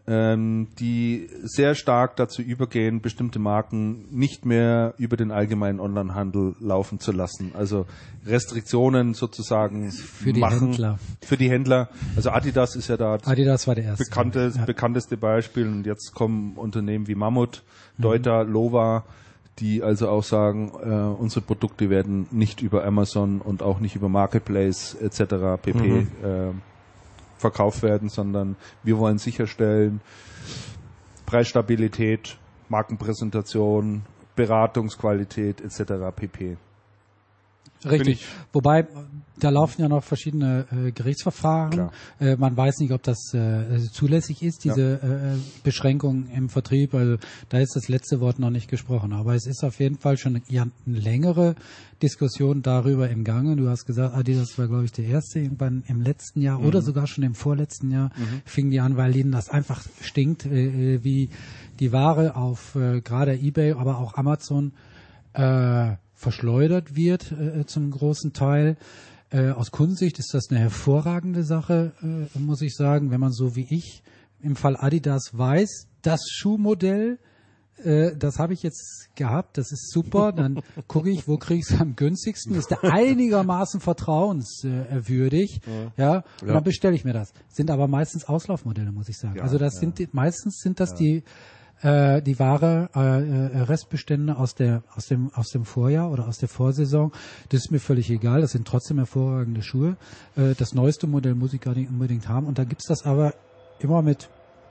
S1: die sehr stark dazu übergehen, bestimmte Marken nicht mehr über den allgemeinen Onlinehandel laufen zu lassen. Also Restriktionen sozusagen
S3: für die Händler.
S1: Für die Händler. Also Adidas ist ja da
S3: Adidas war der erste.
S1: Bekannteste Beispiel. Und jetzt kommen Unternehmen wie Mammut, Deuter, Lova, die also auch sagen, unsere Produkte werden nicht über Amazon und auch nicht über Marketplace etc. pp. Verkauft werden, sondern wir wollen sicherstellen, Preisstabilität, Markenpräsentation, Beratungsqualität etc. pp.
S3: Richtig. Wobei, da laufen ja noch verschiedene Gerichtsverfahren. Man weiß nicht, ob das zulässig ist, diese Beschränkung im Vertrieb. Also da ist das letzte Wort noch nicht gesprochen. Aber es ist auf jeden Fall schon eine längere Diskussion darüber im Gange. Du hast gesagt, Adidas war, glaube ich, der erste. Irgendwann im letzten Jahr oder sogar schon im vorletzten Jahr fingen die an, weil ihnen das einfach stinkt, wie die Ware auf gerade eBay, aber auch Amazon verschleudert wird zum großen Teil. Aus Kundensicht ist das eine hervorragende Sache, muss ich sagen, wenn man so wie ich im Fall Adidas weiß, das Schuhmodell, das habe ich jetzt gehabt, das ist super, dann gucke ich, wo kriege ich es am günstigsten, ist der einigermaßen vertrauenswürdig, ja, und dann bestelle ich mir das. Sind aber meistens Auslaufmodelle, muss ich sagen. Ja, also das meistens sind das die wahre Restbestände aus dem Vorjahr oder aus der Vorsaison. Das ist mir völlig egal. Das sind trotzdem hervorragende Schuhe. Das neueste Modell muss ich gar nicht unbedingt haben. Und da gibt's das aber immer mit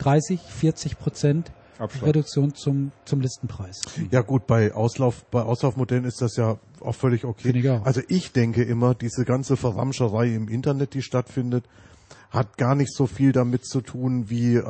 S3: 30-40% Reduktion zum Listenpreis.
S2: Ja gut, bei Auslaufmodellen ist das ja auch völlig okay.
S3: Finde ich auch.
S2: Also ich denke immer, diese ganze Verramscherei im Internet, die stattfindet, hat gar nicht so viel damit zu tun, wie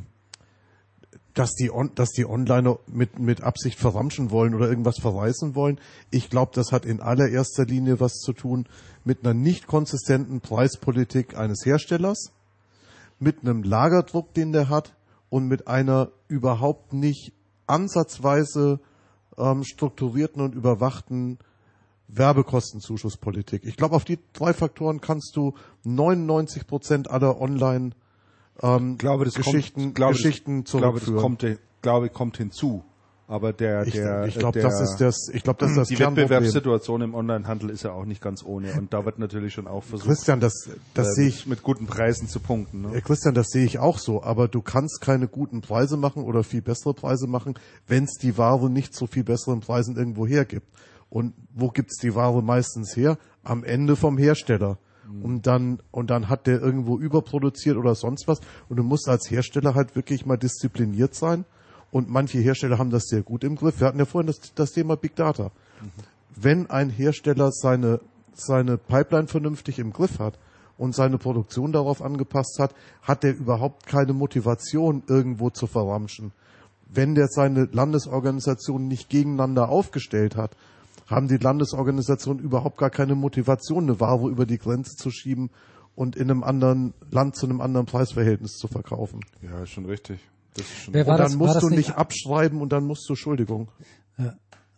S2: dass die Onliner mit Absicht verramschen wollen oder irgendwas verreißen wollen. Ich glaube, das hat in allererster Linie was zu tun mit einer nicht konsistenten Preispolitik eines Herstellers, mit einem Lagerdruck, den der hat, und mit einer überhaupt nicht ansatzweise strukturierten und überwachten Werbekostenzuschusspolitik. Ich glaube, auf die 3 Faktoren kannst du 99% aller Online Geschichten zurückführen.
S1: Das kommt hinzu. Aber
S2: ich glaube, das ist das
S1: die Wettbewerbssituation im Onlinehandel ist ja auch nicht ganz ohne. Und da wird natürlich schon auch versucht,
S2: Christian, das sehe ich
S1: mit guten Preisen zu punkten. Ne?
S2: Christian, das sehe ich auch so. Aber du kannst keine guten Preise machen oder viel bessere Preise machen, wenn es die Ware nicht zu viel besseren Preisen irgendwo hergibt. Und wo gibt's die Ware meistens her? Am Ende vom Hersteller. Und dann hat der irgendwo überproduziert oder sonst was. Und du musst als Hersteller halt wirklich mal diszipliniert sein. Und manche Hersteller haben das sehr gut im Griff. Wir hatten ja vorhin das Thema Big Data. Wenn ein Hersteller seine Pipeline vernünftig im Griff hat und seine Produktion darauf angepasst hat, hat er überhaupt keine Motivation, irgendwo zu verramschen. Wenn der seine Landesorganisation nicht gegeneinander aufgestellt hat, haben die Landesorganisationen überhaupt gar keine Motivation, eine Ware über die Grenze zu schieben und in einem anderen Land zu einem anderen Preisverhältnis zu verkaufen.
S1: Ja, ist schon richtig. Das ist schon
S2: und dann musst du nicht abschreiben und dann musst du, Entschuldigung.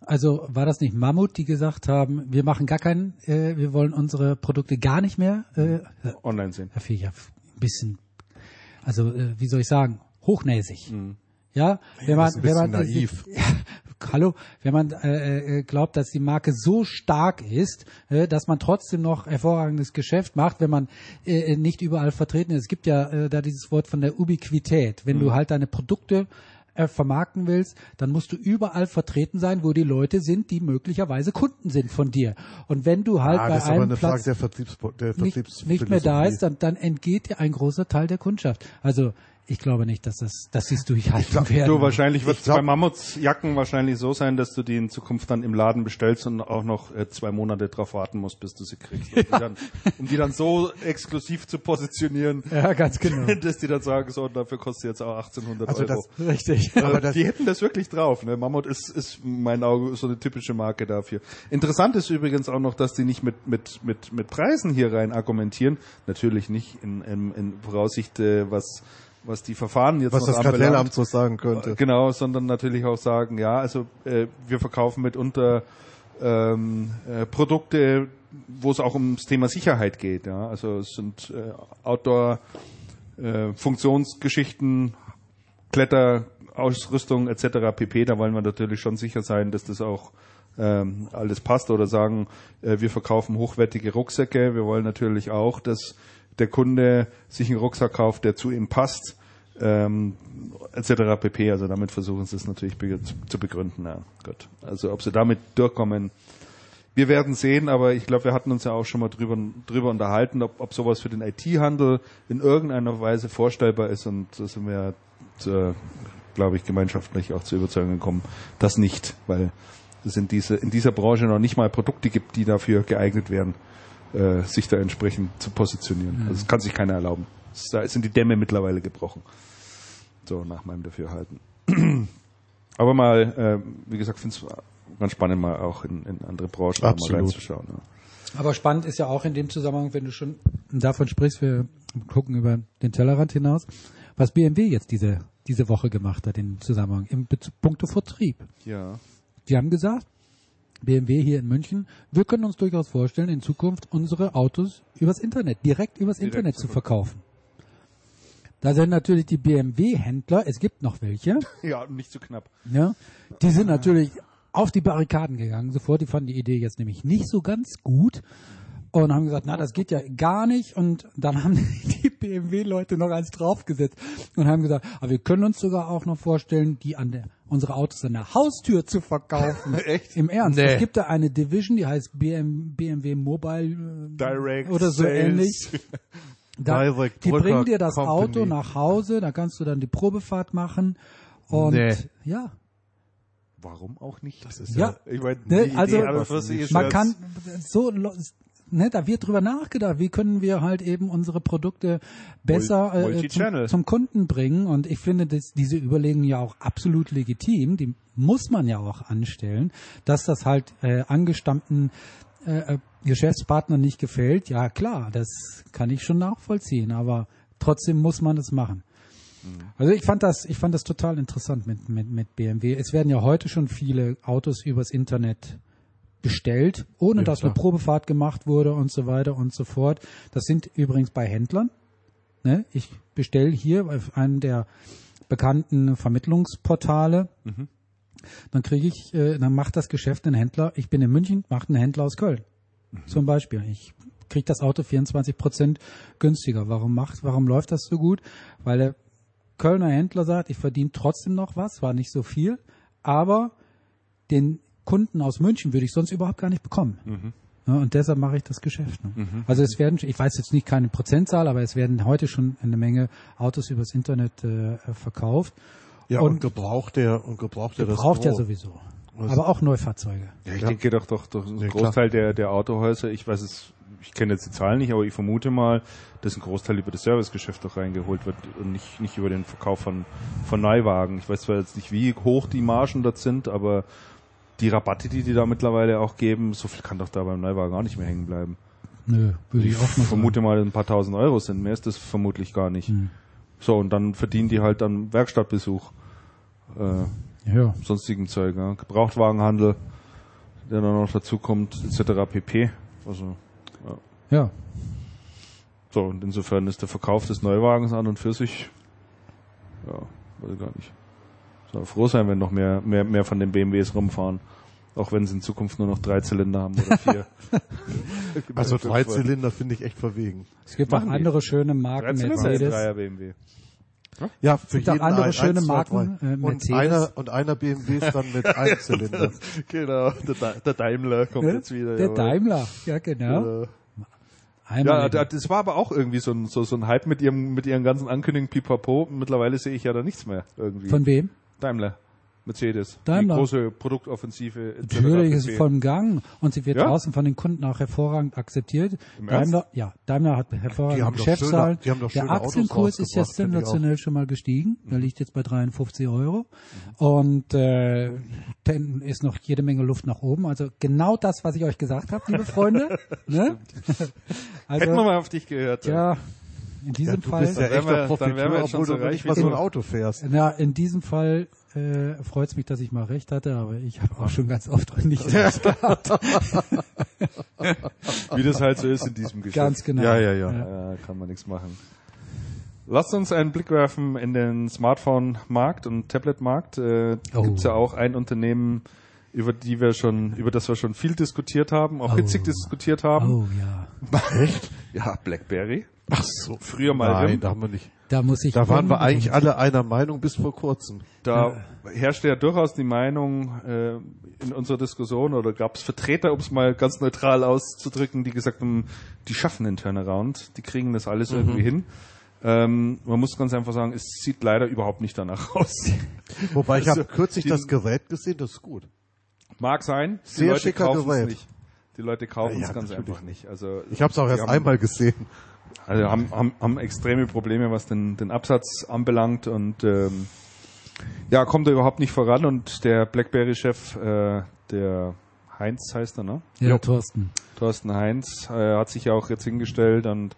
S3: Also war das nicht Mammut, die gesagt haben, wir machen wir wollen unsere Produkte gar nicht mehr
S1: online sehen.
S3: Ja, ein bisschen, also wie soll ich sagen, hochnäsig.
S2: Mhm.
S3: Ja, wenn man
S2: naiv.
S3: Hallo, wenn man glaubt, dass die Marke so stark ist, dass man trotzdem noch hervorragendes Geschäft macht, wenn man nicht überall vertreten ist. Es gibt ja da dieses Wort von der Ubiquität. Wenn du halt deine Produkte vermarkten willst, dann musst du überall vertreten sein, wo die Leute sind, die möglicherweise Kunden sind von dir. Und wenn du halt bei einem Platz nicht mehr da ist, dann entgeht dir ein großer Teil der Kundschaft. Also ich glaube nicht, dass sie es durchhalten werden.
S1: Du, wahrscheinlich wird es bei Mammutsjacken wahrscheinlich so sein, dass du die in Zukunft dann im Laden bestellst und auch noch 2 Monate drauf warten musst, bis du sie kriegst. Um die dann so exklusiv zu positionieren.
S3: Ja, ganz genau.
S1: Dass die dann sagen, so, dafür kostet jetzt auch 1800 Euro.
S3: Das, richtig.
S1: Aber die hätten das wirklich drauf. Ne? Mammut ist in meinen Augen so eine typische Marke dafür. Interessant ist übrigens auch noch, dass die nicht mit Preisen hier rein argumentieren. Natürlich nicht in Voraussicht, was die Verfahren jetzt
S2: was noch das Kartellamt so sagen könnte.
S1: Genau, sondern natürlich auch sagen, ja, also wir verkaufen mitunter Produkte, wo es auch ums Thema Sicherheit geht. Ja, also es sind Outdoor Funktionsgeschichten, Kletterausrüstung etc. pp. Da wollen wir natürlich schon sicher sein, dass das auch alles passt, oder sagen, wir verkaufen hochwertige Rucksäcke. Wir wollen natürlich auch, dass der Kunde sich einen Rucksack kauft, der zu ihm passt, etc. pp. Also damit versuchen sie es natürlich zu begründen. Ja, gut. Also ob sie damit durchkommen, wir werden sehen, aber ich glaube, wir hatten uns ja auch schon mal drüber unterhalten, ob sowas für den IT-Handel in irgendeiner Weise vorstellbar ist, und da sind wir, glaube ich, gemeinschaftlich auch zur Überzeugung gekommen, dass nicht, weil es in dieser Branche noch nicht mal Produkte gibt, die dafür geeignet wären, sich da entsprechend zu positionieren. Also das kann sich keiner erlauben. Da sind die Dämme mittlerweile gebrochen. So, nach meinem Dafürhalten. Aber mal, wie gesagt, finde es ganz spannend, mal auch in andere Branchen mal reinzuschauen. Ja.
S3: Aber spannend ist ja auch in dem Zusammenhang, wenn du schon davon sprichst, wir gucken über den Tellerrand hinaus, was BMW jetzt diese Woche gemacht hat im Zusammenhang, im Punkto Vertrieb.
S1: Ja.
S3: Die haben gesagt, BMW hier in München, wir können uns durchaus vorstellen, in Zukunft unsere Autos direkt übers Internet zu verkaufen. Da sind natürlich die BMW-Händler, es gibt noch welche.
S1: Ja, nicht zu knapp.
S3: Ja, die sind natürlich auf die Barrikaden gegangen sofort. Die fanden die Idee jetzt nämlich nicht so ganz gut und haben gesagt, na, das geht ja gar nicht. Und dann haben die BMW-Leute noch eins draufgesetzt und haben gesagt, aber wir können uns sogar auch noch vorstellen, unsere Autos an der Haustür zu verkaufen.
S1: Echt?
S3: Im Ernst. Nee. Es gibt da eine Division, die heißt BMW Mobile
S1: Direct
S3: oder so
S1: Sales.
S3: Ähnlich. Die bringen dir das Auto nach Hause, da kannst du dann die Probefahrt machen und ja.
S1: Warum auch nicht?
S3: Das ist ich meine, also man kann so, da wird drüber nachgedacht, wie können wir halt eben unsere Produkte besser zum Kunden bringen, und ich finde diese Überlegungen ja auch absolut legitim, die muss man ja auch anstellen, dass das halt angestammten Geschäftspartnern nicht gefällt, ja klar, das kann ich schon nachvollziehen, aber trotzdem muss man das machen. Also ich fand das total interessant mit BMW. Es werden ja heute schon viele Autos übers Internet bestellt, ohne dass eine Probefahrt gemacht wurde und so weiter und so fort. Das sind übrigens bei Händlern. Ne? Ich bestelle hier auf einem der bekannten Vermittlungsportale. Mhm. Dann macht das Geschäft ein Händler. Ich bin in München, macht ein Händler aus Köln. Zum Beispiel. Ich kriege das Auto 24% günstiger. Warum läuft das so gut? Weil der Kölner Händler sagt, ich verdiene trotzdem noch was, war nicht so viel, aber den Kunden aus München würde ich sonst überhaupt gar nicht bekommen. Mhm. Ja, und deshalb mache ich das Geschäft. Ne? Mhm. Also ich weiß jetzt nicht keine Prozentzahl, aber es werden heute schon eine Menge Autos übers Internet verkauft.
S2: Ja, und gebraucht er
S3: ja sowieso. Aber auch Neufahrzeuge.
S1: Ja, ich denke doch ein Großteil der Autohäuser, ich kenne jetzt die Zahlen nicht, aber ich vermute mal, dass ein Großteil über das Servicegeschäft doch reingeholt wird und nicht über den Verkauf von Neuwagen. Ich weiß zwar jetzt nicht, wie hoch die Margen dort sind, aber die Rabatte, die da mittlerweile auch geben, so viel kann doch da beim Neuwagen auch nicht mehr hängen bleiben.
S3: Nö, würde ich auch mal
S1: vermute mal, ein paar tausend Euro sind. Mehr ist das vermutlich gar nicht. So, und dann verdienen die halt dann Werkstattbesuch. sonstigen Zeug, ja. Gebrauchtwagenhandel, der dann noch dazu kommt, etc. pp. Also,
S3: ja.
S1: So, und insofern ist der Verkauf des Neuwagens an und für sich, weiß ich gar nicht. Soll froh sein, wenn noch mehr von den BMWs rumfahren. Auch wenn sie in Zukunft nur noch 3 Zylinder haben oder 4.
S2: Also 3 Zylinder finde ich echt verwegen.
S3: Es gibt auch andere schöne Marken, Mercedes.
S1: 3er BMW.
S2: Ja, für jeden
S3: andere schöne Marken,
S2: Mercedes. Und einer BMW ist dann mit 1 Zylinder.
S1: Genau, der Daimler kommt jetzt wieder.
S3: Der Daimler, ja genau.
S1: Ja, das war aber auch irgendwie so ein Hype mit ihren ganzen Ankündigungen, pipapo. Mittlerweile sehe ich ja da nichts mehr irgendwie.
S3: Von wem?
S1: Daimler. Mercedes.
S3: Daimler.
S1: Die große Produktoffensive.
S3: Natürlich ist sie voll im Gang und sie wird draußen von den Kunden auch hervorragend akzeptiert. Daimler hat hervorragende Geschäftszahlen. Der Aktienkurs ist jetzt sensationell schon mal gestiegen. Der liegt jetzt bei 53 €. Und dann ist noch jede Menge Luft nach oben. Also genau das, was ich euch gesagt habe, liebe Freunde. Ne?
S1: Also, hätten wir mal auf dich gehört.
S3: Ja. In diesem Fall.
S2: Du bist ja echter Profiteur, obwohl du nicht mal so ein Auto fährst.
S3: Ja, in diesem Fall freut es mich, dass ich mal recht hatte, aber ich habe auch schon ganz oft nicht recht gehabt.
S1: Wie das halt so ist in diesem Geschäft.
S3: Ganz genau.
S1: Ja, kann man nichts machen. Lasst uns einen Blick werfen in den Smartphone-Markt und Tablet-Markt. Gibt's ja auch ein Unternehmen, über das wir schon viel diskutiert haben, auch hitzig diskutiert haben.
S3: Oh ja.
S1: Echt? Ja, BlackBerry.
S2: Ach so.
S1: Früher mal.
S2: Nein, da haben wir nicht.
S3: Da
S2: waren wir eigentlich alle einer Meinung bis vor kurzem.
S1: Da herrschte ja durchaus die Meinung in unserer Diskussion, oder gab es Vertreter, um es mal ganz neutral auszudrücken, die gesagt haben, die schaffen den Turnaround, die kriegen das alles irgendwie hin. Man muss ganz einfach sagen, es sieht leider überhaupt nicht danach aus.
S2: Wobei ich habe kürzlich das Gerät gesehen, das ist gut.
S1: Mag sein,
S2: sehr Leute schicker Gerät.
S1: Nicht. Die Leute kaufen es ganz einfach nicht. Also
S2: ich habe es auch erst einmal gesehen.
S1: Also haben extreme Probleme, was den Absatz anbelangt und kommt da überhaupt nicht voran. Und der BlackBerry-Chef, der Heinz heißt er, ne?
S3: Ja, Thorsten
S1: Heinz hat sich ja auch jetzt hingestellt und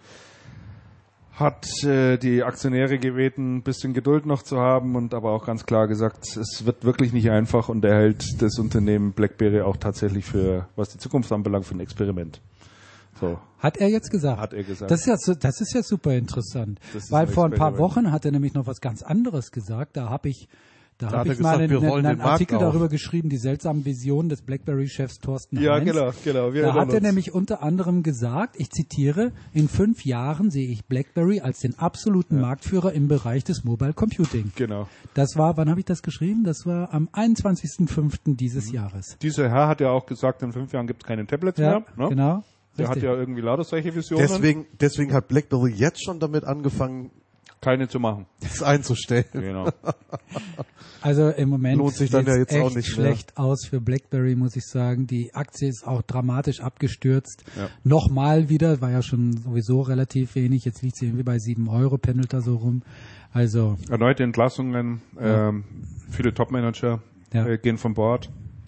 S1: hat die Aktionäre gebeten, ein bisschen Geduld noch zu haben und aber auch ganz klar gesagt, es wird wirklich nicht einfach, und er hält das Unternehmen BlackBerry auch tatsächlich für, was die Zukunft anbelangt, für ein Experiment. So.
S3: Hat er jetzt gesagt?
S1: Hat er gesagt.
S3: Das ist ja super interessant. Weil vor ein paar Wochen hat er nämlich noch was ganz anderes gesagt. Da habe ich mal einen Artikel darüber geschrieben, die seltsamen Visionen des BlackBerry-Chefs Thorsten Heinz.
S1: Ja, genau.
S3: Da hat er nämlich unter anderem gesagt, ich zitiere, in 5 Jahren sehe ich BlackBerry als den absoluten Marktführer im Bereich des Mobile Computing.
S1: Genau.
S3: Das war, wann habe ich das geschrieben? Das war am 21.05. dieses Jahres.
S1: Dieser Herr hat ja auch gesagt, in 5 Jahren gibt es keine Tablets mehr. Ne?
S3: Genau.
S1: Der hat ja irgendwie lauter solche Visionen.
S2: Deswegen hat BlackBerry jetzt schon damit angefangen,
S1: keine zu machen.
S2: Das einzustellen.
S1: Genau.
S3: Also im Moment
S2: lohnt sich dann ja jetzt
S3: echt
S2: auch nicht
S3: schlecht aus für BlackBerry, muss ich sagen. Die Aktie ist auch dramatisch abgestürzt.
S1: Ja.
S3: Nochmal wieder, war ja schon sowieso relativ wenig. Jetzt liegt sie irgendwie bei 7 €, pendelt da so rum. Also
S1: erneute Entlassungen, viele Topmanager gehen von Bord.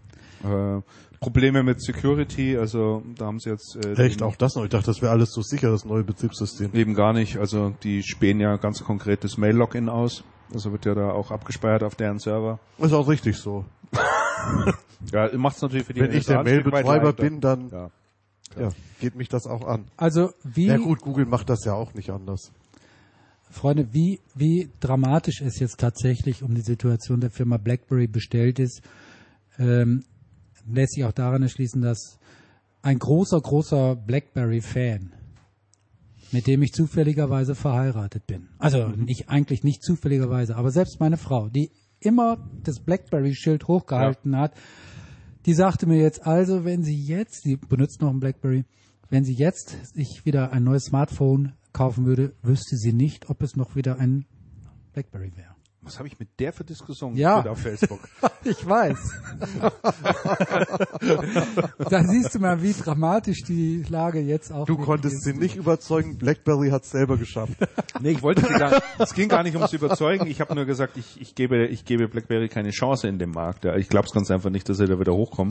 S1: Probleme mit Security, also da haben sie jetzt...
S2: Echt, auch das noch? Ich dachte, das wäre alles so sicher, das neue Betriebssystem.
S1: Eben gar nicht, also die spähen ja ganz konkret das Mail-Login aus, also wird ja da auch abgespeichert auf deren Server.
S2: Ist auch richtig so.
S1: Ja, macht es natürlich für die...
S2: Wenn ich der Mail-Betreiber bin, dann geht mich das auch an.
S3: Also wie...
S2: Ja gut, Google macht das ja auch nicht anders.
S3: Freunde, wie dramatisch es jetzt tatsächlich um die Situation der Firma BlackBerry bestellt ist, lässt sich auch daran erschließen, dass ein großer BlackBerry-Fan, mit dem ich zufälligerweise verheiratet bin, also eigentlich nicht zufälligerweise, aber selbst meine Frau, die immer das BlackBerry-Schild hochgehalten hat, die sagte mir jetzt, also wenn sie jetzt, die benutzt noch ein BlackBerry, wenn sie jetzt sich wieder ein neues Smartphone kaufen würde, wüsste sie nicht, ob es noch wieder ein BlackBerry wäre.
S1: Was habe ich mit der für Diskussionen
S3: geführt
S1: auf Facebook?
S3: Ich weiß. Da siehst du mal, wie dramatisch die Lage jetzt auch ist.
S2: Du konntest sie nicht überzeugen, BlackBerry hat es selber geschafft.
S1: Nee, es ging gar nicht ums Überzeugen. Ich habe nur gesagt, ich gebe BlackBerry keine Chance in dem Markt. Ja, ich glaube es ganz einfach nicht, dass sie da wieder hochkommen.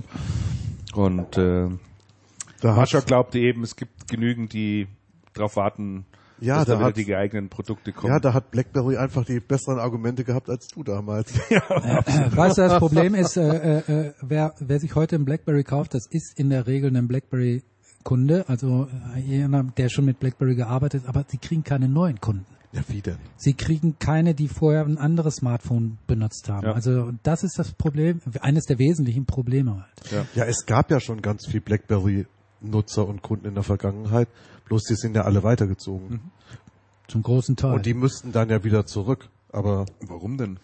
S1: Und Mascha glaubte eben, es gibt genügend, die darauf warten, dass da wieder die geeigneten Produkte kommen.
S2: Ja, da hat BlackBerry einfach die besseren Argumente gehabt als du damals.
S3: Weißt du, das Problem ist, wer sich heute ein BlackBerry kauft, das ist in der Regel ein BlackBerry-Kunde, also jemand, der schon mit BlackBerry gearbeitet hat, aber sie kriegen keine neuen Kunden.
S2: Ja, wie denn?
S3: Sie kriegen keine, die vorher ein anderes Smartphone benutzt haben. Ja. Also das ist das Problem, eines der wesentlichen Probleme halt.
S2: Ja, es gab ja schon ganz viel BlackBerry-Nutzer und Kunden in der Vergangenheit, bloß die sind ja alle weitergezogen.
S3: Zum großen Teil.
S2: Und die müssten dann ja wieder zurück. Aber
S1: warum denn?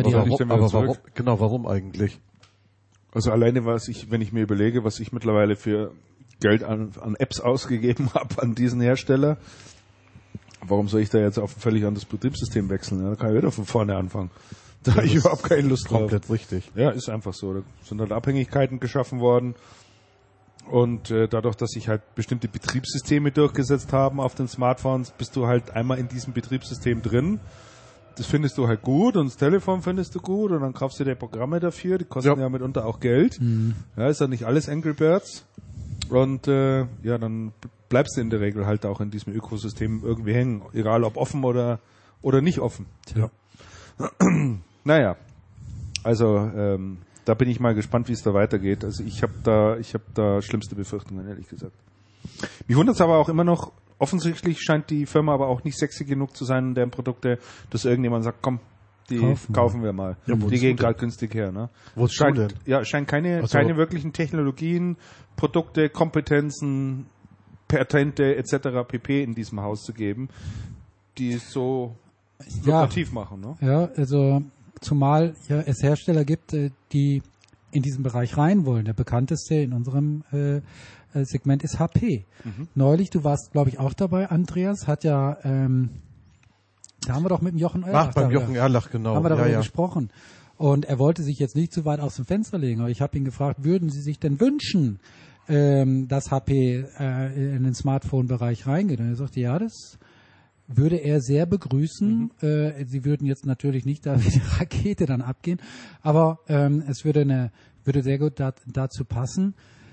S2: Warum eigentlich?
S1: Also alleine wenn ich mir überlege, was ich mittlerweile für Geld an Apps ausgegeben habe an diesen Hersteller, warum soll ich da jetzt auf ein völlig anderes Betriebssystem wechseln? Da kann ich wieder von vorne anfangen. Da habe ich überhaupt keine Lust drauf.
S2: Komplett richtig.
S1: Ja, ist einfach so. Da sind halt Abhängigkeiten geschaffen worden. Und dadurch, dass sich halt bestimmte Betriebssysteme durchgesetzt haben auf den Smartphones, bist du halt einmal in diesem Betriebssystem drin. Das findest du halt gut und das Telefon findest du gut und dann kaufst du dir Programme dafür. Die kosten ja mitunter auch Geld. Ja, ist ja nicht alles Angry Birds. Und dann bleibst du in der Regel halt auch in diesem Ökosystem irgendwie hängen, egal ob offen oder nicht offen.
S3: Ja.
S1: Naja, also da bin ich mal gespannt, wie es da weitergeht. Also ich habe da schlimmste Befürchtungen, ehrlich gesagt. Mich wundert es aber auch immer noch, offensichtlich scheint die Firma aber auch nicht sexy genug zu sein, deren Produkte, dass irgendjemand sagt, komm, die kaufen wir mal. Ja, die gehen gerade günstig her. Ne?
S2: Wo scheint
S1: keine wirklichen Technologien, Produkte, Kompetenzen, Patente etc. pp. In diesem Haus zu geben, die es so lukrativ machen. Ne?
S3: Ja, also zumal es Hersteller gibt, die in diesen Bereich rein wollen. Der bekannteste in unserem Segment ist HP. Neulich, du warst, glaube ich, auch dabei, Andreas, hat ja, da haben wir doch mit dem Jochen Erlach
S2: genau.
S3: Haben wir darüber gesprochen. Und er wollte sich jetzt nicht zu weit aus dem Fenster legen, aber ich habe ihn gefragt, würden Sie sich denn wünschen, dass HP in den Smartphone-Bereich reingeht? Und er sagte, ja, das würde er sehr begrüßen. Sie würden jetzt natürlich nicht da wie die Rakete dann abgehen, aber es würde sehr gut dazu passen.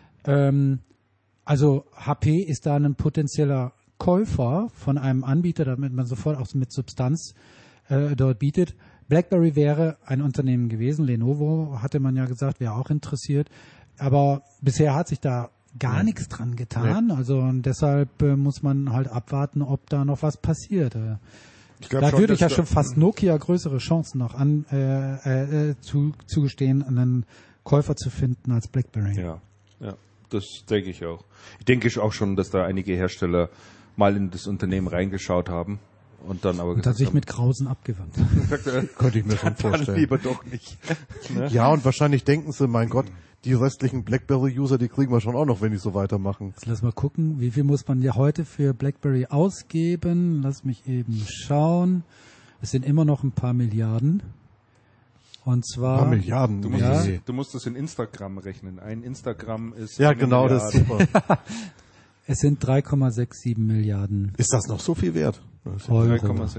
S3: Also HP ist da ein potenzieller Käufer von einem Anbieter, damit man sofort auch mit Substanz dort bietet. BlackBerry wäre ein Unternehmen gewesen, Lenovo hatte man ja gesagt, wäre auch interessiert, aber bisher hat sich da gar nichts dran getan, also und deshalb muss man halt abwarten, ob da noch was passiert. Da würde ich ja schon fast Nokia größere Chancen noch zugestehen, einen Käufer zu finden als BlackBerry.
S1: Ja, das denke ich auch. Ich denke auch schon, dass da einige Hersteller mal in das Unternehmen reingeschaut haben und dann aber
S3: und hat sich mit Grausen abgewandt.
S2: Könnte ich mir schon vorstellen.
S1: Dann lieber doch nicht.
S2: Ne? Ja, und wahrscheinlich denken sie, mein Gott, die restlichen BlackBerry-User, die kriegen wir schon auch noch, wenn die so weitermachen.
S3: Jetzt lass mal gucken, wie viel muss man ja heute für BlackBerry ausgeben? Lass mich eben schauen. Es sind immer noch ein paar Milliarden. Und zwar...
S2: Ein paar Milliarden?
S1: Du musst das in Instagram rechnen. Ein Instagram ist...
S2: Ja, genau,
S1: Milliarde.
S2: das ist super.
S3: Es sind 3,67 Milliarden.
S2: Ist das noch so viel wert?
S3: Euro.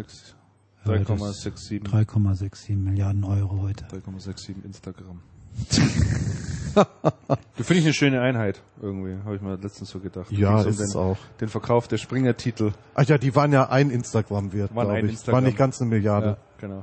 S1: 3,67
S3: 3,67 Milliarden Euro heute.
S1: 3,67 Instagram. Das finde ich eine schöne Einheit irgendwie, habe ich mir letztens so gedacht.
S2: Ja, ist es auch.
S1: Den Verkauf der Springer-Titel.
S2: Ach ja, die waren ja ein Instagram wert, glaube ich. War nicht ganz 1 Milliarde.
S1: Ja, genau.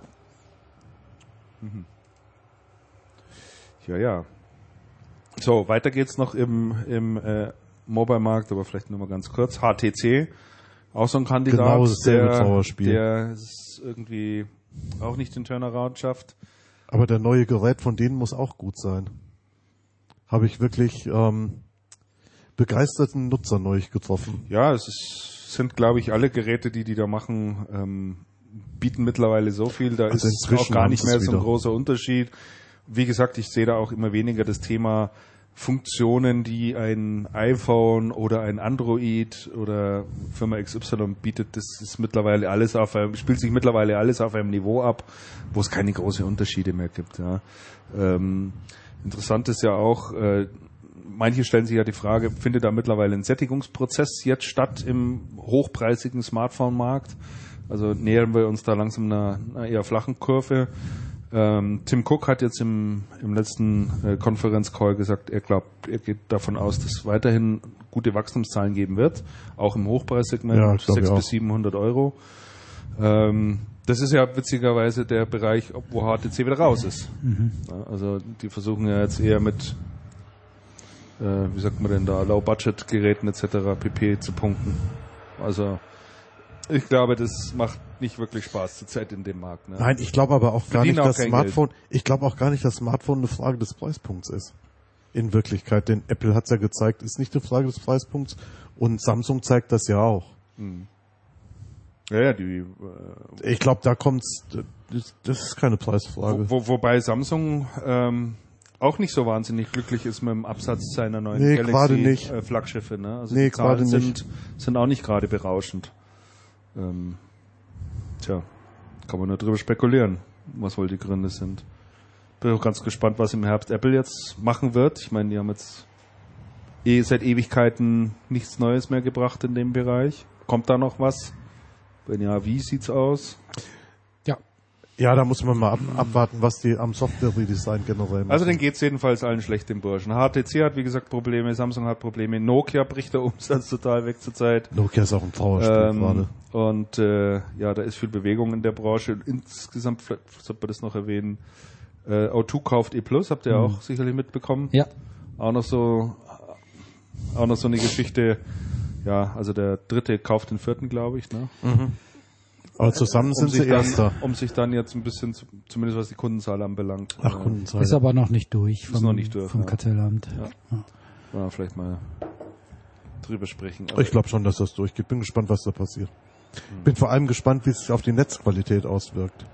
S1: Ja. So, weiter geht's noch im Mobile-Markt, aber vielleicht nur mal ganz kurz. HTC, auch so ein Kandidat,
S2: genau, Trauerspiel.
S1: Der ist irgendwie auch nicht den Turnaround schafft.
S2: Aber der neue Gerät von denen muss auch gut sein. Habe ich wirklich begeisterten Nutzer neulich getroffen.
S1: Ja, sind, glaube ich, alle Geräte, die da machen, bieten mittlerweile so viel. Da
S2: also
S1: ist auch gar nicht mehr so ein großer Unterschied. Wie gesagt, ich sehe da auch immer weniger das Thema Funktionen, die ein iPhone oder ein Android oder Firma XY bietet. Das ist mittlerweile spielt sich mittlerweile alles auf einem Niveau ab, wo es keine großen Unterschiede mehr gibt. Ja. Interessant ist ja auch, manche stellen sich ja die Frage, findet da mittlerweile ein Sättigungsprozess jetzt statt im hochpreisigen Smartphone-Markt? Also nähern wir uns da langsam einer eher flachen Kurve. Tim Cook hat jetzt im letzten Konferenzcall gesagt, er geht davon aus, dass es weiterhin gute Wachstumszahlen geben wird, auch im Hochpreissegment, 600 bis 700 Euro. Das ist ja witzigerweise der Bereich, wo HTC wieder raus ist. Ja, also die versuchen ja jetzt eher mit, wie sagt man denn da, Low-Budget-Geräten etc. pp. Zu punkten. Also ich glaube, das macht nicht wirklich Spaß zurzeit in dem Markt. Ne?
S2: Nein, ich glaube aber auch gar nicht, dass Smartphone, ich glaube auch gar nicht, dass Smartphone eine Frage des Preispunkts ist. In Wirklichkeit, denn Apple hat es ja gezeigt, ist nicht eine Frage des Preispunkts und Samsung zeigt das ja auch.
S1: Ja,
S2: ich glaube, da kommt's, das ist keine Preisfrage.
S1: Wobei Samsung auch nicht so wahnsinnig glücklich ist mit dem Absatz seiner neuen
S2: Galaxy-Flaggschiffe.
S1: Ne? Also die Zahlen sind auch nicht gerade berauschend. Kann man nur drüber spekulieren, was wohl die Gründe sind. Bin auch ganz gespannt, was im Herbst Apple jetzt machen wird. Ich meine, die haben jetzt seit Ewigkeiten nichts Neues mehr gebracht in dem Bereich. Kommt da noch was? Wenn ja, wie sieht's aus?
S2: Ja, da muss man mal abwarten, was die am Software-Redesign generell machen.
S1: Also denen geht's jedenfalls allen schlecht im Burschen. HTC hat, wie gesagt, Probleme, Samsung hat Probleme, Nokia bricht der Umsatz total weg zurzeit.
S2: Nokia ist auch ein Trauerspiel gerade.
S1: Und da ist viel Bewegung in der Branche. Insgesamt, vielleicht sollte man das noch erwähnen, O2 kauft E+, habt ihr auch sicherlich mitbekommen.
S3: Ja.
S1: Auch noch so eine Geschichte, ja, also der dritte kauft den vierten, glaube ich, ne?
S2: Aber zusammen sind sie Erster.
S1: Um sich dann jetzt ein bisschen, zumindest was die Kundenzahl anbelangt.
S2: Kundenzahl.
S3: Ist aber noch nicht durch vom Kartellamt.
S1: Ja, vielleicht mal drüber sprechen.
S2: Ich glaube schon, dass das durchgeht. Bin gespannt, was da passiert. Bin vor allem gespannt, wie es sich auf die Netzqualität auswirkt.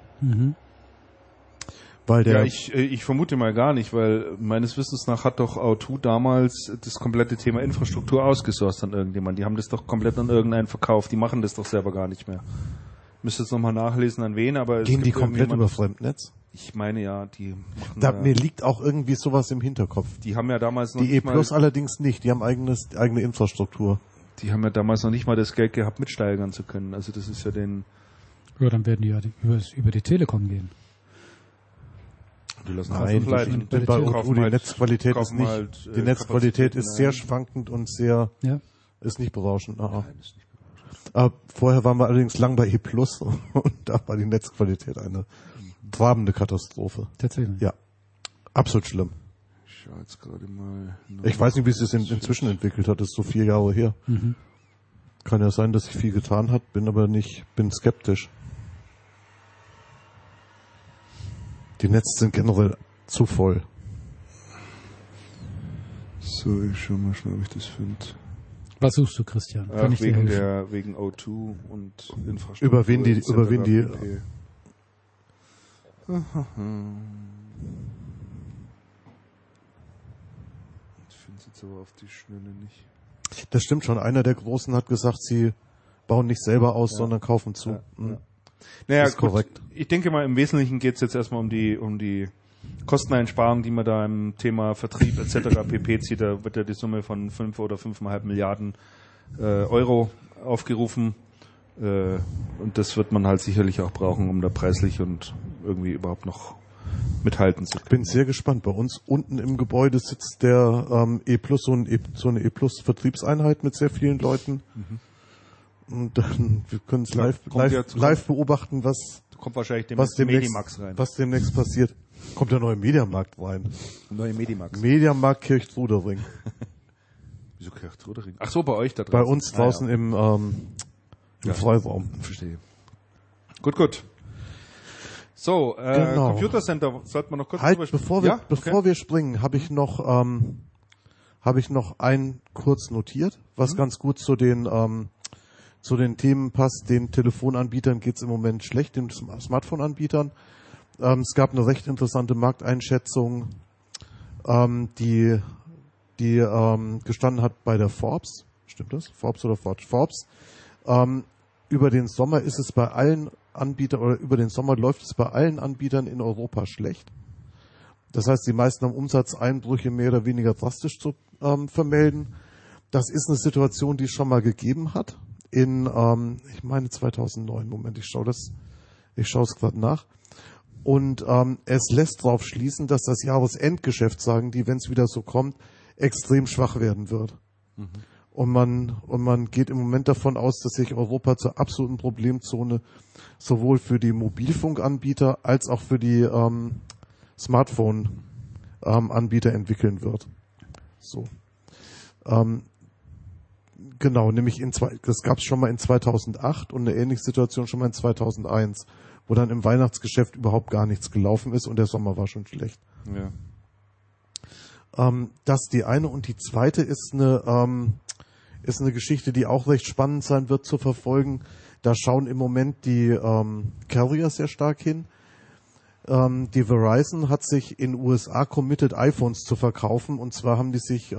S2: Weil
S1: ich vermute mal gar nicht, weil meines Wissens nach hat doch O2 damals das komplette Thema Infrastruktur ausgesourced an irgendjemand. Die haben das doch komplett an irgendeinen verkauft. Die machen das doch selber gar nicht mehr. Müsste jetzt nochmal nachlesen, an wen, aber
S2: gehen die komplett über Fremdnetz?
S1: Ich meine ja, die machen
S2: mir liegt auch irgendwie sowas im Hinterkopf.
S1: Die haben ja damals noch
S2: die E+ allerdings nicht, die haben eigene Infrastruktur.
S1: Die haben ja damals noch nicht mal das Geld gehabt, mitsteigern zu können. Also das ist ja
S3: Ja, dann werden die ja über die Telekom gehen.
S1: Die lassen
S2: die Netzqualität ist nicht, die Netzqualität ist sehr schwankend und ist nicht berauschend. Nein, ist nicht berauschend. Vorher waren wir allerdings lang bei E+ und da war die Netzqualität eine trabende Katastrophe.
S3: Tatsächlich?
S2: Ja. Absolut schlimm.
S1: Ich schaue jetzt gerade mal.
S2: Ich weiß nicht, wie es sich inzwischen entwickelt hat. Das ist so 4 Jahre her. Kann ja sein, dass sich viel getan hat, bin skeptisch. Die Netze sind generell zu voll.
S1: So, ich schau mal schnell, ob ich das finde.
S3: Was suchst du, Christian? Kann ich dir helfen?
S1: Wegen O2 und Infrastruktur.
S2: Über wen die
S1: ich finde es jetzt aber auf die Schnelle nicht.
S2: Das stimmt schon. Einer der Großen hat gesagt, sie bauen nicht selber aus, sondern kaufen zu.
S1: Naja,
S2: ist korrekt.
S1: Ich denke mal, im Wesentlichen geht es jetzt erstmal um die Kosteneinsparung, die man da im Thema Vertrieb etc. pp. zieht. Da wird ja die Summe von 5 oder 5,5 Milliarden Euro aufgerufen. Und das wird man halt sicherlich auch brauchen, um da preislich und irgendwie überhaupt noch mithalten zu können.
S2: Ich bin sehr gespannt. Bei uns unten im Gebäude sitzt der E+, so eine E+ Vertriebseinheit mit sehr vielen Leuten. Und dann, wir können es live beobachten, was demnächst passiert. Kommt der neue Mediamarkt rein.
S1: Neue Mediamarkt.
S2: Mediamarkt Kirchtrudering.
S1: Wieso Kirchtrudering? Ach so, bei euch da
S2: draußen. Bei uns draußen im Freiraum.
S1: Verstehe. Gut. So, genau. Computer Center, sollten wir noch kurz drüber
S2: sprechen. Bevor wir springen, habe ich noch einen kurz notiert, was ganz gut zu den Themen passt. Den Telefonanbietern geht's im Moment schlecht, den Smartphone-Anbietern. Es gab eine recht interessante Markteinschätzung, die gestanden hat bei der Forbes. Stimmt das? Forbes oder Forbes? Über den Sommer ist es bei allen Anbietern, oder über den Sommer läuft es bei allen Anbietern in Europa schlecht. Das heißt, die meisten haben Umsatzeinbrüche mehr oder weniger drastisch zu vermelden. Das ist eine Situation, die es schon mal gegeben hat. Ich meine 2009. Moment, ich schaue es gerade nach. Und es lässt darauf schließen, dass das Jahresendgeschäft, sagen die, wenn es wieder so kommt, extrem schwach werden wird. Mhm. Und man geht im Moment davon aus, dass sich Europa zur absoluten Problemzone sowohl für die Mobilfunkanbieter als auch für die Smartphone-Anbieter entwickeln wird. So. Genau, nämlich das gab es schon mal in 2008 und eine ähnliche Situation schon mal in 2001, wo dann im Weihnachtsgeschäft überhaupt gar nichts gelaufen ist und der Sommer war schon schlecht.
S1: Ja.
S2: Das die eine, und die zweite ist eine Geschichte, die auch recht spannend sein wird zu verfolgen. Da schauen im Moment die Carrier sehr stark hin. Die Verizon hat sich in USA committed, iPhones zu verkaufen, und zwar haben die sich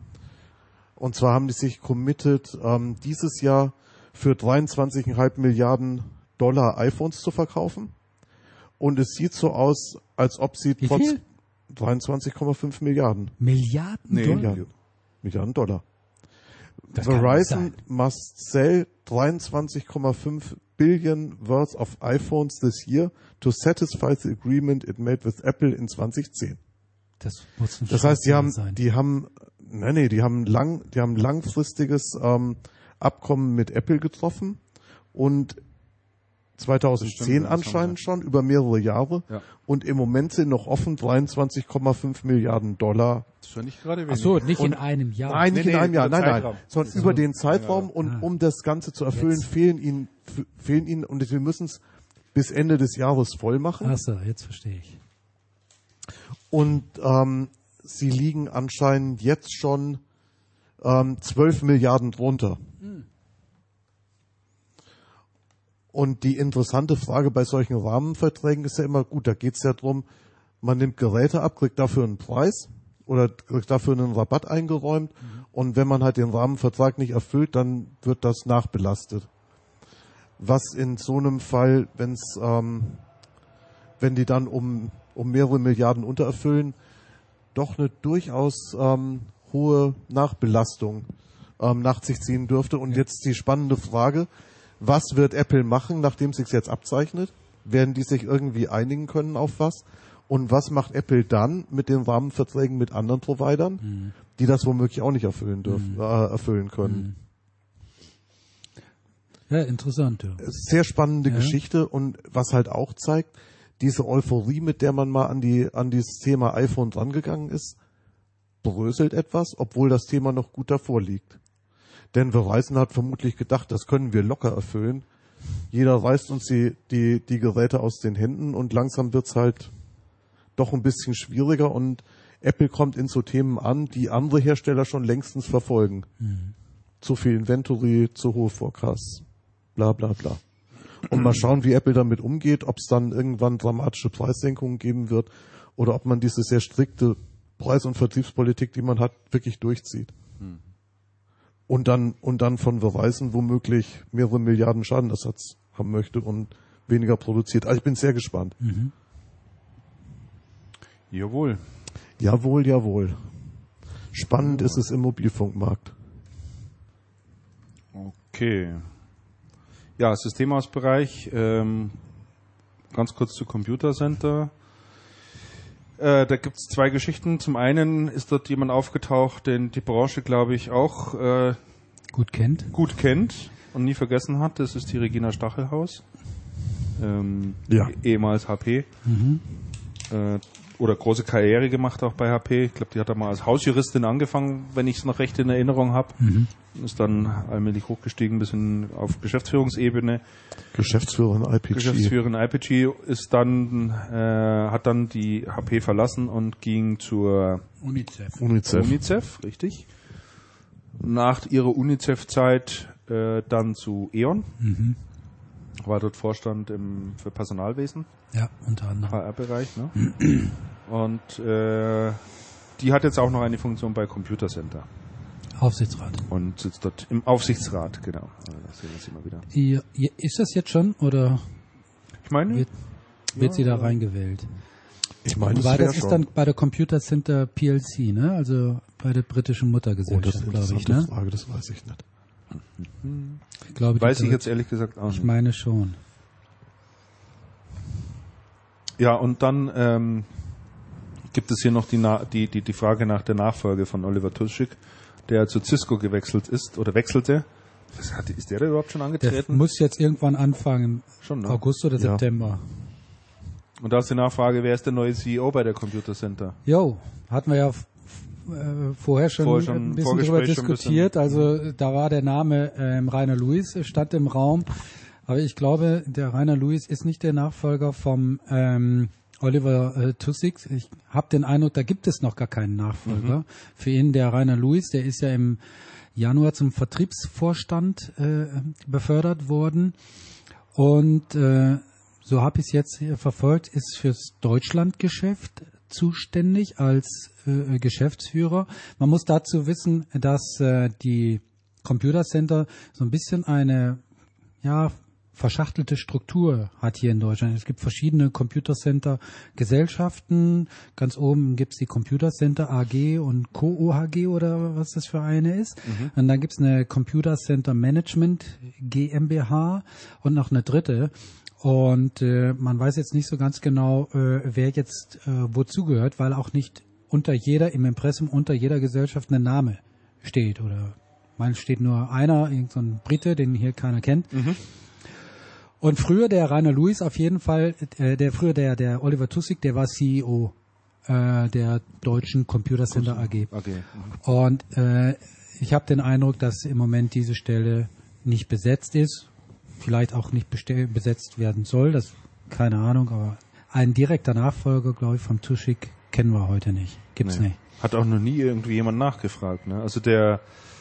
S2: committed, dieses Jahr für 23,5 Milliarden Dollar iPhones zu verkaufen. Und es sieht so aus, als ob sie
S3: Wie viel?
S2: 23,5 Milliarden.
S3: Milliarden
S2: Dollar.
S3: Das
S2: Verizon must sell 23,5 billion worth of iPhones this year to satisfy the agreement it made with Apple in 2010.
S3: Das muss ein
S2: Das heißt,
S3: sein.
S2: die haben langfristiges Abkommen mit Apple getroffen und 2010 anscheinend schon, über mehrere Jahre. Ja. Und im Moment sind noch offen 23,5 Milliarden Dollar.
S1: Das ist ja nicht gerade wenig.
S3: Ach so, nicht in einem Jahr.
S2: Nein, nicht in einem Jahr, nein, sondern über den Zeitraum.
S1: Ja.
S2: Und um das Ganze zu erfüllen, fehlen ihnen, und wir müssen es bis Ende des Jahres voll machen.
S3: Ach so, jetzt verstehe ich.
S2: Und sie liegen anscheinend jetzt schon 12 Milliarden drunter. Und die interessante Frage bei solchen Rahmenverträgen ist ja immer, gut, da geht es ja drum, man nimmt Geräte ab, kriegt dafür einen Preis oder kriegt dafür einen Rabatt eingeräumt, und wenn man halt den Rahmenvertrag nicht erfüllt, dann wird das nachbelastet. Was in so einem Fall, wenn die dann um mehrere Milliarden untererfüllen, doch eine durchaus hohe Nachbelastung nach sich ziehen dürfte. Und jetzt die spannende Frage: Was wird Apple machen, nachdem es sich jetzt abzeichnet? Werden die sich irgendwie einigen können auf was? Und was macht Apple dann mit den Rahmenverträgen mit anderen Providern, die das womöglich auch nicht erfüllen können?
S3: Ja, interessant. Ja.
S2: Sehr spannende Geschichte, und was halt auch zeigt, diese Euphorie, mit der man mal an dieses Thema iPhone rangegangen ist, bröselt etwas, obwohl das Thema noch gut davor liegt. Denn Verizon hat vermutlich gedacht, das können wir locker erfüllen. Jeder reißt uns die Geräte aus den Händen, und langsam wird's halt doch ein bisschen schwieriger, und Apple kommt in so Themen an, die andere Hersteller schon längstens verfolgen. Zu viel Inventory, zu hohe Forecasts, bla bla bla. Und mal schauen, wie Apple damit umgeht, ob es dann irgendwann dramatische Preissenkungen geben wird oder ob man diese sehr strikte Preis- und Vertriebspolitik, die man hat, wirklich durchzieht. Und dann von Verizon womöglich mehrere Milliarden Schadenersatz haben möchte und weniger produziert. Also ich bin sehr gespannt.
S1: Jawohl.
S2: Jawohl. Spannend ist es im Mobilfunkmarkt.
S1: Okay. Ja, Systemhausbereich, ganz kurz zu Computer Center. Da gibt es zwei Geschichten. Zum einen ist dort jemand aufgetaucht, den die Branche, glaube ich, auch
S3: gut kennt
S1: und nie vergessen hat. Das ist die Regina Stachelhaus, ehemals HP. Oder große Karriere gemacht auch bei HP. Ich glaube, die hat da mal als Hausjuristin angefangen, wenn ich es noch recht in Erinnerung habe. Ist dann allmählich hochgestiegen bis auf Geschäftsführungsebene.
S2: Geschäftsführerin IPG
S1: ist dann hat dann die HP verlassen und ging zur UNICEF, richtig. Nach ihrer UNICEF-Zeit dann zu E.ON. War dort Vorstand für Personalwesen.
S3: Ja, unter anderem.
S1: HR-Bereich, ne? Und die hat jetzt auch noch eine Funktion bei Computer Center.
S3: Aufsichtsrat.
S1: Und sitzt dort im Aufsichtsrat, genau. Das sehen wir sie mal wieder.
S3: Ist das jetzt schon, oder
S1: ich meine,
S3: wird sie da reingewählt?
S2: Ich meine,
S3: das ist dann bei der Computer Center PLC, ne? Also bei der britischen Muttergesellschaft, glaube ich, ne?
S2: Frage, das weiß ich nicht.
S1: Weiß ich jetzt ehrlich gesagt auch nicht.
S3: Ich meine schon.
S1: Ja, und dann gibt es hier noch die Frage nach der Nachfolge von Oliver Tuschig, der zu Cisco gewechselt ist oder wechselte. Ist der da überhaupt schon angetreten?
S3: Der muss jetzt irgendwann anfangen, schon, ne? August oder September.
S1: Und da ist die Nachfrage, wer ist der neue CEO bei der Computer Center?
S3: Jo, hatten wir ja vorher schon ein bisschen drüber diskutiert. Also da war der Name Rainer Luis, stand im Raum. Aber ich glaube, der Rainer Luis ist nicht der Nachfolger vom Oliver Tuschig. Ich habe den Eindruck, da gibt es noch gar keinen Nachfolger. Für ihn der Rainer Luis, der ist ja im Januar zum Vertriebsvorstand befördert worden. Und so habe ich es jetzt verfolgt, ist fürs Deutschlandgeschäft zuständig als Geschäftsführer. Man muss dazu wissen, dass die Computer Center so ein bisschen eine verschachtelte Struktur hat hier in Deutschland. Es gibt verschiedene Computer Center Gesellschaften. Ganz oben gibt es die Computer Center AG und Co. OHG oder was das für eine ist. Und dann gibt es eine Computer Center Management GmbH und noch eine dritte. Und man weiß jetzt nicht so ganz genau, wer jetzt wozu gehört, weil auch nicht im Impressum unter jeder Gesellschaft ein Name steht. Oder mal steht nur einer, irgend so ein Brite, den hier keiner kennt. Und früher der Rainer Luis auf jeden Fall, der Oliver Tuschig, der war CEO der deutschen Computer Center AG. Okay. Und ich habe den Eindruck, dass im Moment diese Stelle nicht besetzt ist, vielleicht auch nicht besetzt werden soll, das keine Ahnung, aber ein direkter Nachfolger, glaube ich, vom Tuschig kennen wir heute nicht. Gibt's nicht.
S1: Hat auch noch nie irgendwie jemand nachgefragt, ne? Also der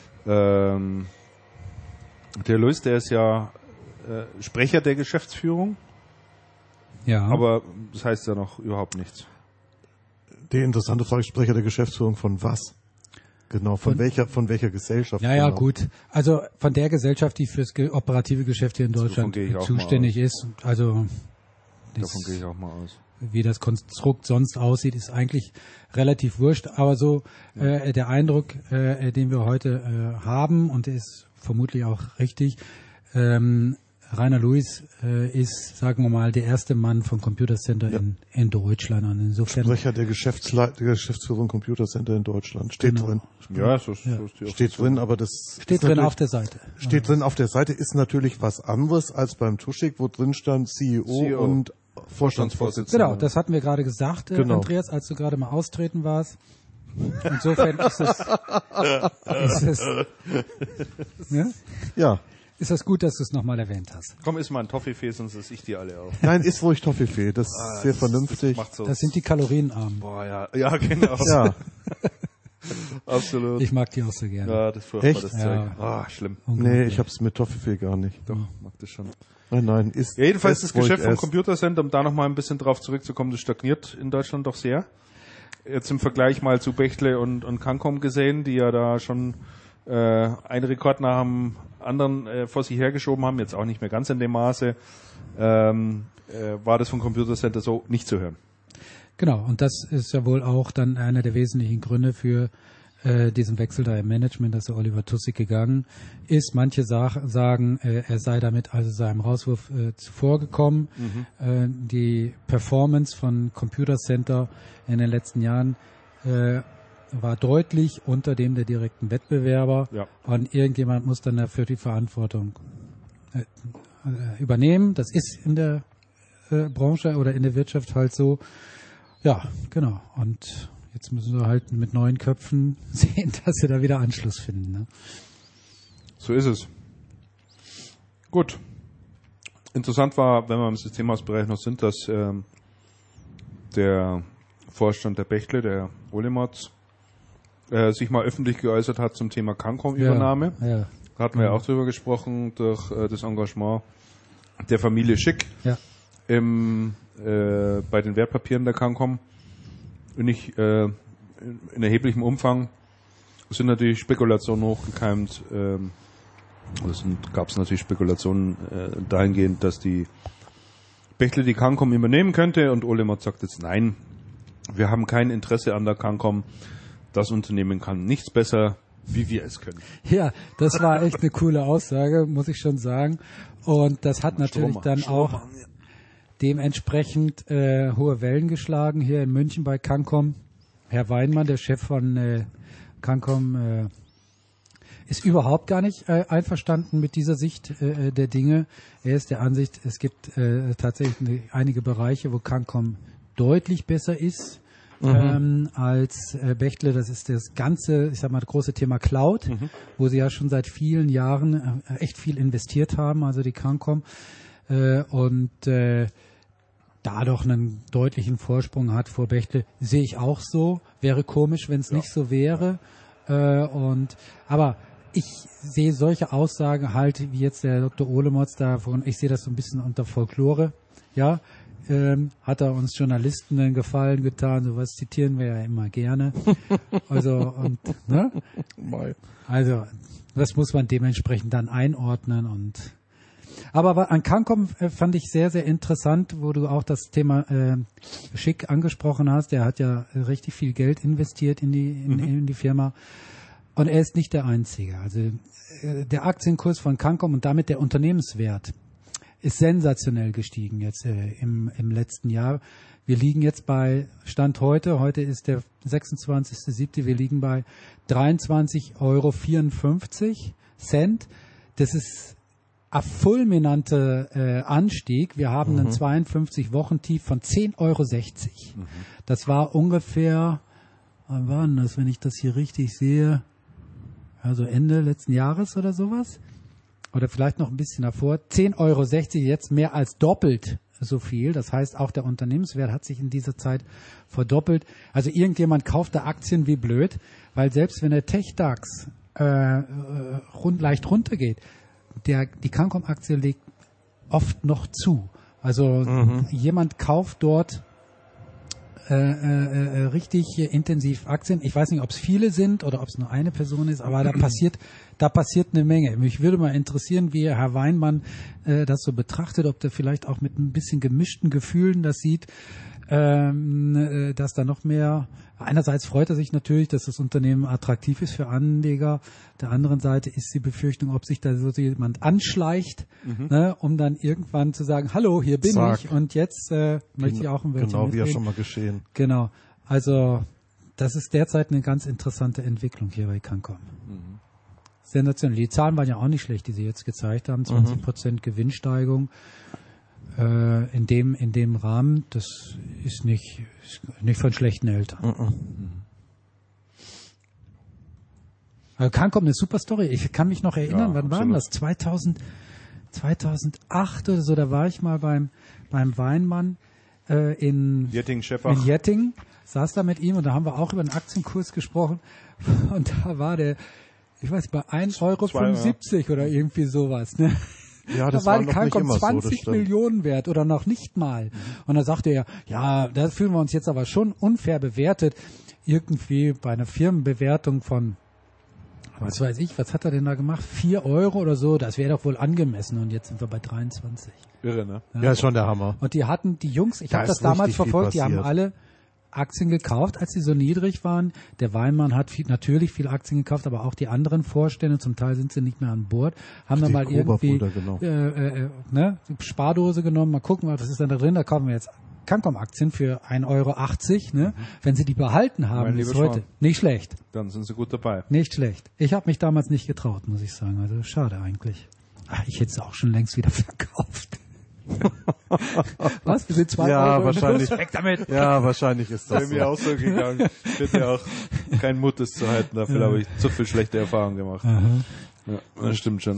S1: Luis, der ist ja Sprecher der Geschäftsführung. Ja. Aber das heißt ja noch überhaupt nichts.
S2: Die interessante Frage, Sprecher der Geschäftsführung von was? Genau, von welcher Gesellschaft?
S3: Ja, gut. Also von der Gesellschaft, die fürs operative Geschäft hier in Deutschland zuständig ist. Also
S1: davon gehe ich auch mal aus.
S3: Wie das Konstrukt sonst aussieht, ist eigentlich relativ wurscht. Aber so der Eindruck, den wir heute haben, und der ist vermutlich auch richtig, Rainer Luis ist, sagen wir mal, der erste Mann vom Computer Center in Deutschland. Und insofern
S2: Sprecher der Geschäftsführung Computer Center in Deutschland. Steht drin.
S1: Ja,
S2: steht drin, aber das
S3: steht drin auf der Seite.
S2: Steht drin auf der Seite, ist natürlich was anderes als beim Tuschig, wo drin stand CEO und Vorstandsvorsitzender.
S3: Genau, das hatten wir gerade gesagt, Andreas, als du gerade mal austreten warst. Insofern ist es ne?
S2: Ja.
S3: Ist das gut, dass du es nochmal erwähnt hast?
S1: Komm, iss mal ein Toffifee, sonst esse ich die alle auf.
S2: Nein, iss ruhig Toffifee, das ist sehr vernünftig.
S3: Das sind die kalorienarmen.
S1: Boah, ja, genau.
S2: Ja.
S1: Absolut.
S3: Ich mag die auch so gerne.
S1: Ja, das ist furchtbar, das
S3: Zeug.
S1: Schlimm.
S2: Nee, ich hab's mit Toffifee gar nicht.
S1: Doch, mag das schon.
S2: Nein, ist.
S1: Ja, jedenfalls das Geschäft vom Computer Center, um da nochmal ein bisschen drauf zurückzukommen, das stagniert in Deutschland doch sehr. Jetzt im Vergleich mal zu Bechtle und Cancom gesehen, die ja da schon einen Rekord nach dem anderen vor sich hergeschoben haben, jetzt auch nicht mehr ganz in dem Maße, war das vom Computer Center so nicht zu hören.
S3: Genau, und das ist ja wohl auch dann einer der wesentlichen Gründe für diesen Wechsel da im Management, dass der Oliver Tuschig gegangen ist. Manche sagen, er sei damit also seinem Rauswurf zuvorgekommen. Die Performance von Computer Center in den letzten Jahren war deutlich unter dem der direkten Wettbewerber. Ja. Und irgendjemand muss dann dafür die Verantwortung übernehmen. Das ist in der Branche oder in der Wirtschaft halt so. Ja, genau. Und jetzt müssen wir halt mit neuen Köpfen sehen, dass sie da wieder Anschluss finden. Ne?
S1: So ist es. Gut. Interessant war, wenn wir im Systemhausbereich noch sind, dass der Vorstand der Bechtle, der Olematz, sich mal öffentlich geäußert hat zum Thema Cancom-Übernahme. Ja. Da hatten wir ja auch drüber gesprochen, durch das Engagement der Familie Schick bei den Wertpapieren der Cancom. Und nicht in erheblichem Umfang sind natürlich Spekulationen hochgekeimt. Gab es natürlich Spekulationen dahingehend, dass die Bechtle die Cancom übernehmen könnte. Und Olematz sagt jetzt, nein, wir haben kein Interesse an der Cancom. Das Unternehmen kann nichts besser, wie wir es können.
S3: Ja, das war echt eine coole Aussage, muss ich schon sagen. Und das hat natürlich dann auch dementsprechend hohe Wellen geschlagen hier in München bei Cancom. Herr Weinmann, der Chef von Cancom, ist überhaupt gar nicht einverstanden mit dieser Sicht der Dinge. Er ist der Ansicht, es gibt tatsächlich einige Bereiche, wo Cancom deutlich besser ist als Bechtle. Das ist das ganze, ich sag mal, das große Thema Cloud, wo sie ja schon seit vielen Jahren echt viel investiert haben, also die Cancom. Und dadurch einen deutlichen Vorsprung hat vor Bechtle, sehe ich auch so. Wäre komisch, wenn es nicht so wäre. Aber ich sehe solche Aussagen halt, wie jetzt der Dr. Olemotz davon, ich sehe das so ein bisschen unter Folklore, ja. Hat er uns Journalisten einen Gefallen getan, sowas zitieren wir ja immer gerne. Also das muss man dementsprechend dann einordnen aber an Cancom fand ich sehr, sehr interessant, wo du auch das Thema Schick angesprochen hast. Der hat ja richtig viel Geld investiert in die Firma. Und er ist nicht der Einzige. Also der Aktienkurs von Cancom und damit der Unternehmenswert ist sensationell gestiegen jetzt im letzten Jahr. Wir liegen jetzt bei Stand heute ist der 26.07., wir liegen bei 23,54 €. Das ist ein fulminanter Anstieg. Wir haben einen 52-Wochen-Tief von 10,60 €. Das war ungefähr, wann war denn das, wenn ich das hier richtig sehe, also Ende letzten Jahres oder sowas? Oder vielleicht noch ein bisschen davor. 10,60 €, jetzt mehr als doppelt so viel. Das heißt, auch der Unternehmenswert hat sich in dieser Zeit verdoppelt. Also irgendjemand kauft da Aktien wie blöd, weil selbst wenn der Tech-DAX leicht runtergeht, die Cancom-Aktie legt oft noch zu. Also jemand kauft dort richtig intensiv Aktien. Ich weiß nicht, ob es viele sind oder ob es nur eine Person ist, aber da passiert eine Menge. Mich würde mal interessieren, wie Herr Weinmann das so betrachtet, ob der vielleicht auch mit ein bisschen gemischten Gefühlen das sieht, dass da noch mehr. Einerseits freut er sich natürlich, dass das Unternehmen attraktiv ist für Anleger. Der anderen Seite ist die Befürchtung, ob sich da so jemand anschleicht, um dann irgendwann zu sagen, hallo, hier bin ich und jetzt möchte ich auch ein Wörtchen
S2: Genau, wie ja
S3: mitreden.
S2: schon mal geschehen.
S3: Genau, also das ist derzeit eine ganz interessante Entwicklung hier bei Cancom. Sensationell. Die Zahlen waren ja auch nicht schlecht, die Sie jetzt gezeigt haben. 20% Gewinnsteigerung. In dem Rahmen, das ist nicht von schlechten Eltern. Also Cancom, eine super Story. Ich kann mich noch erinnern, wann war das? 2008 oder so, da war ich mal beim Weinmann in Jetting, saß da mit ihm und da haben wir auch über den Aktienkurs gesprochen und da war der, ich weiß nicht, bei 1,75 € oder irgendwie sowas, ne?
S2: Ja, das
S3: da war
S2: die
S3: Cancom 20 Millionen wert oder noch nicht mal. Und da sagte er, ja, da fühlen wir uns jetzt aber schon unfair bewertet. Irgendwie bei einer Firmenbewertung von, was weiß ich, was hat er denn da gemacht? 4 € oder so, das wäre doch wohl angemessen. Und jetzt sind wir bei 23.
S1: Irre, ne?
S2: Ja, ist schon der Hammer.
S3: Und die Jungs, ich habe das damals verfolgt, die haben alle Aktien gekauft, als sie so niedrig waren. Der Weinmann hat natürlich viele Aktien gekauft, aber auch die anderen Vorstände, zum Teil sind sie nicht mehr an Bord, haben dann mal irgendwie Spardose genommen, mal gucken, was ist denn da drin, da kaufen wir jetzt Cancom-Aktien für 1,80 €, ne? Wenn sie die behalten haben bis heute, nicht schlecht.
S1: Dann sind sie gut dabei.
S3: Nicht schlecht. Ich habe mich damals nicht getraut, muss ich sagen, also schade eigentlich. Ich hätte es auch schon längst wieder verkauft. Was? Wir sind 2 €
S2: wahrscheinlich.
S3: Weg damit.
S2: Ja, wahrscheinlich ist das
S1: mir auch so gegangen. Ich hätte ja auch keinen Mut, das zu halten. Dafür habe ich zu viel schlechte Erfahrungen gemacht. Ja, das stimmt schon.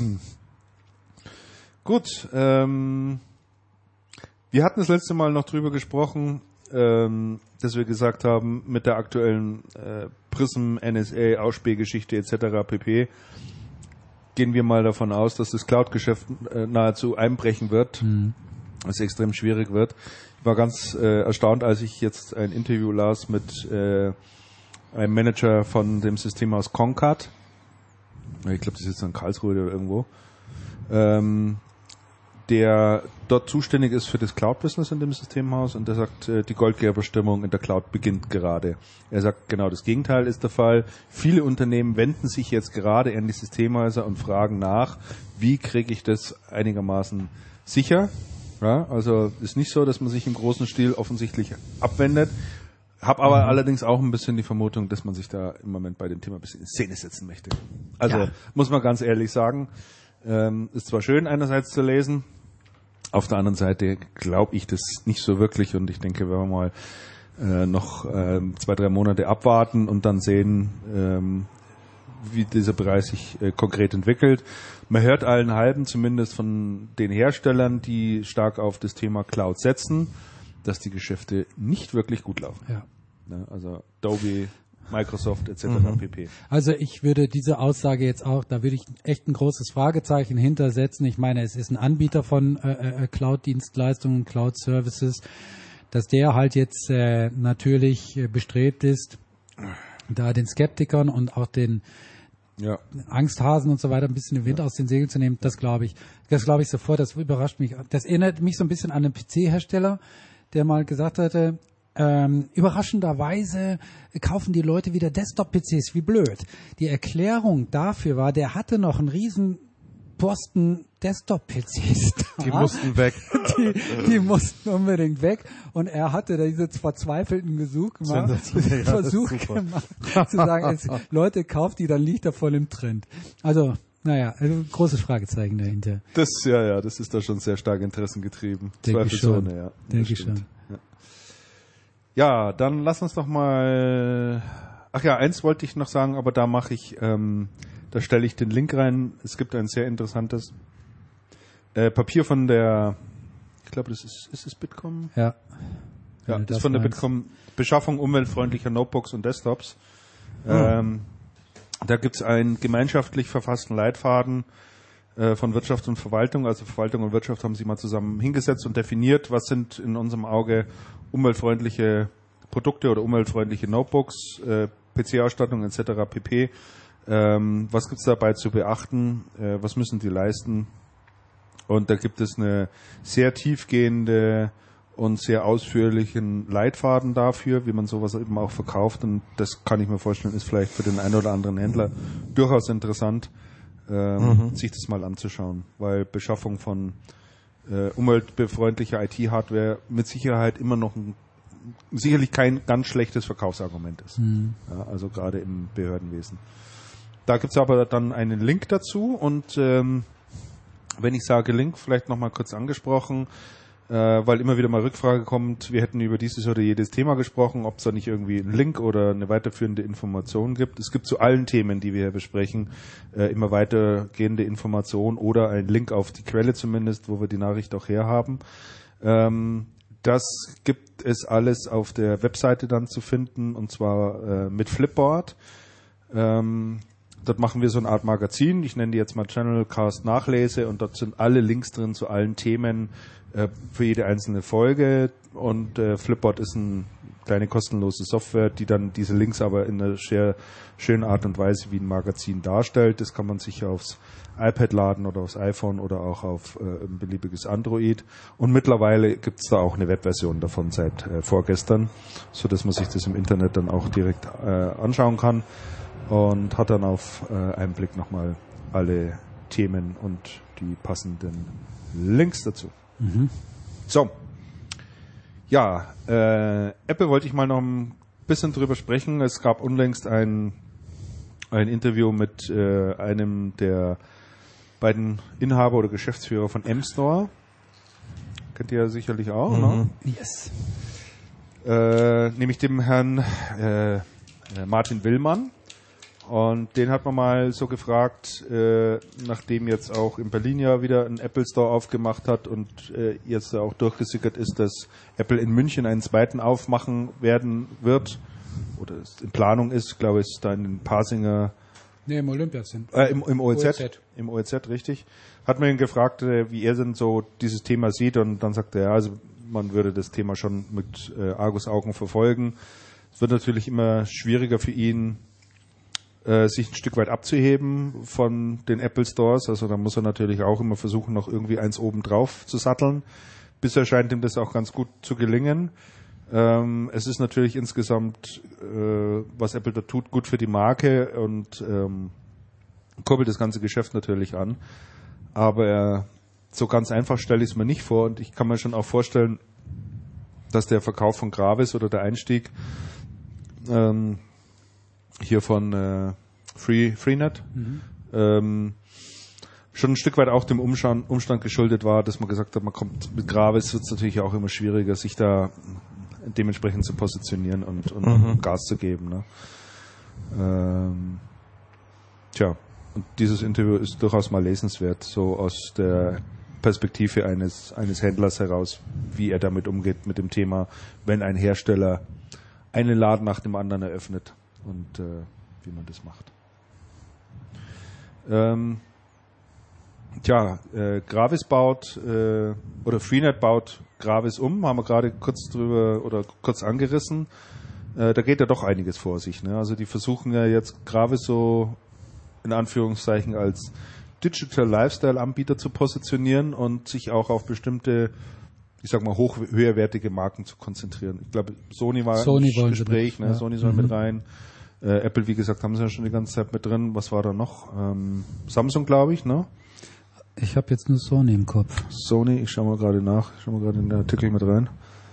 S1: Gut. Wir hatten das letzte Mal noch drüber gesprochen, dass wir gesagt haben, mit der aktuellen Prism, NSA, Ausspähgeschichte etc. pp. Gehen wir mal davon aus, dass das Cloud-Geschäft nahezu einbrechen wird, was extrem schwierig wird. Ich war ganz erstaunt, als ich jetzt ein Interview las mit einem Manager von dem Systemhaus Concard. Ich glaube, das ist jetzt in Karlsruhe oder irgendwo. Der dort zuständig ist für das Cloud-Business in dem Systemhaus und der sagt, die Goldgräberstimmung in der Cloud beginnt gerade. Er sagt, genau das Gegenteil ist der Fall. Viele Unternehmen wenden sich jetzt gerade an die Systemhäuser und fragen nach, wie kriege ich das einigermaßen sicher? Ja, also ist nicht so, dass man sich im großen Stil offensichtlich abwendet. Hab aber allerdings auch ein bisschen die Vermutung, dass man sich da im Moment bei dem Thema ein bisschen in Szene setzen möchte. Also muss man ganz ehrlich sagen, ist zwar schön einerseits zu lesen, auf der anderen Seite glaube ich das nicht so wirklich und ich denke, wenn wir mal noch 2-3 Monate abwarten und dann sehen, wie dieser Bereich sich konkret entwickelt. Man hört allen halben, zumindest von den Herstellern, die stark auf das Thema Cloud setzen, dass die Geschäfte nicht wirklich gut laufen.
S3: Ja.
S1: Also Adobe, Microsoft etc. pp.
S3: Also ich würde diese Aussage jetzt auch, da würde ich echt ein großes Fragezeichen hintersetzen. Ich meine, es ist ein Anbieter von Cloud-Dienstleistungen, Cloud-Services, dass der halt jetzt natürlich bestrebt ist, da den Skeptikern und auch den Angsthasen und so weiter ein bisschen den Wind aus den Segeln zu nehmen, das glaube ich sofort, das überrascht mich. Das erinnert mich so ein bisschen an einen PC-Hersteller, der mal gesagt hatte, überraschenderweise kaufen die Leute wieder Desktop-PCs, wie blöd. Die Erklärung dafür war, der hatte noch einen riesen Posten Desktop-PCs da.
S2: Die mussten weg.
S3: Die mussten unbedingt weg. Und er hatte da diese verzweifelten Versuch gemacht, zu sagen, Leute, kauft die, dann liegt er voll im Trend. Also, großes Fragezeichen dahinter.
S1: Das ist da schon sehr stark interessengetrieben.
S3: Denke ich schon.
S1: Denke ich schon. Ja, dann lass uns doch mal... Ach ja, eins wollte ich noch sagen, aber da mache ich... Da stelle ich den Link rein. Es gibt ein sehr interessantes Papier von der, ich glaube, das ist es Bitkom?
S3: Ja.
S1: Ja, das ist von der Bitkom, Beschaffung umweltfreundlicher Notebooks und Desktops. Da gibt es einen gemeinschaftlich verfassten Leitfaden von Wirtschaft und Verwaltung. Also Verwaltung und Wirtschaft haben sich mal zusammen hingesetzt und definiert, was sind in unserem Auge umweltfreundliche Produkte oder umweltfreundliche Notebooks, PC-Ausstattung etc. pp. Was gibt's dabei zu beachten? Was müssen die leisten? Und da gibt es eine sehr tiefgehende und sehr ausführlichen Leitfaden dafür, wie man sowas eben auch verkauft. Und das kann ich mir vorstellen, ist vielleicht für den einen oder anderen Händler durchaus interessant, sich das mal anzuschauen. Weil Beschaffung von umweltbefreundlicher IT-Hardware mit Sicherheit immer noch sicherlich kein ganz schlechtes Verkaufsargument ist. Ja, also gerade im Behördenwesen. Da gibt's aber dann einen Link dazu und wenn ich sage Link, vielleicht nochmal kurz angesprochen, weil immer wieder mal Rückfrage kommt, wir hätten über dieses oder jedes Thema gesprochen, ob es da nicht irgendwie einen Link oder eine weiterführende Information gibt. Es gibt zu allen Themen, die wir hier besprechen, immer weitergehende Informationen oder einen Link auf die Quelle zumindest, wo wir die Nachricht auch herhaben. Das gibt es alles auf der Webseite dann zu finden und zwar mit Flipboard. Dort machen wir so eine Art Magazin, ich nenne die jetzt mal Channelcast Nachlese und dort sind alle Links drin zu allen Themen für jede einzelne Folge und Flipboard ist eine kleine kostenlose Software, die dann diese Links aber in einer sehr schönen Art und Weise wie ein Magazin darstellt. Das kann man sich aufs iPad laden oder aufs iPhone oder auch auf ein beliebiges Android und mittlerweile gibt es da auch eine Webversion davon seit vorgestern, so dass man sich das im Internet dann auch direkt anschauen kann. Und hat dann auf einen Blick nochmal alle Themen und die passenden Links dazu. So. Ja, Apple wollte ich mal noch ein bisschen drüber sprechen. Es gab unlängst ein Interview mit einem der beiden Inhaber oder Geschäftsführer von M-Store. Kennt ihr ja sicherlich auch, ne?
S3: Yes.
S1: Nämlich dem Herrn Martin Willmann. Und den hat man mal so gefragt, nachdem jetzt auch in Berlin ja wieder ein Apple Store aufgemacht hat und jetzt auch durchgesickert ist, dass Apple in München einen zweiten aufmachen werden wird oder es in Planung ist, glaube ich, ist da in den Pasinger...
S3: Nee, im Olympiazentrum.
S1: Im OEZ. Im OEZ, richtig. Hat man ihn gefragt, wie er denn so dieses Thema sieht und dann sagte er, also man würde das Thema schon mit Argusaugen verfolgen. Es wird natürlich immer schwieriger für ihn, sich ein Stück weit abzuheben von den Apple Stores. Also da muss er natürlich auch immer versuchen, noch irgendwie eins oben drauf zu satteln. Bisher scheint ihm das auch ganz gut zu gelingen. Es ist natürlich insgesamt, was Apple da tut, gut für die Marke und kurbelt das ganze Geschäft natürlich an. Aber so ganz einfach stelle ich es mir nicht vor und ich kann mir schon auch vorstellen, dass der Verkauf von Gravis oder der Einstieg hier von Freenet schon ein Stück weit auch dem Umstand geschuldet war, dass man gesagt hat, man kommt mit Gravis, wird es natürlich auch immer schwieriger, sich da dementsprechend zu positionieren und Gas zu geben. Ne? Und dieses Interview ist durchaus mal lesenswert, so aus der Perspektive eines Händlers heraus, wie er damit umgeht mit dem Thema, wenn ein Hersteller einen Laden nach dem anderen eröffnet und wie man das macht. Gravis baut oder Freenet baut Gravis um, haben wir gerade kurz angerissen. Da geht ja doch einiges vor sich. Ne? Also die versuchen ja jetzt Gravis so in Anführungszeichen als Digital Lifestyle Anbieter zu positionieren und sich auch auf bestimmte, ich sag mal, höherwertige Marken zu konzentrieren. Ich glaube, Sony war im Gespräch, ne? Ja. Sony soll mit rein. Apple, wie gesagt, haben sie ja schon die ganze Zeit mit drin. Was war da noch? Samsung, glaube ich, ne?
S3: Ich habe jetzt nur Sony im Kopf.
S1: Sony, ich schau mal gerade nach. Ich schau mal gerade in den Artikel mit rein.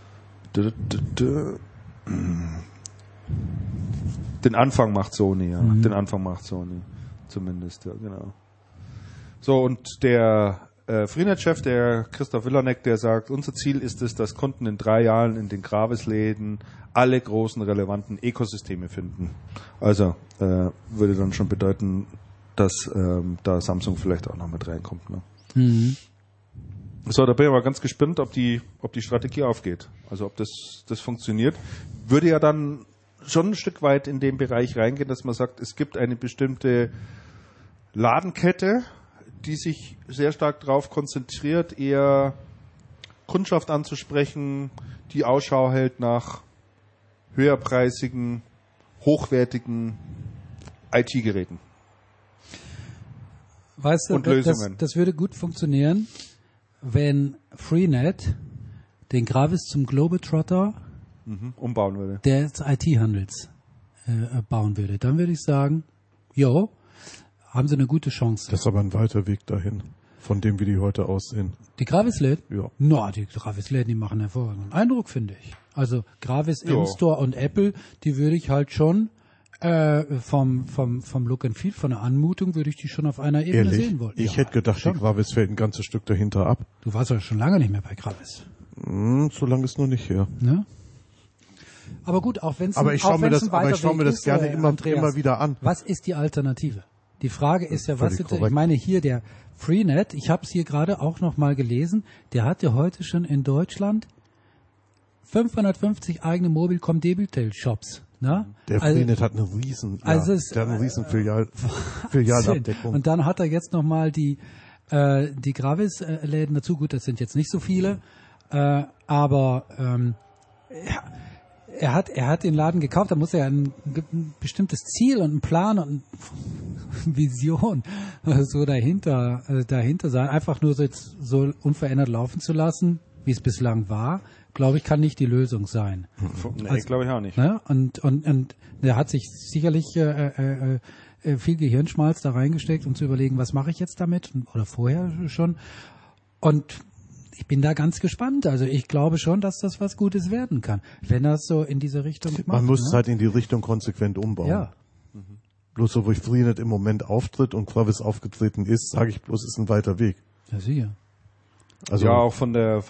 S1: Den Anfang macht Sony, ja. Den Anfang macht Sony. Zumindest, ja, genau. So, und der Freenet-Chef, der Christoph Willanek, der sagt, unser Ziel ist es, dass Kunden in 3 Jahren in den Gravis-Läden alle großen relevanten Ökosysteme finden. Also würde dann schon bedeuten, dass da Samsung vielleicht auch noch mit reinkommt. Ne? Mhm. So, da bin ich aber ganz gespannt, ob die Strategie aufgeht. Also ob das funktioniert. Würde ja dann schon ein Stück weit in den Bereich reingehen, dass man sagt, es gibt eine bestimmte Ladenkette, die sich sehr stark darauf konzentriert, eher Kundschaft anzusprechen, die Ausschau hält nach höherpreisigen, hochwertigen IT-Geräten.
S3: Weißt du, und Lösungen. Das würde gut funktionieren, wenn Freenet den Gravis zum Globetrotter
S1: umbauen würde.
S3: Des IT-Handels bauen würde. Dann würde ich sagen, jo, haben sie eine gute Chance.
S2: Das ist aber ein weiter Weg dahin, von dem, wie die heute aussehen.
S3: Die Gravis-Läden?
S2: Ja.
S3: No, die Gravis-Läden, die machen hervorragenden Eindruck, finde ich. Also Gravis im Store und Apple, die würde ich halt schon vom Look and Feel, von der Anmutung, würde ich die schon auf einer Ebene sehen wollen.
S2: Ich hätte gedacht, schon. Die Gravis fällt ein ganzes Stück dahinter ab.
S3: Du warst ja schon lange nicht mehr bei Gravis.
S2: So lange ist noch nicht her.
S3: Ne? Aber gut, auch wenn es
S2: ich schaue mir das gerne immer wieder an.
S3: Was ist die Alternative? Die Frage ist ja, ich meine hier der Freenet, ich habe es hier gerade auch noch mal gelesen, der hat ja heute schon in Deutschland 550 eigene Mobilcom-Debitel-Shops. Ne?
S2: Der Freenet hat eine riesen Filialabdeckung.
S3: Und dann hat er jetzt noch mal die Gravis-Läden dazu. Gut, das sind jetzt nicht so viele, aber er hat den Laden gekauft, da muss er ein bestimmtes Ziel und einen Plan und eine Vision so dahinter sein. Einfach nur so unverändert laufen zu lassen, wie es bislang war, glaube ich, kann nicht die Lösung sein.
S1: Nee, glaube ich auch nicht.
S3: Ne? Und er hat sich sicherlich viel Gehirnschmalz da reingesteckt, um zu überlegen, was mache ich jetzt damit, oder vorher schon. Und ich bin da ganz gespannt. Also ich glaube schon, dass das was Gutes werden kann, wenn er es so in diese Richtung macht.
S2: Man muss es halt in die Richtung konsequent umbauen. Ja. Bloß so, wo Freenet im Moment auftritt und Gravis aufgetreten ist, sage ich bloß, ist ein weiter Weg.
S3: Ja, sicher.
S1: Also ja, auch von den,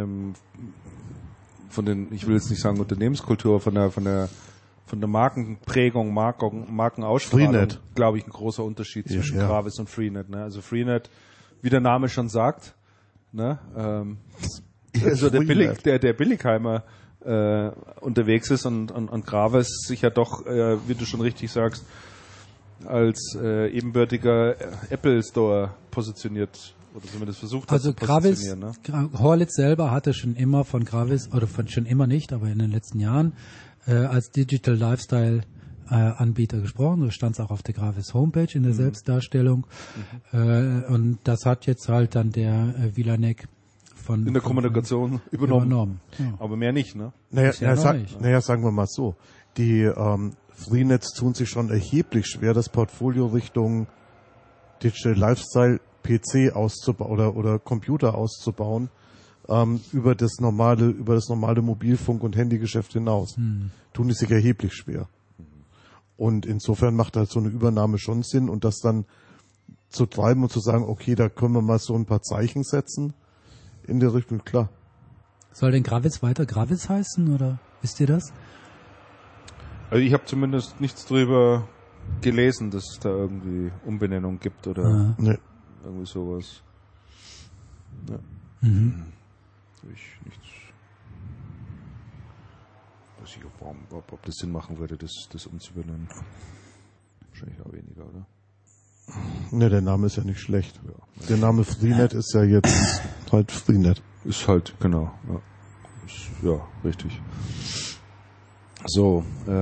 S1: ich will jetzt nicht sagen Unternehmenskultur, von der Markenprägung, Markenausstrahlung, glaube ich, ein großer Unterschied zwischen Gravis und Freenet. Ne? Also Freenet, wie der Name schon sagt, ne? Also der Billigheimer unterwegs ist und Gravis sich ja doch, wie du schon richtig sagst, als ebenbürtiger Apple Store positioniert oder zumindest versucht hat zu positionieren.
S3: Also Gravis, Horlitz selber hatte schon immer von Gravis, oder schon immer nicht, aber in den letzten Jahren als Digital Lifestyle Anbieter gesprochen. So stand es auch auf der Gravis Homepage in der Selbstdarstellung. Und das hat jetzt halt dann der Willanek
S1: in der Kommunikation übernommen. Ja. Aber mehr nicht, ne?
S2: Naja, sagen wir mal so. Die Freenets tun sich schon erheblich schwer, das Portfolio Richtung Digital Lifestyle PC auszubauen oder Computer auszubauen, über das normale Mobilfunk- und Handygeschäft hinaus. Tun die sich erheblich schwer. Und insofern macht halt so eine Übernahme schon Sinn und das dann zu treiben und zu sagen, okay, da können wir mal so ein paar Zeichen setzen in der Richtung, klar.
S3: Soll denn Gravitz weiter Gravitz heißen oder wisst ihr das?
S1: Also ich habe zumindest nichts drüber gelesen, dass es da irgendwie Umbenennung gibt oder irgendwie sowas. Ja. Ich nichts. Weiß ich, ob das Sinn machen würde, das umzubenennen. Wahrscheinlich auch weniger, oder?
S2: Ne, der Name ist ja nicht schlecht. Ja. Der Name Freenet ist ja jetzt halt Freenet.
S1: Ist halt, genau. Ja, ja, richtig. So,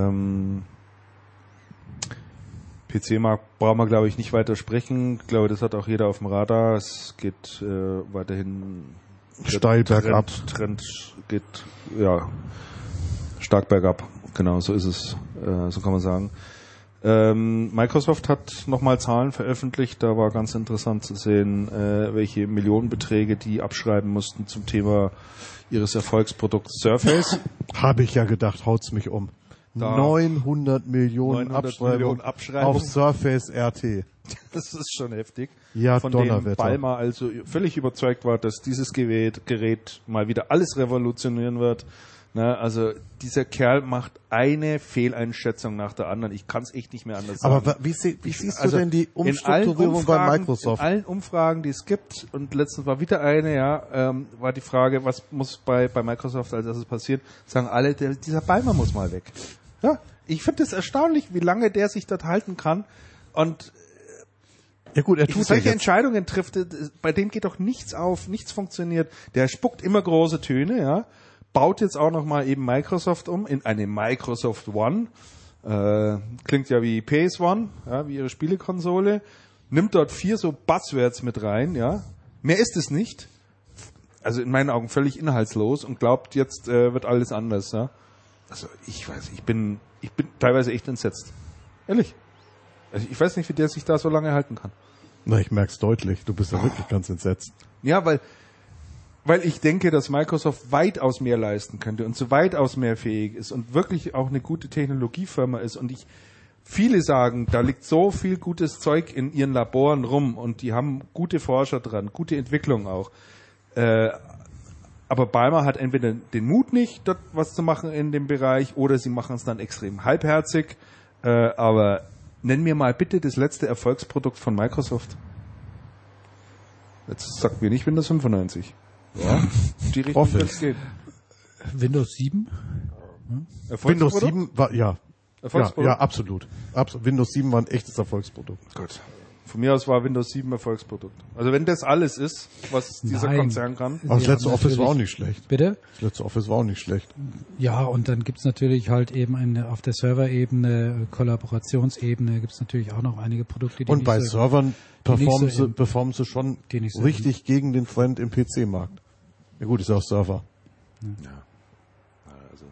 S1: PC-Markt brauchen wir, glaube ich, nicht weiter sprechen. Ich glaube, das hat auch jeder auf dem Radar. Es geht weiterhin
S2: steil bergab.
S1: Trend geht, ja, stark bergab. Genau, so ist es. So kann man sagen. Microsoft hat nochmal Zahlen veröffentlicht. Da war ganz interessant zu sehen, welche Millionenbeträge die abschreiben mussten zum Thema ihres Erfolgsprodukts Surface.
S2: Habe ich ja gedacht, haut's mich um. 900 Millionen Abschreibung auf Surface RT.
S1: Das ist schon heftig.
S2: Ja,
S1: von dem Ballmer also völlig überzeugt war, dass dieses Gerät mal wieder alles revolutionieren wird. Ne, also dieser Kerl macht eine Fehleinschätzung nach der anderen. Ich kann es echt nicht mehr anders sagen.
S2: Aber wie siehst du denn die Umstrukturierung bei Microsoft?
S1: In allen Umfragen, die es gibt, und letztens war wieder eine, war die Frage, was muss bei Microsoft als erstes passieren, sagen alle, dieser Ballmer muss mal weg. Ja, ich finde es erstaunlich, wie lange der sich dort halten kann. Und
S2: ja gut, er tut
S1: solche Entscheidungen trifft, bei dem geht doch nichts auf, nichts funktioniert. Der spuckt immer große Töne, ja. Baut jetzt auch nochmal eben Microsoft um in eine Microsoft One. Klingt ja wie PS1, ja, wie ihre Spielekonsole. Nimmt dort 4 so Buzzwords mit rein, ja. Mehr ist es nicht. Also in meinen Augen völlig inhaltslos und glaubt, jetzt wird alles anders, ja. Also ich bin teilweise echt entsetzt. Ehrlich. Also ich weiß nicht, wie der sich da so lange halten kann.
S2: Na, ich merk's deutlich. Du bist ja wirklich ganz entsetzt.
S1: Ja, weil ich denke, dass Microsoft weitaus mehr leisten könnte und so weitaus mehr fähig ist und wirklich auch eine gute Technologiefirma ist. Und viele sagen, da liegt so viel gutes Zeug in ihren Laboren rum und die haben gute Forscher dran, gute Entwicklung auch. Aber Ballmer hat entweder den Mut nicht, dort was zu machen in dem Bereich, oder sie machen es dann extrem halbherzig. Aber nenn mir mal bitte das letzte Erfolgsprodukt von Microsoft. Jetzt sagt mir nicht Windows 95. Ja, die Richtung wird es gehen.
S3: Windows 7?
S2: Windows 7 war, ja. Ja, absolut. Windows 7 war ein echtes Erfolgsprodukt.
S1: Gut. Von mir aus war Windows 7 Erfolgsprodukt. Also wenn das alles ist, was dieser Konzern kann.
S2: Aber das letzte Office war auch nicht schlecht.
S3: Bitte?
S2: Das letzte Office war auch nicht schlecht.
S3: Ja, und dann gibt's natürlich halt eben auf der Server-Ebene, Kollaborationsebene gibt's natürlich auch noch einige Produkte, die
S2: und bei Servern performen sie schon richtig gegen den Trend im PC-Markt. Ja gut, ist ja auch Server.
S1: Ja. Also.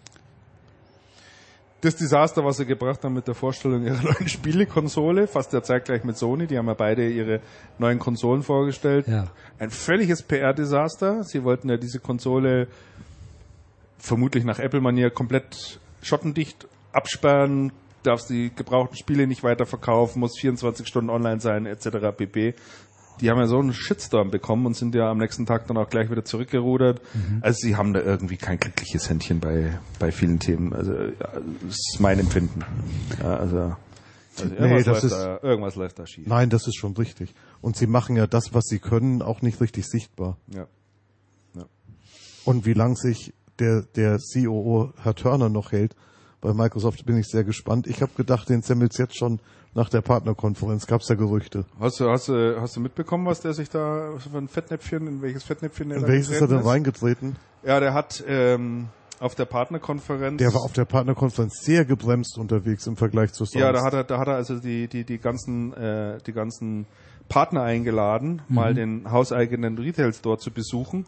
S1: Das Desaster, was sie gebracht haben mit der Vorstellung ihrer neuen Spielekonsole, fast ja zeitgleich mit Sony, die haben ja beide ihre neuen Konsolen vorgestellt.
S3: Ja.
S1: Ein völliges PR-Desaster. Sie wollten ja diese Konsole vermutlich nach Apple-Manier komplett schottendicht absperren, darfst die gebrauchten Spiele nicht weiterverkaufen, muss 24 Stunden online sein, etc. pp. Die haben ja so einen Shitstorm bekommen und sind ja am nächsten Tag dann auch gleich wieder zurückgerudert. Also sie haben da irgendwie kein glückliches Händchen bei vielen Themen. Also ja, das ist mein Empfinden. Ja, also irgendwas läuft da schief.
S2: Nein, das ist schon richtig. Und sie machen ja das, was sie können, auch nicht richtig sichtbar.
S1: Ja.
S2: Und wie lang sich der COO Herr Turner noch hält bei Microsoft, bin ich sehr gespannt. Ich habe gedacht, den semmelt's jetzt schon nach der Partnerkonferenz. Gab's ja Gerüchte.
S1: Hast du mitbekommen, was der sich da für ein Fettnäpfchen, in welches Fettnäpfchen er da
S2: welches ist er denn reingetreten?
S1: Ja, der hat auf der Partnerkonferenz.
S2: Der war auf der Partnerkonferenz sehr gebremst unterwegs im Vergleich zu sonst.
S1: Ja, da hat er also die ganzen Partner eingeladen, mal den hauseigenen Retail Store zu besuchen.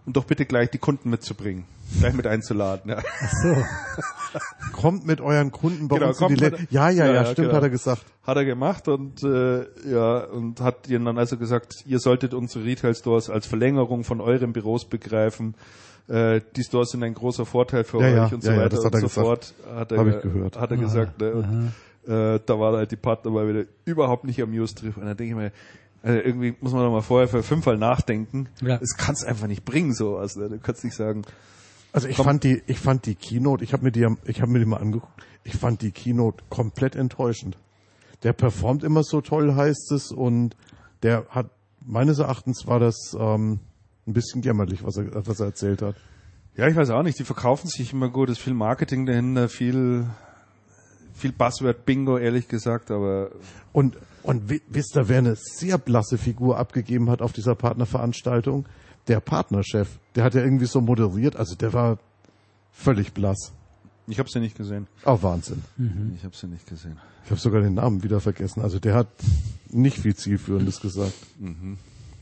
S1: und doch bitte gleich die Kunden mitzubringen, gleich mit einzuladen. Ja.
S2: Ach so. Kommt mit euren Kunden bei uns in die Läden. Ja, stimmt,
S1: genau.
S2: Hat er gesagt.
S1: Hat er gemacht und und hat ihnen dann also gesagt, ihr solltet unsere Retail-Stores als Verlängerung von euren Büros begreifen. Die Stores sind ein großer Vorteil für euch und so weiter
S2: das hat
S1: und
S2: er
S1: so fort.
S2: Hat er gehört.
S1: Hat er gesagt. Ne? Und, da war halt die Partner mal wieder überhaupt nicht amused drüber. Und dann denke ich mir, also irgendwie muss man doch mal vorher für 5 Mal nachdenken. Ja. Das kannst einfach nicht bringen, sowas. Ne? Du kannst nicht sagen.
S2: Also ich fand die Keynote, ich habe mir die mal angeguckt. Ich fand die Keynote komplett enttäuschend. Der performt immer so toll, heißt es, und der hat, meines Erachtens war das ein bisschen jämmerlich, was er erzählt hat.
S1: Ja, ich weiß auch nicht. Die verkaufen sich immer gut. Es ist viel Marketing dahinter, viel Buzzword-Bingo, ehrlich gesagt, aber...
S2: Und wisst ihr, wer eine sehr blasse Figur abgegeben hat auf dieser Partnerveranstaltung? Der Partnerchef. Der hat ja irgendwie so moderiert, also der war völlig blass.
S1: Ich habe sie nicht gesehen.
S2: Oh, Wahnsinn.
S1: Mhm. Ich habe sie nicht gesehen.
S2: Ich habe sogar den Namen wieder vergessen. Also der hat nicht viel Zielführendes gesagt.
S1: Mhm.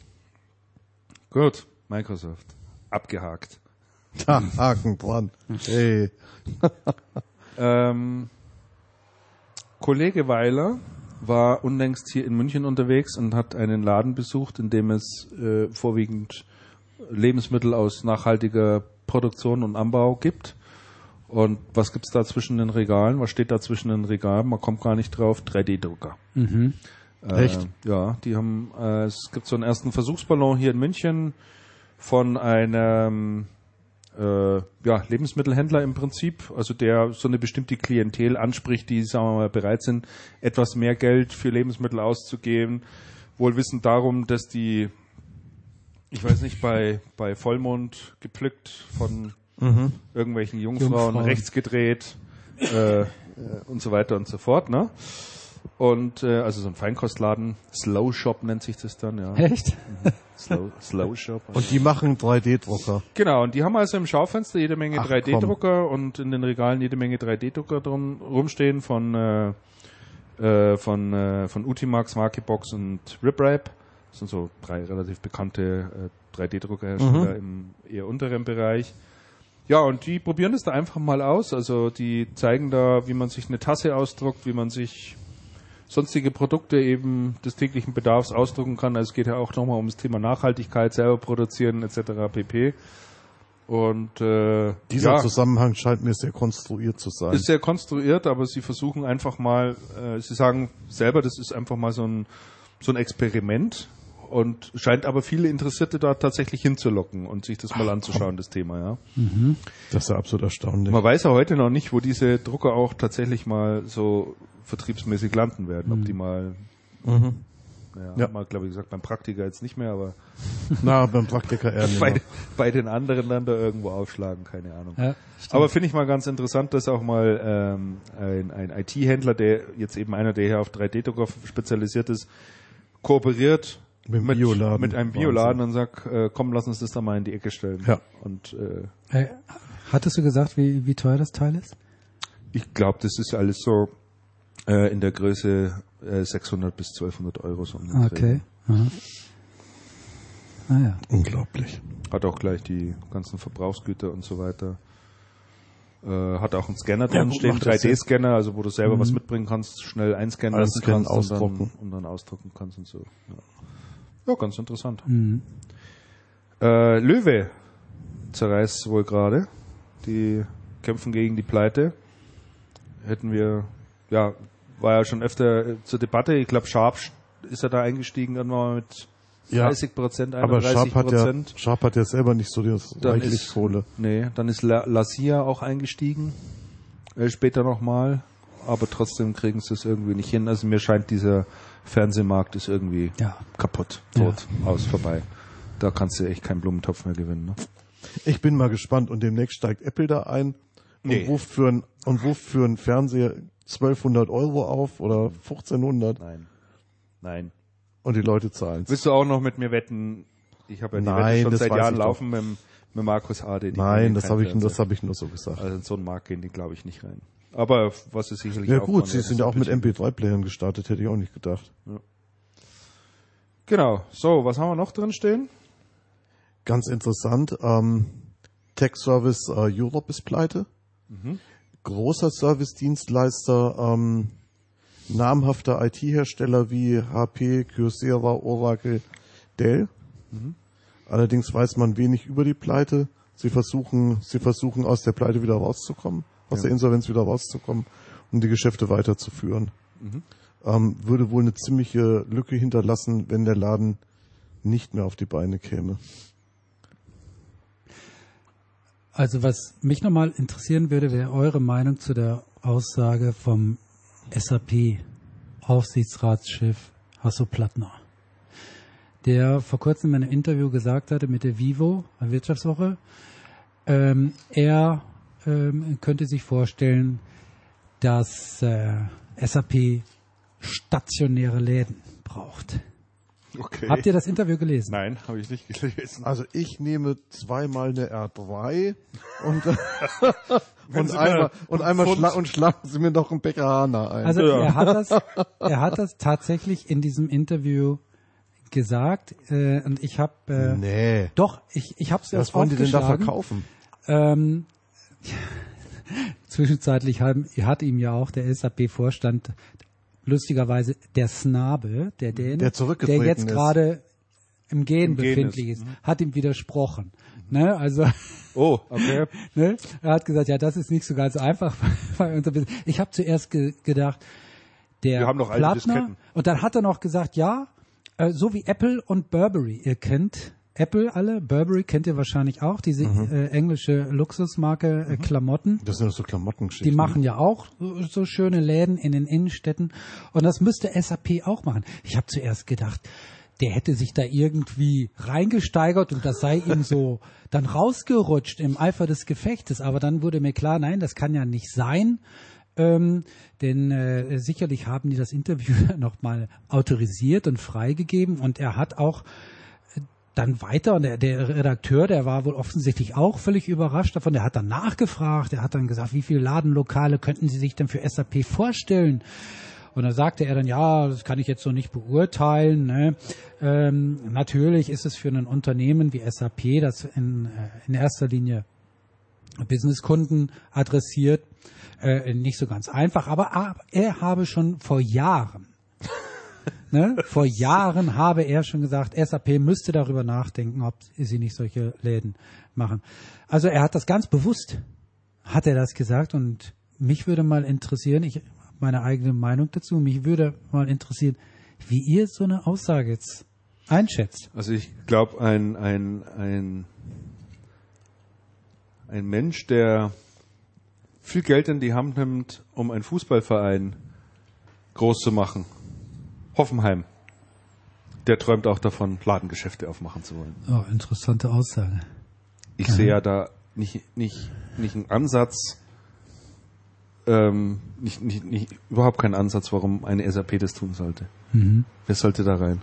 S1: Gut, Microsoft. Abgehakt.
S2: Da, Haken dran. Hey.
S1: Kollege Weiler war unlängst hier in München unterwegs und hat einen Laden besucht, in dem es vorwiegend Lebensmittel aus nachhaltiger Produktion und Anbau gibt. Und was gibt's da zwischen den Regalen? Was steht da zwischen den Regalen? Man kommt gar nicht drauf. 3D-Drucker.
S2: Mhm. Echt?
S1: Ja, die haben, es gibt so einen ersten Versuchsballon hier in München von einem Lebensmittelhändler im Prinzip, also der so eine bestimmte Klientel anspricht, die, sagen wir mal, bereit sind, etwas mehr Geld für Lebensmittel auszugeben, wohl wissend darum, dass die, ich weiß nicht, bei Vollmond gepflückt von irgendwelchen Jungfrauen rechts gedreht und so weiter und so fort, ne? Und also so ein Feinkostladen, Slow Shop nennt sich das dann, ja.
S3: Echt?
S1: Slow Shop.
S2: Und die machen 3D-Drucker.
S1: Genau, und die haben also im Schaufenster jede Menge 3D-Drucker und in den Regalen jede Menge 3D-Drucker drum rumstehen von Utimax, Markibox und RipRap. Das sind so 3 relativ bekannte 3D-Druckerhersteller im eher unteren Bereich. Ja, und die probieren das da einfach mal aus. Also die zeigen da, wie man sich eine Tasse ausdruckt, wie man sich sonstige Produkte eben des täglichen Bedarfs ausdrucken kann. Also es geht ja auch nochmal um das Thema Nachhaltigkeit, selber produzieren etc. pp. Und
S2: dieser Zusammenhang scheint mir sehr konstruiert zu sein.
S1: Ist sehr konstruiert, aber sie versuchen einfach mal, sie sagen selber, das ist einfach mal so ein Experiment und scheint aber viele Interessierte da tatsächlich hinzulocken und sich das mal anzuschauen, das Thema, ja.
S2: Mhm. Das ist ja absolut erstaunlich.
S1: Man weiß ja heute noch nicht, wo diese Drucker auch tatsächlich mal so vertriebsmäßig landen werden, ob die mal mal, glaube ich, gesagt, beim Praktiker jetzt nicht mehr, aber
S2: beim Praktiker eher nicht.
S1: Bei den anderen dann da irgendwo aufschlagen, keine Ahnung. Ja, aber finde ich mal ganz interessant, dass auch mal ein IT-Händler, der jetzt eben einer, der hier auf 3D-Drucker spezialisiert ist, kooperiert mit einem Bioladen und sagt, komm, lass uns das da mal in die Ecke stellen.
S2: Ja.
S1: Und
S3: hattest du gesagt, wie teuer das Teil ist?
S1: Ich glaube, das ist alles so in der Größe 600 bis 1200 Euro. So
S3: okay. Ja.
S2: Unglaublich.
S1: Hat auch gleich die ganzen Verbrauchsgüter und so weiter. Hat auch einen Scanner drin stehen, 3D-Scanner, also wo du selber was mitbringen kannst, schnell einscannen lassen kannst und dann ausdrucken kannst und so. Ja, ganz interessant. Löwe zerreißt wohl gerade. Die kämpfen gegen die Pleite. War ja schon öfter zur Debatte. Ich glaube, Sharp ist ja da eingestiegen irgendwann mal mit 30%, 31%.
S2: Aber Sharp hat ja selber nicht so das reichlich Kohle.
S1: Nee, dann ist Lasia auch eingestiegen. Später nochmal. Aber trotzdem kriegen sie es irgendwie nicht hin. Also mir scheint, dieser Fernsehmarkt ist irgendwie kaputt, tot, vorbei. Da kannst du echt keinen Blumentopf mehr gewinnen. Ne?
S2: Ich bin mal gespannt. Und demnächst steigt Apple da ein und ruft für einen Fernseher 1200 Euro auf oder 1500.
S1: Nein.
S2: Und die Leute zahlen.
S1: Willst du auch noch mit mir wetten? Ich habe ja die Wette schon seit Jahren laufen mit Markus Ade.
S2: Nein, das habe ich nur so gesagt.
S1: Also in so einen Markt gehen die, glaube ich, nicht rein. Aber was ist sicherlich
S2: auch... Ja gut, sie sind ja auch mit MP3-Playern gestartet, hätte ich auch nicht gedacht.
S1: Ja. Genau. So, was haben wir noch drin stehen?
S2: Ganz interessant. Tech Service Europe ist pleite. Großer Service-Dienstleister, namhafter IT-Hersteller wie HP, Kyocera, Oracle, Dell. Allerdings weiß man wenig über die Pleite. Sie versuchen aus der Pleite wieder rauszukommen, aus der Insolvenz wieder rauszukommen, um die Geschäfte weiterzuführen. Würde wohl eine ziemliche Lücke hinterlassen, wenn der Laden nicht mehr auf die Beine käme.
S3: Also was mich nochmal interessieren würde, wäre eure Meinung zu der Aussage vom SAP-Aufsichtsratschef Hasso Plattner, der vor kurzem in einem Interview gesagt hatte mit der Vivo, der Wirtschaftswoche, er könnte sich vorstellen, dass SAP stationäre Läden braucht.
S1: Okay.
S3: Habt ihr das Interview gelesen?
S1: Nein, habe ich nicht gelesen.
S2: Also ich nehme zweimal eine R3 und schlagen Sie mir noch einen Bäcker Hana ein.
S3: Also er hat das tatsächlich in diesem Interview gesagt und ich habe doch, ich habe es
S2: was wollen die denn da verkaufen?
S3: Zwischenzeitlich hat ihm ja auch der SAP-Vorstand lustigerweise der Snabe, der Däne, der jetzt gerade im Gehen befindlich ist, hat ihm widersprochen. Ne? Also,
S1: okay.
S3: Ne? Er hat gesagt, ja, das ist nicht so ganz einfach. Ich habe zuerst gedacht,
S1: wir haben noch
S3: Plattner, und dann hat er noch gesagt, ja, so wie Apple und Burberry. Ihr kennt Apple alle, Burberry kennt ihr wahrscheinlich auch, diese englische Luxusmarke Klamotten.
S2: Das sind so Klamottengeschichten.
S3: Die machen ja auch so schöne Läden in den Innenstädten und das müsste SAP auch machen. Ich habe zuerst gedacht, der hätte sich da irgendwie reingesteigert und das sei ihm so dann rausgerutscht im Eifer des Gefechtes, aber dann wurde mir klar, nein, das kann ja nicht sein. Denn sicherlich haben die das Interview nochmal autorisiert und freigegeben und er hat auch dann weiter, und der Redakteur, der war wohl offensichtlich auch völlig überrascht davon, der hat dann nachgefragt, der hat dann gesagt, wie viele Ladenlokale könnten Sie sich denn für SAP vorstellen? Und da sagte er dann, ja, das kann ich jetzt so nicht beurteilen. Ne? Natürlich ist es für ein Unternehmen wie SAP, das in erster Linie Businesskunden adressiert, nicht so ganz einfach, aber er habe schon vor Jahren habe er schon gesagt, SAP müsste darüber nachdenken, ob sie nicht solche Läden machen. Also er hat das ganz bewusst, hat er das gesagt und mich würde mal interessieren, ich habe meine eigene Meinung dazu, mich würde mal interessieren, wie ihr so eine Aussage jetzt einschätzt.
S1: Also ich glaube, ein Mensch, der viel Geld in die Hand nimmt, um einen Fußballverein groß zu machen, Hoffenheim, der träumt auch davon, Ladengeschäfte aufmachen zu wollen.
S3: Oh, interessante Aussage.
S1: Ich sehe ja da nicht einen Ansatz, überhaupt keinen Ansatz, warum eine SAP das tun sollte. Wer sollte da rein?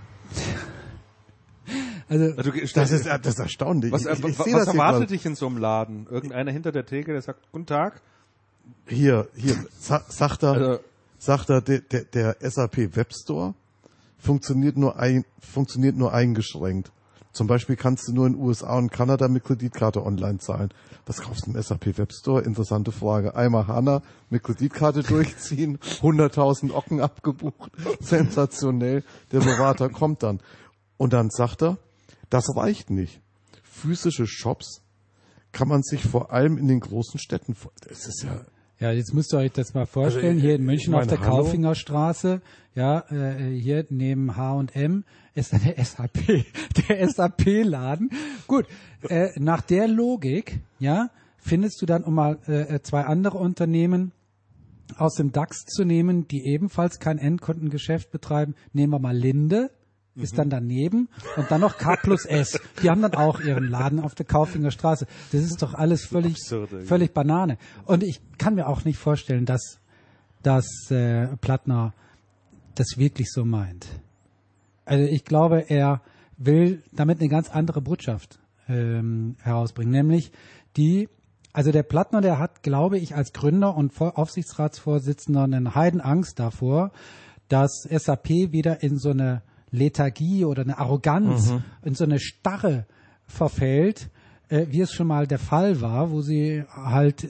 S2: Also das ist erstaunlich.
S1: Was erwartet dich in so einem Laden? Irgendeiner hinter der Theke, der sagt, guten Tag?
S2: Hier, sagt er, der SAP Webstore funktioniert nur eingeschränkt. Zum Beispiel kannst du nur in USA und Kanada mit Kreditkarte online zahlen. Was kaufst du im SAP Webstore? Interessante Frage. Einmal HANA mit Kreditkarte durchziehen, 100.000 Ocken abgebucht, sensationell. Der Berater kommt dann. Und dann sagt er, das reicht nicht. Physische Shops kann man sich vor allem in den großen Städten, das ist ja...
S3: Ja, jetzt müsst ihr euch das mal vorstellen, also, hier in München auf der Kaufingerstraße, ja, hier neben H&M ist dann der SAP-Laden. Gut, nach der Logik, ja, findest du dann, um mal zwei andere Unternehmen aus dem DAX zu nehmen, die ebenfalls kein Endkundengeschäft betreiben, nehmen wir mal Linde, ist dann daneben und dann noch K+S. Die haben dann auch ihren Laden auf der Kaufinger Straße. Das ist doch alles völlig Banane. Und ich kann mir auch nicht vorstellen, dass Plattner das wirklich so meint. Also ich glaube, er will damit eine ganz andere Botschaft herausbringen, nämlich der Plattner, der hat, glaube ich, als Gründer und Aufsichtsratsvorsitzender eine Heidenangst davor, dass SAP wieder in so eine Lethargie oder eine Arroganz, in so eine Starre verfällt, wie es schon mal der Fall war, wo sie halt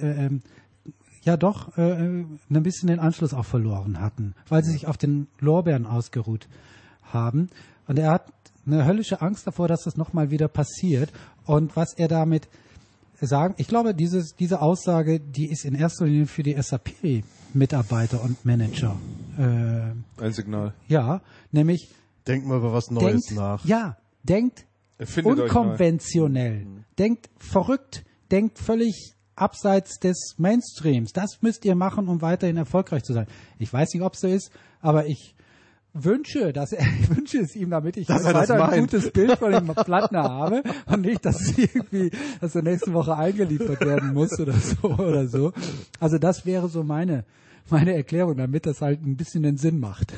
S3: ein bisschen den Anschluss auch verloren hatten, weil sie sich auf den Lorbeeren ausgeruht haben. Und er hat eine höllische Angst davor, dass das nochmal wieder passiert. Und was er damit sagen, ich glaube, diese Aussage, die ist in erster Linie für die SAP-Mitarbeiter und Manager.
S1: Ein Signal.
S3: Ja, nämlich
S2: denkt mal über was Neues nach.
S3: Ja, denkt unkonventionell, denkt verrückt, denkt völlig abseits des Mainstreams. Das müsst ihr machen, um weiterhin erfolgreich zu sein. Ich weiß nicht, ob es so ist, aber ich wünsche es ihm, damit ich weiter ein gutes Bild von dem Plattner habe und nicht, dass er nächste Woche eingeliefert werden muss oder so. Also das wäre so meine Erklärung, damit das halt ein bisschen den Sinn macht.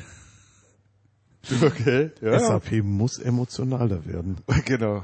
S1: Okay, ja.
S2: SAP muss emotionaler werden.
S1: Genau.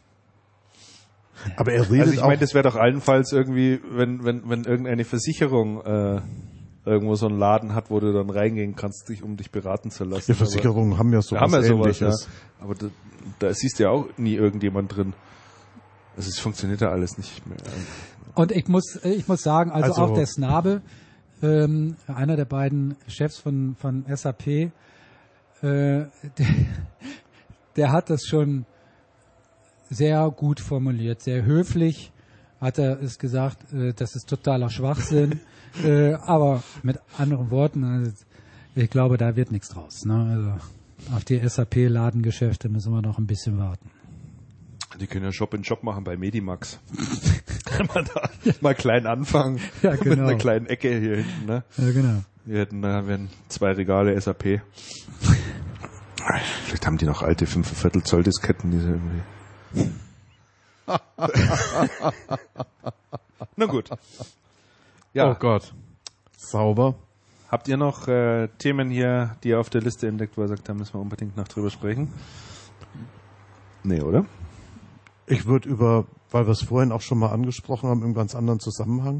S2: Aber er redet
S1: ich meine, das wäre doch allenfalls irgendwie, wenn irgendeine Versicherung irgendwo so einen Laden hat, wo du dann reingehen kannst, um dich beraten zu lassen.
S2: Die Versicherungen haben ja sowas Ähnliches.
S1: Ja. Aber da siehst du ja auch nie irgendjemand drin. Also es funktioniert ja alles nicht mehr.
S3: Und ich muss sagen, also auch der Snabe, einer der beiden Chefs von SAP, der hat das schon sehr gut formuliert, sehr höflich hat er es gesagt, das ist totaler Schwachsinn, aber mit anderen Worten, also ich glaube, da wird nichts draus. Ne? Also auf die SAP-Ladengeschäfte müssen wir noch ein bisschen warten.
S1: Die können ja Shop in Shop machen bei Medimax. Kann man da mal klein anfangen,
S3: ja, genau.
S1: Mit einer kleinen Ecke hier hinten. Ne?
S3: Ja, genau.
S1: Da wären 2 Regale SAP. Vielleicht haben die noch alte 5,25 Zoll Disketten, diese irgendwie. Na gut. Ja.
S2: Oh Gott. Sauber.
S1: Habt ihr noch Themen hier, die ihr auf der Liste entdeckt, wo ihr sagt, da müssen wir unbedingt noch drüber sprechen? Nee, oder?
S2: Ich würde weil wir es vorhin auch schon mal angesprochen haben, im ganz anderen Zusammenhang,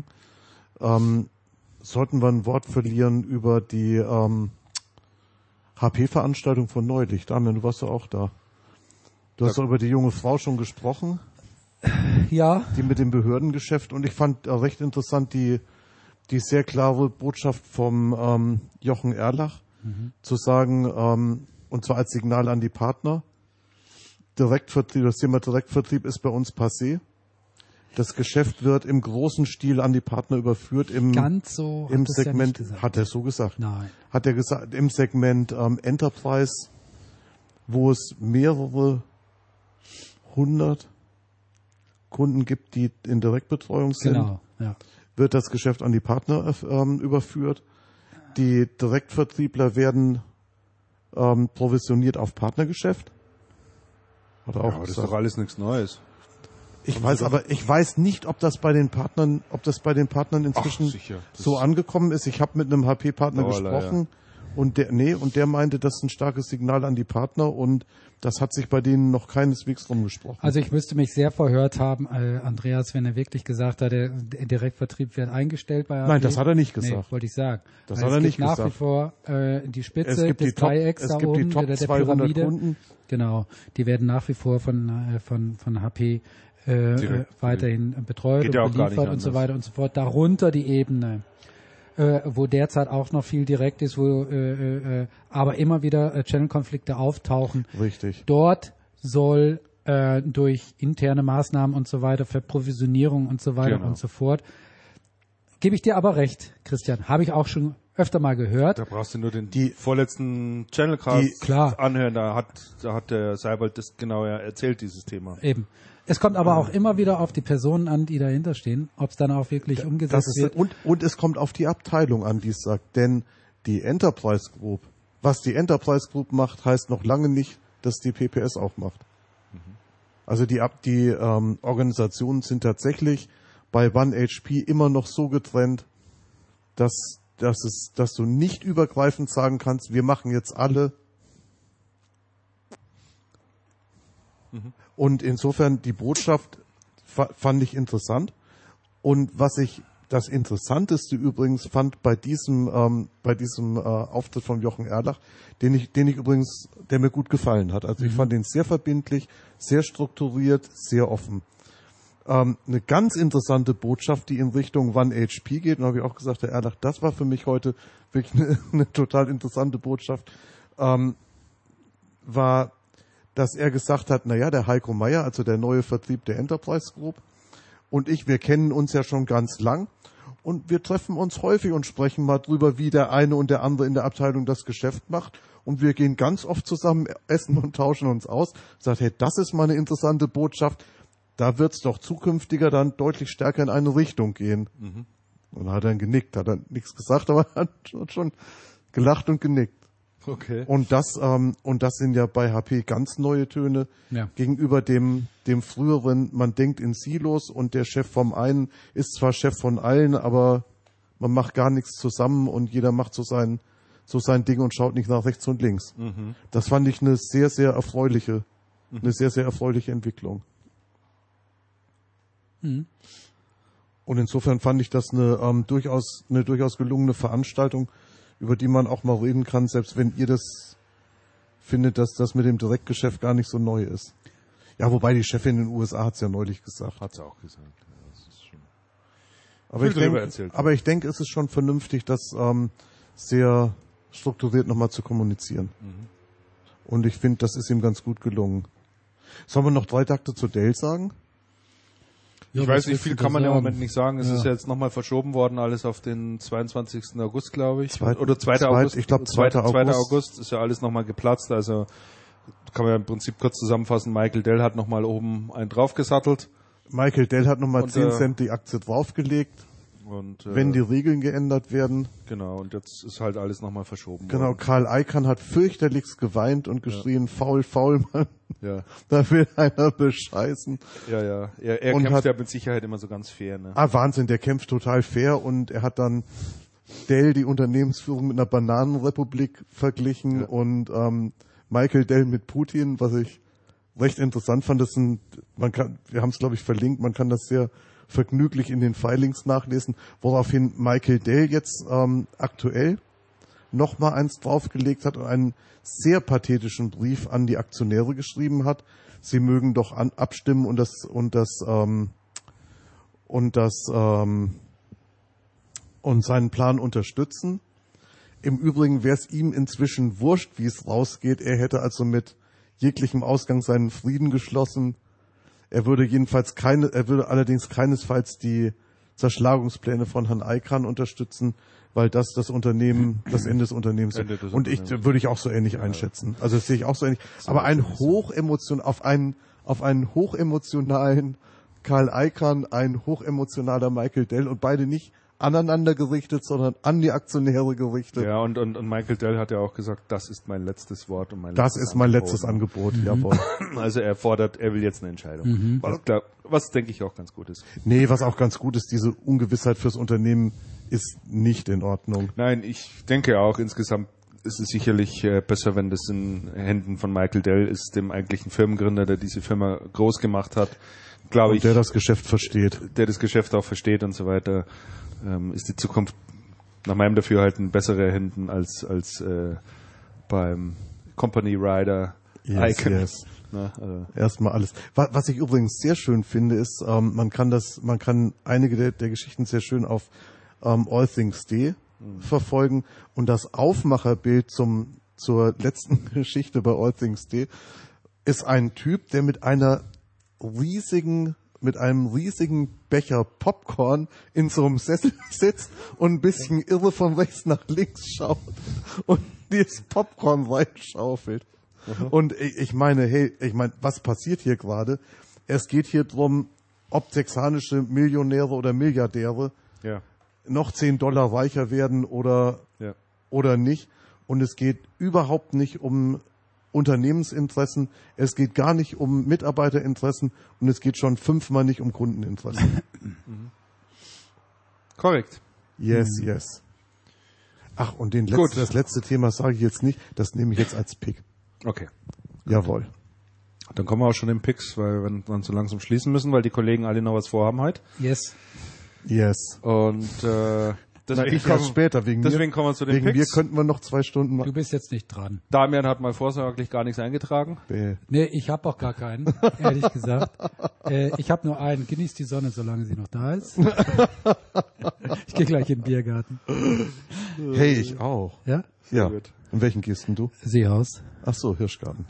S2: sollten wir ein Wort verlieren über die HP-Veranstaltung von neulich. Damian, du warst ja auch da. Du hast doch über die junge Frau schon gesprochen.
S3: Ja.
S2: Die mit dem Behördengeschäft. Und ich fand recht interessant die sehr klare Botschaft vom Jochen Erlach, zu sagen, und zwar als Signal an die Partner, das Thema Direktvertrieb ist bei uns passé. Das Geschäft wird im großen Stil an die Partner überführt.
S3: Ganz so
S2: im Segment, hat er so gesagt?
S3: Nein.
S2: Hat er gesagt, im Segment Enterprise, wo es mehrere 100 Kunden gibt, die in Direktbetreuung sind,
S3: genau, ja.
S2: Wird das Geschäft an die Partner überführt. Die Direktvertriebler werden provisioniert auf Partnergeschäft. Hat er auch
S1: das ist doch alles nichts Neues.
S2: Ich weiß nicht, ob das bei den Partnern inzwischen so angekommen ist. Ich habe mit einem HP-Partner gesprochen. Ja. Und der meinte, das ist ein starkes Signal an die Partner und das hat sich bei denen noch keineswegs rumgesprochen.
S3: Also ich müsste mich sehr verhört haben, Andreas, wenn er wirklich gesagt hat, der Direktvertrieb wird eingestellt bei HP.
S2: Nein, das hat er nicht gesagt.
S3: Nee, wollte ich sagen.
S2: Das hat er nicht gesagt.
S3: Es gibt nach wie vor die Spitze des Dreiecks da oben, der Pyramide. Kunden. Genau, die werden nach wie vor von HP weiterhin betreut und beliefert und so weiter und so fort. Darunter die Ebene, wo derzeit auch noch viel direkt ist, wo aber immer wieder Channel-Konflikte auftauchen.
S2: Richtig.
S3: Dort soll durch interne Maßnahmen und so weiter, Verprovisionierung und so weiter und so fort. Gebe ich dir aber recht, Christian. Habe ich auch schon öfter mal gehört.
S1: Da brauchst du nur die vorletzten Channelcast anhören. Da hat der Seibold das genau erzählt, dieses Thema.
S3: Eben. Es kommt aber auch immer wieder auf die Personen an, die dahinter stehen, ob es dann auch wirklich umgesetzt wird.
S2: Und es kommt auf die Abteilung an, die es sagt. Denn die Enterprise Group, was die Enterprise Group macht, heißt noch lange nicht, dass die PPS auch macht. Also die Organisationen sind tatsächlich bei OneHP immer noch so getrennt, dass du nicht übergreifend sagen kannst, wir machen jetzt alle. Und insofern die Botschaft fand ich interessant. Und was ich Das Interessanteste übrigens fand bei diesem Auftritt von Jochen Erlach, der mir gut gefallen hat. Also ich fand ihn sehr verbindlich, sehr strukturiert, sehr offen. Eine ganz interessante Botschaft, die in Richtung One HP geht, und habe ich auch gesagt, Herr Erlach, das war für mich heute wirklich eine total interessante Botschaft, war, dass er gesagt hat, der Heiko Meier, also der neue Vertrieb der Enterprise Group, und wir kennen uns ja schon ganz lang und wir treffen uns häufig und sprechen mal drüber, wie der eine und der andere in der Abteilung das Geschäft macht, und wir gehen ganz oft zusammen essen und tauschen uns aus. Sagt, hey, das ist mal eine interessante Botschaft, da wird's doch zukünftiger dann deutlich stärker in eine Richtung gehen. Mhm. Und dann hat er genickt, hat er nichts gesagt, aber hat schon gelacht und genickt.
S1: Okay.
S2: Und das sind ja bei HP ganz neue Töne gegenüber dem früheren, man denkt in Silos und der Chef vom einen ist zwar Chef von allen, aber man macht gar nichts zusammen und jeder macht so sein Ding und schaut nicht nach rechts und links. Mhm. Das fand ich eine sehr, sehr erfreuliche Entwicklung. Mhm. Und insofern fand ich das eine durchaus gelungene Veranstaltung, über die man auch mal reden kann, selbst wenn ihr das findet, dass das mit dem Direktgeschäft gar nicht so neu ist. Ja, wobei die Chefin in den USA hat es ja neulich gesagt.
S1: Hat sie auch gesagt. Ja, das ist
S2: schon aber ich denke, es ist schon vernünftig, das sehr strukturiert nochmal zu kommunizieren. Mhm. Und ich finde, das ist ihm ganz gut gelungen. Sollen wir noch 3 Takte zu Dell sagen?
S1: Ja, ich weiß nicht, viel kann man im Moment nicht sagen. Es ist ja jetzt nochmal verschoben worden, alles auf den 22. August, glaube ich. Oder 2. August.
S2: Ich glaube, 2.
S1: August ist ja alles nochmal geplatzt. Also kann man ja im Prinzip kurz zusammenfassen. Michael Dell hat nochmal oben einen draufgesattelt.
S2: Michael Dell hat nochmal 10 Cent die Aktie draufgelegt. Und, wenn die Regeln geändert werden.
S1: Genau, und jetzt ist halt alles nochmal verschoben
S2: worden. Genau, Karl Icahn hat fürchterlichst geweint und geschrien, faul, Mann.
S1: Ja.
S2: Da will einer bescheißen.
S1: Ja. Er kämpft ja mit Sicherheit immer so ganz fair, ne?
S2: Wahnsinn, der kämpft total fair und er hat dann Dell, die Unternehmensführung, mit einer Bananenrepublik verglichen und Michael Dell mit Putin, was ich recht interessant fand. Wir haben es, glaube ich, verlinkt, man kann das sehr vergnüglich in den Filings nachlesen, woraufhin Michael Dell jetzt aktuell nochmal eins draufgelegt hat und einen sehr pathetischen Brief an die Aktionäre geschrieben hat. Sie mögen doch abstimmen und seinen Plan unterstützen. Im Übrigen wäre es ihm inzwischen wurscht, wie es rausgeht. Er hätte also mit jeglichem Ausgang seinen Frieden geschlossen. Er würde allerdings keinesfalls die Zerschlagungspläne von Herrn Icahn unterstützen, weil das Ende des Unternehmens ist. Und würde ich auch so ähnlich einschätzen. Also das sehe ich auch so ähnlich. Aber auf einen hochemotionalen Karl Icahn, ein hochemotionaler Michael Dell und beide nicht aneinander gerichtet, sondern an die Aktionäre gerichtet.
S1: Ja, und Michael Dell hat ja auch gesagt, das ist mein letztes Wort und
S2: mein letztes Angebot, jawohl.
S1: Also er will jetzt eine Entscheidung. Was denke ich auch ganz gut ist.
S2: Nee, was auch ganz gut ist, diese Ungewissheit fürs Unternehmen ist nicht in Ordnung.
S1: Nein, ich denke auch, insgesamt ist es sicherlich besser, wenn das in Händen von Michael Dell ist, dem eigentlichen Firmengründer, der diese Firma groß gemacht hat, glaube ich.
S2: Der das Geschäft versteht.
S1: Der das Geschäft auch versteht und so weiter. Ist die Zukunft nach meinem Dafürhalten bessere Händen als beim Company Rider Icahn.
S2: Yes. Erstmal alles. Was ich übrigens sehr schön finde, ist, man kann einige der Geschichten sehr schön auf All Things D verfolgen und das Aufmacherbild zur letzten Geschichte bei All Things D ist ein Typ, der mit einem riesigen Becher Popcorn in so einem Sessel sitzt und ein bisschen irre von rechts nach links schaut und dieses Popcorn reinschaufelt. Und ich meine, was passiert hier gerade? Es geht hier drum, ob texanische Millionäre oder Milliardäre noch $10 reicher werden oder nicht. Und es geht überhaupt nicht um Unternehmensinteressen, es geht gar nicht um Mitarbeiterinteressen und es geht schon 5-mal nicht um Kundeninteressen.
S1: Korrekt.
S2: Yes. Ach, und das letzte Thema sage ich jetzt nicht, das nehme ich jetzt als Pick.
S1: Okay.
S2: Jawohl.
S1: Dann kommen wir auch schon in Picks, weil wir dann so langsam schließen müssen, weil die Kollegen alle noch was vorhaben heute.
S3: Yes.
S2: Yes.
S1: Und
S2: deswegen ich erst später.
S1: Deswegen kommen wir zu den
S2: Picks. Wegen mir könnten wir noch 2 Stunden machen.
S3: Du bist jetzt nicht dran.
S1: Damian hat mal vorsorglich gar nichts eingetragen.
S3: Nee, ich habe auch gar keinen, ehrlich gesagt. Ich habe nur einen. Genieß die Sonne, solange sie noch da ist. Ich gehe gleich in den Biergarten.
S2: Hey, ich auch.
S3: Ja?
S2: Ja. Gut. In welchen gehst denn du?
S3: Seehaus.
S2: Ach so, Hirschgarten.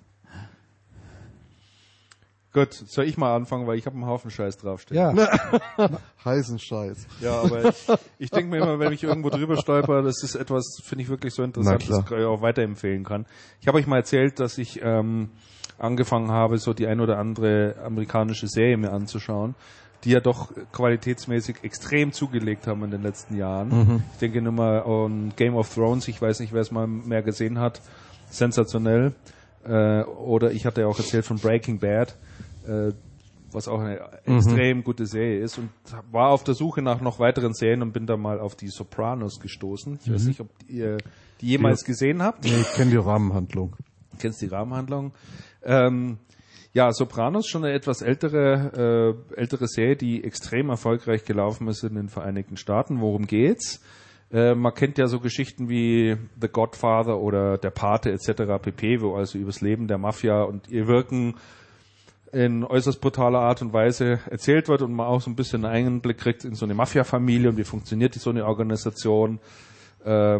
S1: Gut, soll ich mal anfangen, weil ich habe einen Haufen Scheiß draufstehen.
S3: Ja.
S2: Heißen Scheiß.
S1: Ja, aber ich denke mir immer, wenn ich irgendwo drüber stolper, das ist etwas, finde ich wirklich so interessant, dass ich auch weiterempfehlen kann. Ich habe euch mal erzählt, dass ich angefangen habe, so die ein oder andere amerikanische Serie mir anzuschauen, die ja doch qualitätsmäßig extrem zugelegt haben in den letzten Jahren. Mhm. Ich denke nur mal an Game of Thrones, ich weiß nicht, wer es mal mehr gesehen hat, sensationell. Oder ich hatte ja auch erzählt von Breaking Bad, was auch eine extrem gute Serie ist, und war auf der Suche nach noch weiteren Serien und bin da mal auf die Sopranos gestoßen. Ich weiß nicht, ob ihr die jemals gesehen habt.
S2: Nee, ich kenne die Rahmenhandlung.
S1: Du kennst die Rahmenhandlung. Ja, Sopranos, schon eine etwas ältere Serie, die extrem erfolgreich gelaufen ist in den Vereinigten Staaten. Worum geht's? Man kennt ja so Geschichten wie The Godfather oder Der Pate etc. pp., wo also übers Leben der Mafia und ihr Wirken in äußerst brutaler Art und Weise erzählt wird und man auch so ein bisschen einen Einblick kriegt in so eine Mafia-Familie und wie funktioniert so eine Organisation. Das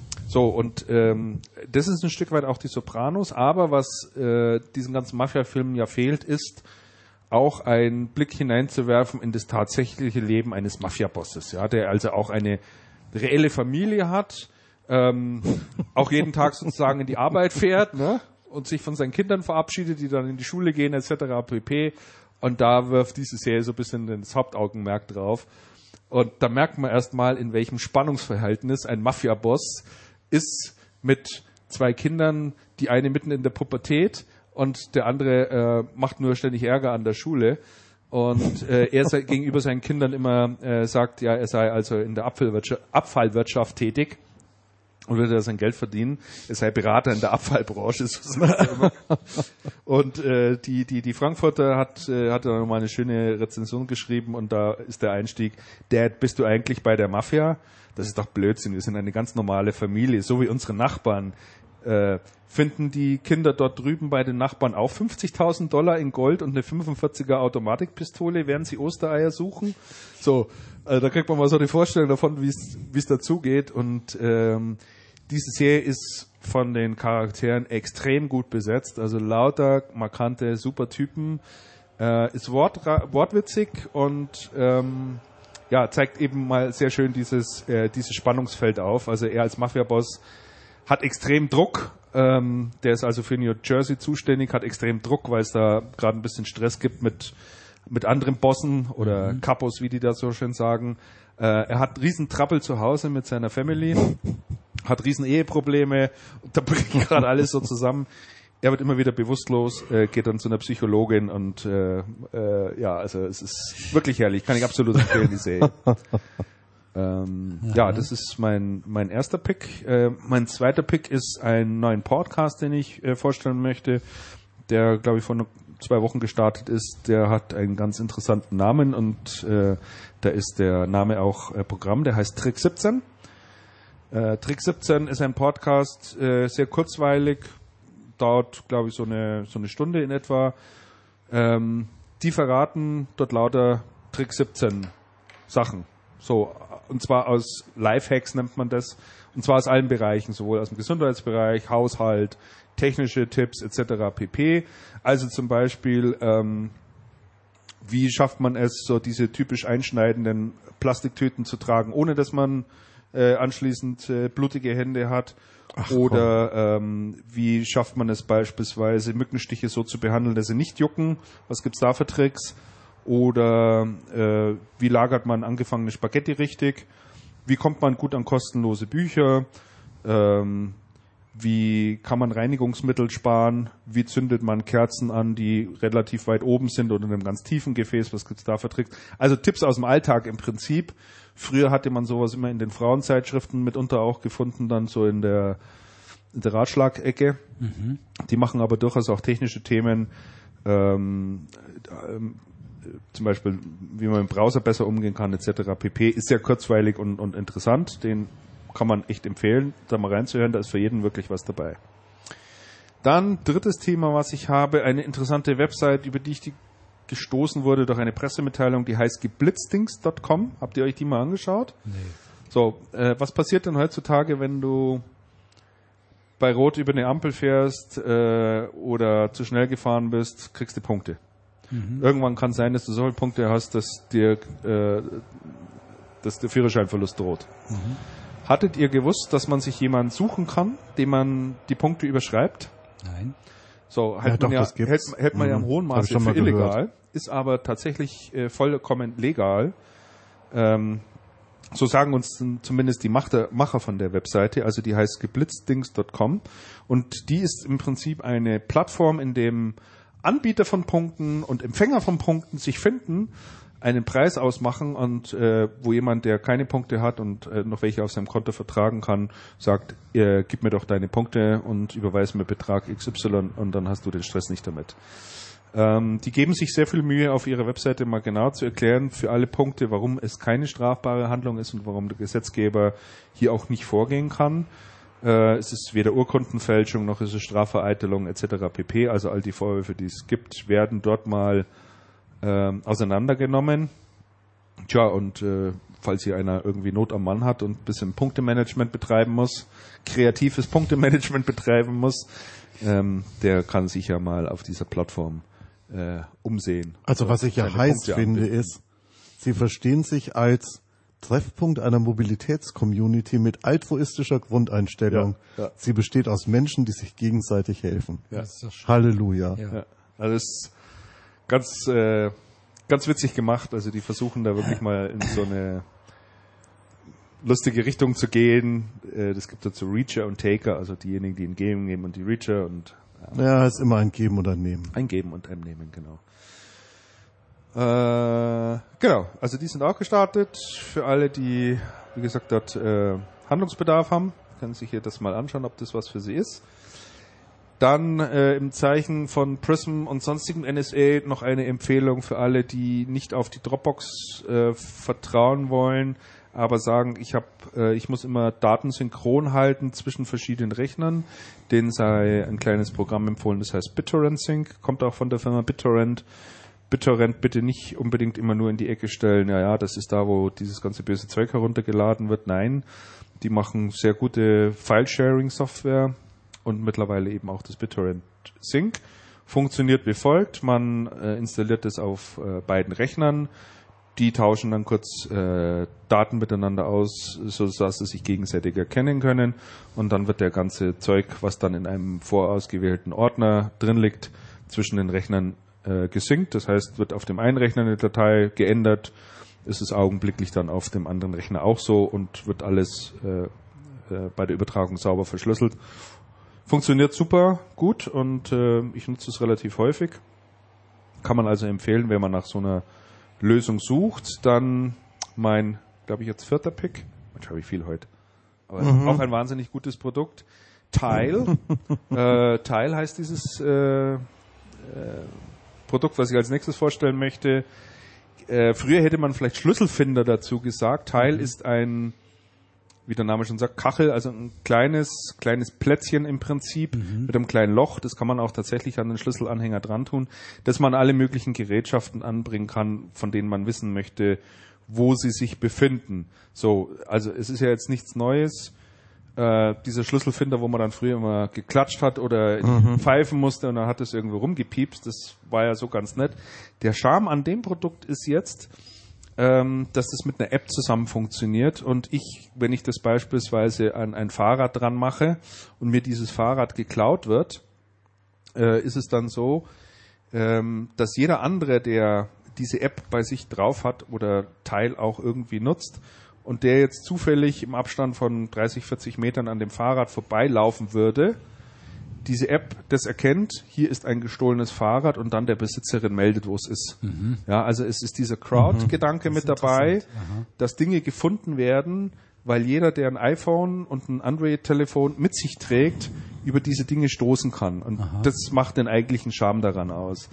S1: ist ein Stück weit auch die Sopranos, aber was diesen ganzen Mafia-Filmen ja fehlt, ist auch einen Blick hineinzuwerfen in das tatsächliche Leben eines Mafia-Bosses, ja, der also auch eine reelle Familie hat, auch jeden Tag sozusagen in die Arbeit fährt, ne? Und sich von seinen Kindern verabschiedet, die dann in die Schule gehen etc. pp. Und da wirft diese Serie so ein bisschen das Hauptaugenmerk drauf. Und da merkt man erstmal, in welchem Spannungsverhältnis ein Mafia-Boss ist mit 2 Kindern, die eine mitten in der Pubertät und der andere macht nur ständig Ärger an der Schule. Und er gegenüber seinen Kindern immer sagt, ja, er sei also in der Abfallwirtschaft tätig und würde da sein Geld verdienen. Er sei Berater in der Abfallbranche, so sagt er immer. Und die Frankfurter hat da nochmal eine schöne Rezension geschrieben und da ist der Einstieg: Dad, bist du eigentlich bei der Mafia? Das ist doch Blödsinn, wir sind eine ganz normale Familie, so wie unsere Nachbarn. Finden die Kinder dort drüben bei den Nachbarn auch $50.000 in Gold und eine 45er Automatikpistole, während sie Ostereier suchen? So, da kriegt man mal so die Vorstellung davon, wie es dazugeht. Und diese Serie ist von den Charakteren extrem gut besetzt, also lauter, markante, super Typen, ist wortwitzig und zeigt eben mal sehr schön dieses Spannungsfeld auf. Also er als Mafia-Boss hat extrem Druck, der ist also für New Jersey zuständig, hat extrem Druck, weil es da gerade ein bisschen Stress gibt mit anderen Bossen oder Kapos, wie die da so schön sagen. Er hat riesen Trouble zu Hause mit seiner Family, hat riesen Eheprobleme, und da bricht gerade alles so zusammen. Er wird immer wieder bewusstlos, geht dann zu einer Psychologin und also es ist wirklich herrlich, kann ich absolut empfehlen, die Serie. Das ist mein erster Pick. Mein zweiter Pick ist ein neuen Podcast, den ich vorstellen möchte, der, glaube ich, vor 2 Wochen gestartet ist. Der hat einen ganz interessanten Namen und da ist der Name auch Programm, der heißt Trick 17. Trick 17 ist ein Podcast, sehr kurzweilig, dauert, glaube ich, so eine Stunde in etwa. Die verraten dort lauter Trick 17 Sachen. So, und zwar aus Lifehacks nennt man das, und zwar aus allen Bereichen, sowohl aus dem Gesundheitsbereich, Haushalt, technische Tipps etc. pp. Also zum Beispiel, wie schafft man es, so diese typisch einschneidenden Plastiktüten zu tragen, ohne dass man anschließend blutige Hände hat. Oder wie schafft man es beispielsweise, Mückenstiche so zu behandeln, dass sie nicht jucken? Was gibt's da für Tricks? Oder wie lagert man angefangene Spaghetti richtig? Wie kommt man gut an kostenlose Bücher? Wie kann man Reinigungsmittel sparen? Wie zündet man Kerzen an, die relativ weit oben sind oder in einem ganz tiefen Gefäß? Was gibt's da für Tricks? Also Tipps aus dem Alltag im Prinzip. Früher hatte man sowas immer in den Frauenzeitschriften mitunter auch gefunden, dann so in der Ratschlagecke. Die machen aber durchaus auch technische Themen. zum Beispiel, wie man im Browser besser umgehen kann, etc. pp. Ist sehr kurzweilig und interessant. Den kann man echt empfehlen, da mal reinzuhören. Da ist für jeden wirklich was dabei. Dann drittes Thema, was ich habe, eine interessante Website, über die ich gestoßen wurde durch eine Pressemitteilung, die heißt geblitzdings.com. Habt ihr euch die mal angeschaut?
S3: Nee.
S1: So, was passiert denn heutzutage, wenn du bei Rot über eine Ampel fährst oder zu schnell gefahren bist, kriegst du Punkte. Irgendwann kann es sein, dass du so viele Punkte hast, dass der Führerscheinverlust droht. Hattet ihr gewusst, dass man sich jemanden suchen kann, dem man die Punkte überschreibt?
S3: Nein.
S1: So, hält man ja im hohen Maße für illegal, gehört. Ist aber tatsächlich vollkommen legal. So sagen uns zumindest die Macher von der Webseite, also die heißt geblitzdings.com und die ist im Prinzip eine Plattform, in dem Anbieter von Punkten und Empfänger von Punkten sich finden, einen Preis ausmachen und wo jemand, der keine Punkte hat und noch welche auf seinem Konto vertragen kann, sagt, gib mir doch deine Punkte und überweis mir Betrag XY und dann hast du den Stress nicht damit. Die geben sich sehr viel Mühe, auf ihrer Webseite mal genau zu erklären für alle Punkte, warum es keine strafbare Handlung ist und warum der Gesetzgeber hier auch nicht vorgehen kann. Es ist weder Urkundenfälschung noch ist es Strafvereitelung etc. pp. Also all die Vorwürfe, die es gibt, werden dort mal auseinandergenommen. Tja, und falls hier einer irgendwie Not am Mann hat und ein bisschen Punktemanagement betreiben muss, kreatives Punktemanagement betreiben muss, der kann sich ja mal auf dieser Plattform umsehen.
S2: Also was ich ja heiß finde ist, sie verstehen sich als Treffpunkt einer Mobilitätscommunity mit altruistischer Grundeinstellung. Ja, ja. Sie besteht aus Menschen, die sich gegenseitig helfen.
S1: Ja.
S2: Das ist doch schön. Halleluja.
S1: Ja. Ja. Also das ist ganz witzig gemacht. Also die versuchen da wirklich mal in so eine lustige Richtung zu gehen. Das gibt dazu Reacher und Taker, also diejenigen, die ein Geben geben und die Reacher und
S2: ja, ist immer ein Geben und ein Nehmen.
S1: Ein Geben und ein Nehmen, genau. Genau, also die sind auch gestartet. Für alle, die, wie gesagt, dort Handlungsbedarf haben, können sich hier das mal anschauen, ob das was für sie ist. Dann im Zeichen von Prism und sonstigen NSA noch eine Empfehlung für alle, die nicht auf die Dropbox vertrauen wollen, aber sagen, ich muss immer Daten synchron halten zwischen verschiedenen Rechnern. Denen sei ein kleines Programm empfohlen, das heißt BitTorrent Sync, kommt auch von der Firma BitTorrent. BitTorrent bitte nicht unbedingt immer nur in die Ecke stellen, ja, das ist da, wo dieses ganze böse Zeug heruntergeladen wird. Nein, die machen sehr gute File-Sharing-Software und mittlerweile eben auch das BitTorrent Sync. Funktioniert wie folgt, man installiert es auf beiden Rechnern, die tauschen dann kurz Daten miteinander aus, sodass sie sich gegenseitig erkennen können und dann wird der ganze Zeug, was dann in einem vorausgewählten Ordner drin liegt, zwischen den Rechnern gesynkt. Das heißt, wird auf dem einen Rechner eine Datei geändert, ist es augenblicklich dann auf dem anderen Rechner auch so und wird alles bei der Übertragung sauber verschlüsselt. Funktioniert super gut und ich nutze es relativ häufig. Kann man also empfehlen, wenn man nach so einer Lösung sucht. Dann mein, glaube ich, jetzt 4. Pick. Mensch, habe ich viel heute. Aber auch ein wahnsinnig gutes Produkt. Tile. Tile heißt dieses Produkt, was ich als nächstes vorstellen möchte. Früher hätte man vielleicht Schlüsselfinder dazu gesagt. Tile ist ein, wie der Name schon sagt, Kachel, also ein kleines Plätzchen im Prinzip mit einem kleinen Loch. Das kann man auch tatsächlich an den Schlüsselanhänger dran tun, dass man alle möglichen Gerätschaften anbringen kann, von denen man wissen möchte, wo sie sich befinden. So, also es ist ja jetzt nichts Neues. Dieser Schlüsselfinder, wo man dann früher immer geklatscht hat oder pfeifen musste und dann hat es irgendwo rumgepiepst, das war ja so ganz nett. Der Charme an dem Produkt ist jetzt, dass es mit einer App zusammen funktioniert und wenn ich das beispielsweise an ein Fahrrad dran mache und mir dieses Fahrrad geklaut wird, ist es dann so, dass jeder andere, der diese App bei sich drauf hat oder Teil auch irgendwie nutzt und der jetzt zufällig im Abstand von 30, 40 Metern an dem Fahrrad vorbeilaufen würde, diese App das erkennt, hier ist ein gestohlenes Fahrrad und dann der Besitzerin meldet, wo es ist. Ja, also es ist dieser Crowd-Gedanke mit dabei, dass Dinge gefunden werden, weil jeder, der ein iPhone und ein Android-Telefon mit sich trägt, über diese Dinge stoßen kann. Und das macht den eigentlichen Charme daran aus.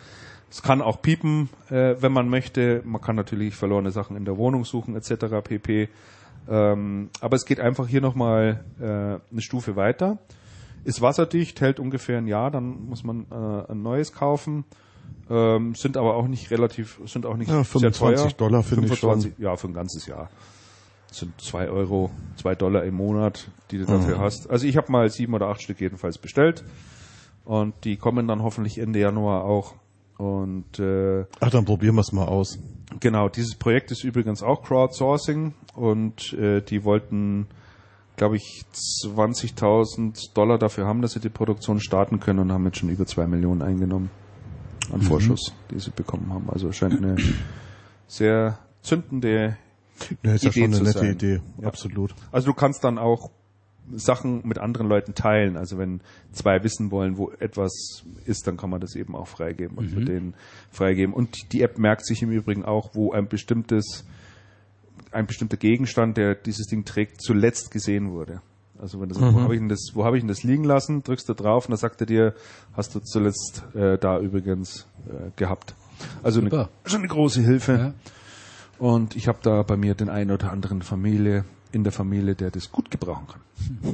S1: Es kann auch piepen, wenn man möchte. Man kann natürlich verlorene Sachen in der Wohnung suchen etc. pp. Aber es geht einfach hier nochmal eine Stufe weiter. Ist wasserdicht, hält ungefähr ein Jahr, dann muss man ein neues kaufen. Sind aber auch nicht sehr teuer.
S2: $25 finde ich schon.
S1: Ja, für ein ganzes Jahr. Das sind $2 im Monat, die du dafür hast. Also ich habe mal 7 oder 8 Stück jedenfalls bestellt. Und die kommen dann hoffentlich Ende Januar auch. Und
S2: dann probieren wir es mal aus.
S1: Genau, dieses Projekt ist übrigens auch Crowdsourcing und die wollten, glaube ich, $20.000 dafür haben, dass sie die Produktion starten können und haben jetzt schon über 2 Millionen eingenommen an Vorschuss, die sie bekommen haben. Also scheint eine sehr zündende
S2: Idee ist ja schon eine nette
S1: sein.
S2: Idee,
S1: ja.
S2: Absolut.
S1: Also du kannst dann auch Sachen mit anderen Leuten teilen. Also wenn 2 wissen wollen, wo etwas ist, dann kann man das eben auch freigeben und mit denen freigeben. Und die App merkt sich im Übrigen auch, wo ein bestimmter Gegenstand, der dieses Ding trägt, zuletzt gesehen wurde. Also wenn das, wo habe ich denn das liegen lassen, drückst du drauf und dann sagt er dir, hast du zuletzt da übrigens gehabt. Also schon eine große Hilfe. Ja. Und ich habe da bei mir den einen oder anderen in der Familie, der das gut gebrauchen kann.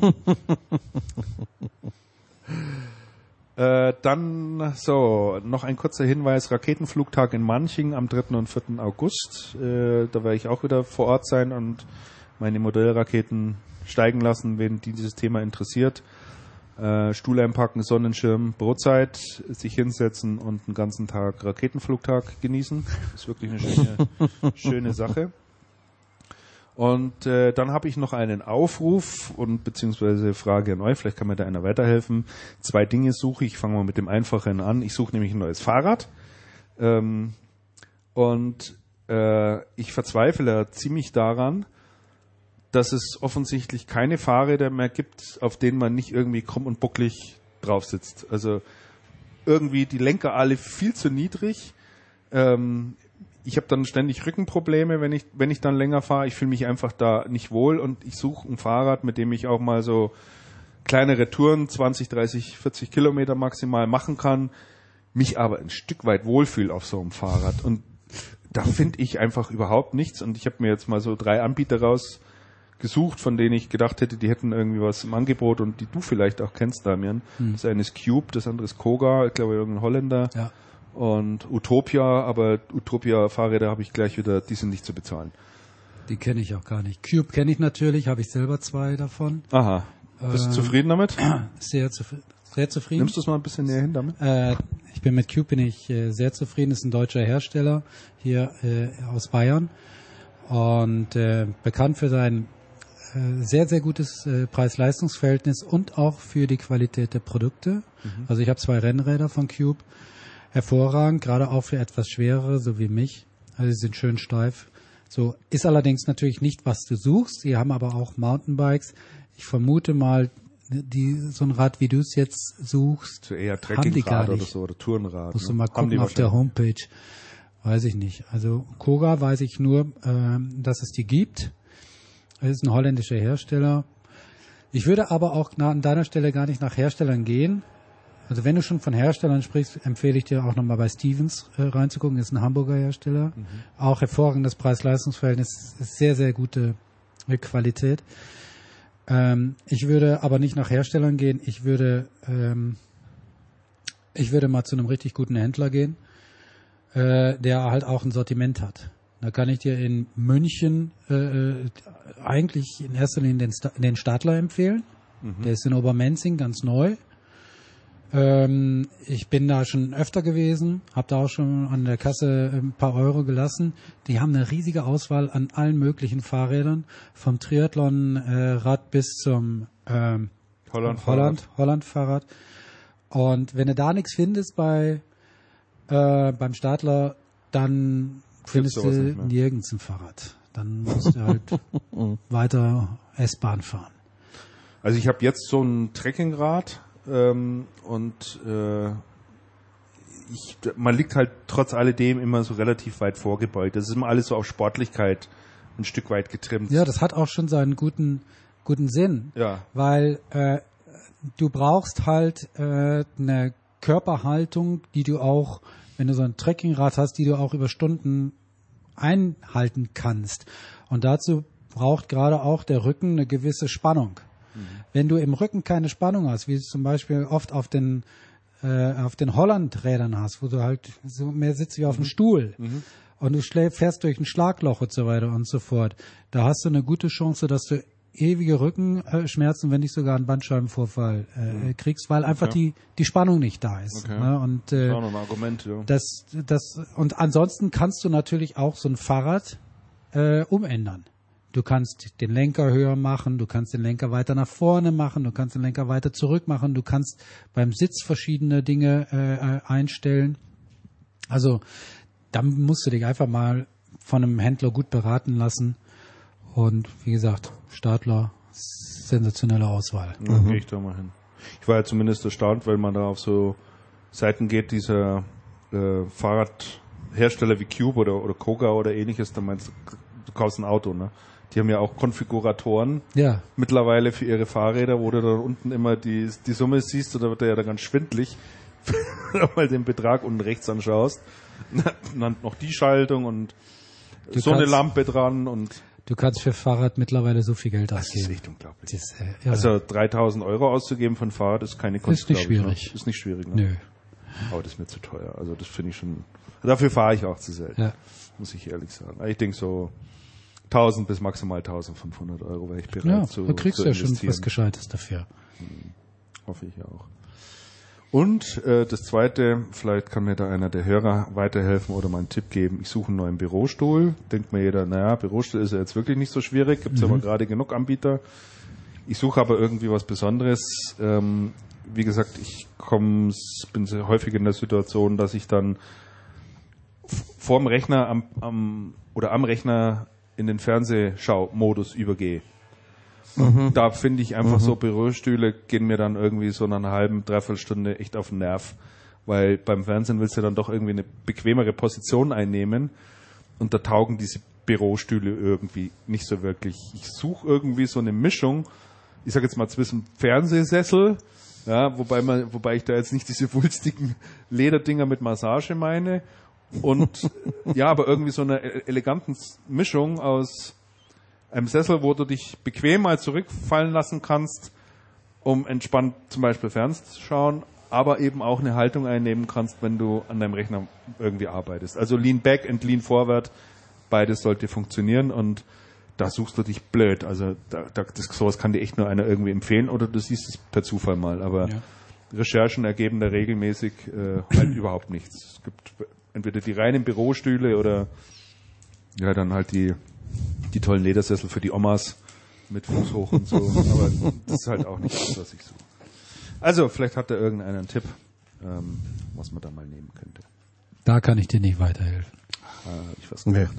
S1: Dann noch ein kurzer Hinweis, Raketenflugtag in Manching am 3. und 4. August. Da werde ich auch wieder vor Ort sein und meine Modellraketen steigen lassen, wen dieses Thema interessiert. Stuhl einpacken, Sonnenschirm, Brotzeit, sich hinsetzen und einen ganzen Tag Raketenflugtag genießen. Das ist wirklich eine schöne Sache. Und dann habe ich noch einen Aufruf und beziehungsweise Frage an euch, vielleicht kann mir da einer weiterhelfen. 2 Dinge suche ich, fangen wir mit dem Einfachen an. Ich suche nämlich ein neues Fahrrad und ich verzweifle ziemlich daran, dass es offensichtlich keine Fahrräder mehr gibt, auf denen man nicht irgendwie krumm und bucklig drauf sitzt. Also irgendwie die Lenker alle viel zu niedrig. Ich habe dann ständig Rückenprobleme, wenn ich dann länger fahre. Ich fühle mich einfach da nicht wohl und ich suche ein Fahrrad, mit dem ich auch mal so kleinere Touren, 20, 30, 40 Kilometer maximal machen kann, mich aber ein Stück weit wohlfühle auf so einem Fahrrad. Und da finde ich einfach überhaupt nichts. Und ich habe mir jetzt mal so 3 Anbieter rausgesucht, von denen ich gedacht hätte, die hätten irgendwie was im Angebot und die du vielleicht auch kennst, Damian. Das eine ist Cube, das andere ist Koga, ich glaube irgendein Holländer. Ja. Und Utopia, aber Utopia-Fahrräder habe ich gleich wieder, die sind nicht zu bezahlen.
S3: Die kenne ich auch gar nicht. Cube kenne ich natürlich, habe ich selber 2 davon.
S1: Aha. Bist du zufrieden damit?
S3: Sehr zufrieden.
S1: Nimmst du es mal ein bisschen näher hin damit?
S3: Ich bin mit Cube sehr zufrieden. Ist ein deutscher Hersteller hier aus Bayern und bekannt für sein sehr, sehr gutes Preis-Leistungs-Verhältnis und auch für die Qualität der Produkte. Also ich habe 2 Rennräder von Cube. Hervorragend, gerade auch für etwas schwerere, so wie mich. Also sie sind schön steif. So ist allerdings natürlich nicht, was du suchst. Sie haben aber auch Mountainbikes. Ich vermute mal, so ein Rad, wie du es jetzt suchst,
S1: so eher Trekkingrad oder so, oder Tourenrad.
S3: Musst du mal gucken auf der Homepage. Weiß ich nicht. Also Koga weiß ich nur, dass es die gibt. Es ist ein holländischer Hersteller. Ich würde aber auch an deiner Stelle gar nicht nach Herstellern gehen. Also wenn du schon von Herstellern sprichst, empfehle ich dir auch nochmal bei Stevens reinzugucken. Das ist ein Hamburger Hersteller. Auch hervorragendes Preis-Leistungs-Verhältnis, sehr, sehr gute Qualität. Ich würde aber nicht nach Herstellern gehen. Ich würde mal zu einem richtig guten Händler gehen, der halt auch ein Sortiment hat. Da kann ich dir in München eigentlich in erster Linie den Stadler empfehlen. Der ist in Obermenzing, ganz neu. Ich bin da schon öfter gewesen, habe da auch schon an der Kasse ein paar Euro gelassen. Die haben eine riesige Auswahl an allen möglichen Fahrrädern, vom Triathlon-Rad bis zum Holland-Fahrrad. Und wenn du da nichts findest beim Stadler, dann findest du nirgends ein Fahrrad. Dann musst du halt weiter S-Bahn fahren.
S1: Also ich habe jetzt so ein Trekkingrad. Und man liegt halt trotz alledem immer so relativ weit vorgebeugt. Das ist immer alles so auf Sportlichkeit ein Stück weit getrimmt.
S3: Ja, das hat auch schon seinen guten Sinn.
S1: Ja.
S3: Weil du brauchst halt eine Körperhaltung, die du auch, wenn du so ein Trekkingrad hast, die du auch über Stunden einhalten kannst. Und dazu braucht gerade auch der Rücken eine gewisse Spannung. Wenn du im Rücken keine Spannung hast, wie du zum Beispiel oft auf den Hollandrädern hast, wo du halt so mehr sitzt wie auf dem Stuhl und du fährst durch ein Schlagloch und so weiter und so fort, da hast du eine gute Chance, dass du ewige Rückenschmerzen, wenn nicht sogar einen Bandscheibenvorfall kriegst, weil einfach die Spannung nicht da ist.
S1: Okay.
S3: Ne? Und
S1: das ist auch noch ein Argument, ja.
S3: Und ansonsten kannst du natürlich auch so ein Fahrrad umändern. Du kannst den Lenker höher machen, du kannst den Lenker weiter nach vorne machen, du kannst den Lenker weiter zurück machen, du kannst beim Sitz verschiedene Dinge einstellen. Also da musst du dich einfach mal von einem Händler gut beraten lassen. Und wie gesagt, Stadler, sensationelle Auswahl.
S1: Ja, gehe ich da mal hin. Ich war ja zumindest erstaunt, weil man da auf so Seiten geht, dieser Fahrradhersteller wie Cube oder Koga oder ähnliches, da meinst du kaufst ein Auto, ne? Die haben ja auch Konfiguratoren mittlerweile für ihre Fahrräder, wo du da unten immer die Summe siehst, oder wird der ja dann ganz schwindlig, wenn du mal den Betrag unten rechts anschaust. Dann noch die Schaltung und eine Lampe dran und
S3: du kannst für Fahrrad mittlerweile so viel Geld ausgeben.
S1: Das ist echt unglaublich. Also 3.000 € auszugeben für ein Fahrrad ist keine Kunst.
S3: Ist nicht schwierig.
S1: Ist nicht schwierig, ne?
S3: Nö.
S1: Aber das ist mir zu teuer. Also das finde ich schon, dafür fahre ich auch zu selten.
S3: Ja.
S1: Muss ich ehrlich sagen. Ich denke so 1.000 bis maximal 1.500 € wäre ich bereit zu investieren.
S3: Ja, da kriegst du ja schon was Gescheites dafür.
S1: Hoffe ich auch. Und das Zweite, vielleicht kann mir da einer der Hörer weiterhelfen oder mal einen Tipp geben. Ich suche einen neuen Bürostuhl. Denkt mir jeder, Bürostuhl ist ja jetzt wirklich nicht so schwierig. Gibt es aber gerade genug Anbieter. Ich suche aber irgendwie was Besonderes. Wie gesagt, bin sehr häufig in der Situation, dass ich dann vorm Rechner am Rechner in den Fernsehschau-Modus übergehe. Da finde ich einfach so Bürostühle gehen mir dann irgendwie so nach einer halben, dreiviertel Stunde echt auf den Nerv. Weil beim Fernsehen willst du dann doch irgendwie eine bequemere Position einnehmen und da taugen diese Bürostühle irgendwie nicht so wirklich. Ich suche irgendwie so eine Mischung, ich sage jetzt mal zwischen Fernsehsessel, ja, wobei ich da jetzt nicht diese wulstigen Lederdinger mit Massage meine, und ja, aber irgendwie so eine eleganten Mischung aus einem Sessel, wo du dich bequem mal zurückfallen lassen kannst, um entspannt zum Beispiel fernzuschauen, aber eben auch eine Haltung einnehmen kannst, wenn du an deinem Rechner irgendwie arbeitest. Also Lean Back und Lean Forward, beides sollte funktionieren, und da suchst du dich blöd. Also sowas kann dir echt nur einer irgendwie empfehlen, oder du siehst es per Zufall mal. Aber Recherchen ergeben da regelmäßig halt überhaupt nichts. Es gibt entweder die reinen Bürostühle oder ja dann halt die tollen Ledersessel für die Omas mit Fuß hoch und so. Aber das ist halt auch nicht das, was ich suche. Also vielleicht hat da irgendeiner einen Tipp, was man da mal nehmen könnte.
S3: Da kann ich dir nicht weiterhelfen.
S1: Ich weiß nicht.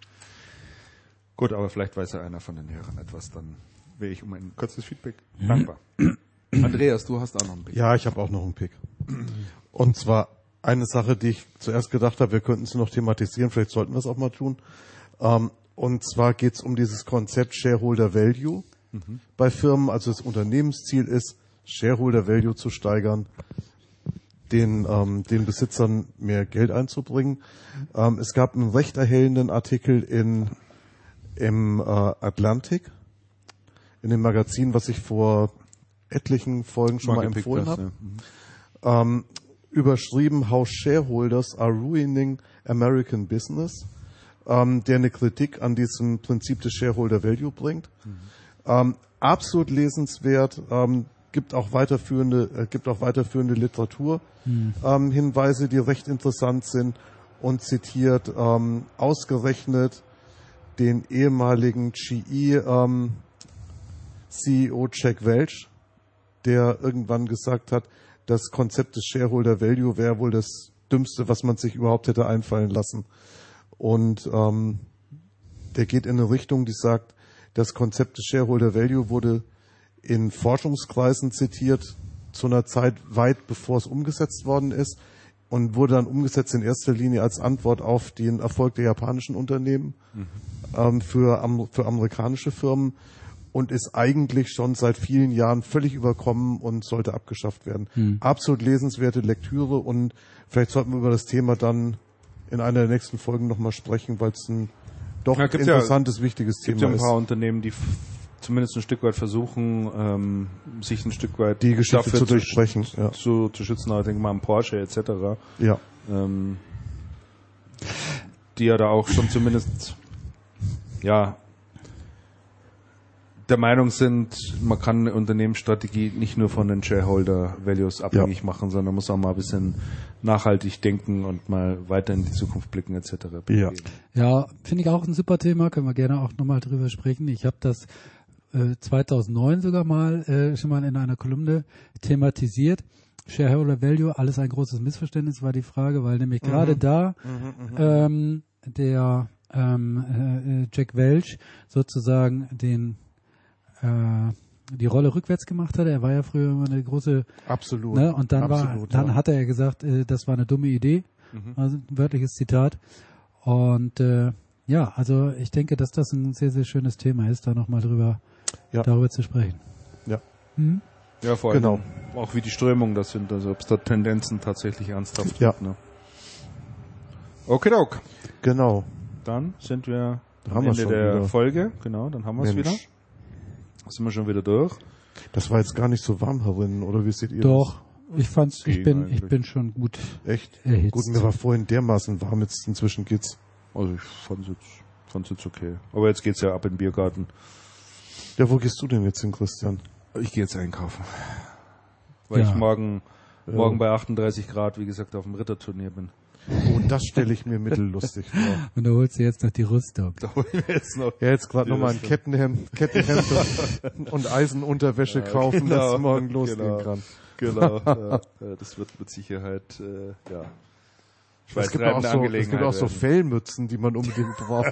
S1: Gut, aber vielleicht weiß ja einer von den Hörern etwas, dann wäre ich um ein kurzes Feedback dankbar. Andreas, du hast auch noch einen Pick.
S2: Ja, ich habe auch noch einen Pick. Und zwar eine Sache, die ich zuerst gedacht habe, wir könnten es noch thematisieren, vielleicht sollten wir es auch mal tun. Und zwar geht es um dieses Konzept Shareholder Value bei Firmen. Also das Unternehmensziel ist, Shareholder Value zu steigern, den Besitzern mehr Geld einzubringen. Es gab einen recht erhellenden Artikel im Atlantic, in dem Magazin, was ich vor etlichen Folgen schon mal empfohlen habe. Überschrieben How Shareholders are Ruining American Business, der eine Kritik an diesem Prinzip des Shareholder Value bringt. Absolut lesenswert, gibt auch weiterführende Literatur, Hinweise, die recht interessant sind, und zitiert ausgerechnet den ehemaligen GE CEO Jack Welch, der irgendwann gesagt hat, das Konzept des Shareholder Value wäre wohl das Dümmste, was man sich überhaupt hätte einfallen lassen. Und der geht in eine Richtung, die sagt, das Konzept des Shareholder Value wurde in Forschungskreisen zitiert, zu einer Zeit weit bevor es umgesetzt worden ist, und wurde dann umgesetzt in erster Linie als Antwort auf den Erfolg der japanischen Unternehmen für amerikanische Firmen. und ist eigentlich schon seit vielen Jahren völlig überkommen und sollte abgeschafft werden. Absolut lesenswerte Lektüre und vielleicht sollten wir über das Thema dann in einer der nächsten Folgen nochmal sprechen, weil es ein doch interessantes, wichtiges Thema ist. Es gibt ja ein paar
S1: Unternehmen, die zumindest ein Stück weit versuchen, sich ein Stück weit
S2: die Geschichte zu durchsprechen,
S1: zu schützen, aber ich denke mal an Porsche etc.
S2: Ja.
S1: Die ja da auch schon zumindest der Meinung sind, man kann eine Unternehmensstrategie nicht nur von den Shareholder Values abhängig machen, sondern muss auch mal ein bisschen nachhaltig denken und mal weiter in die Zukunft blicken etc.
S3: Ja, finde ich auch ein super Thema, können wir gerne auch nochmal drüber sprechen. Ich habe das 2009 sogar mal schon mal in einer Kolumne thematisiert. Shareholder Value, alles ein großes Missverständnis war die Frage, weil nämlich gerade da der Jack Welch sozusagen die Rolle rückwärts gemacht hat. Er war ja früher immer eine große...
S2: Absolut.
S3: Ne, und dann hat er ja gesagt, das war eine dumme Idee. Also ein wörtliches Zitat. Und also ich denke, dass das ein sehr, sehr schönes Thema ist, da nochmal darüber zu sprechen.
S2: Ja.
S1: Ja, vor allem auch wie die Strömungen das sind, also ob es da Tendenzen tatsächlich ernsthaft gibt. Ne? Okidok.
S2: Genau.
S1: Dann sind wir am Ende der Folge. Genau, dann haben wir es wieder. Sind wir schon wieder durch.
S2: Das war jetzt gar nicht so warm herinnen, oder wie seht ihr
S3: Doch, das? Ich bin schon gut
S2: echt
S3: erhitzt.
S2: Gut, mir war vorhin dermaßen warm, jetzt inzwischen geht's.
S1: Also ich fand's jetzt okay. Aber jetzt geht's ja ab in den Biergarten.
S2: Ja, wo gehst du denn jetzt hin, Christian?
S1: Ich gehe jetzt einkaufen. Weil ich morgen bei 38 Grad, wie gesagt, auf dem Ritterturnier bin.
S2: Oh, das stelle ich mir mittellustig vor.
S3: Und da holst du jetzt noch die Rüstung.
S1: Da hol ich mir jetzt noch.
S2: Ja, jetzt gerade nochmal ein Kettenhemd und Eisenunterwäsche kaufen, dass es morgen losgehen kann.
S1: Genau. Das wird mit Sicherheit,
S2: Es gibt auch so Fellmützen, die man unbedingt braucht.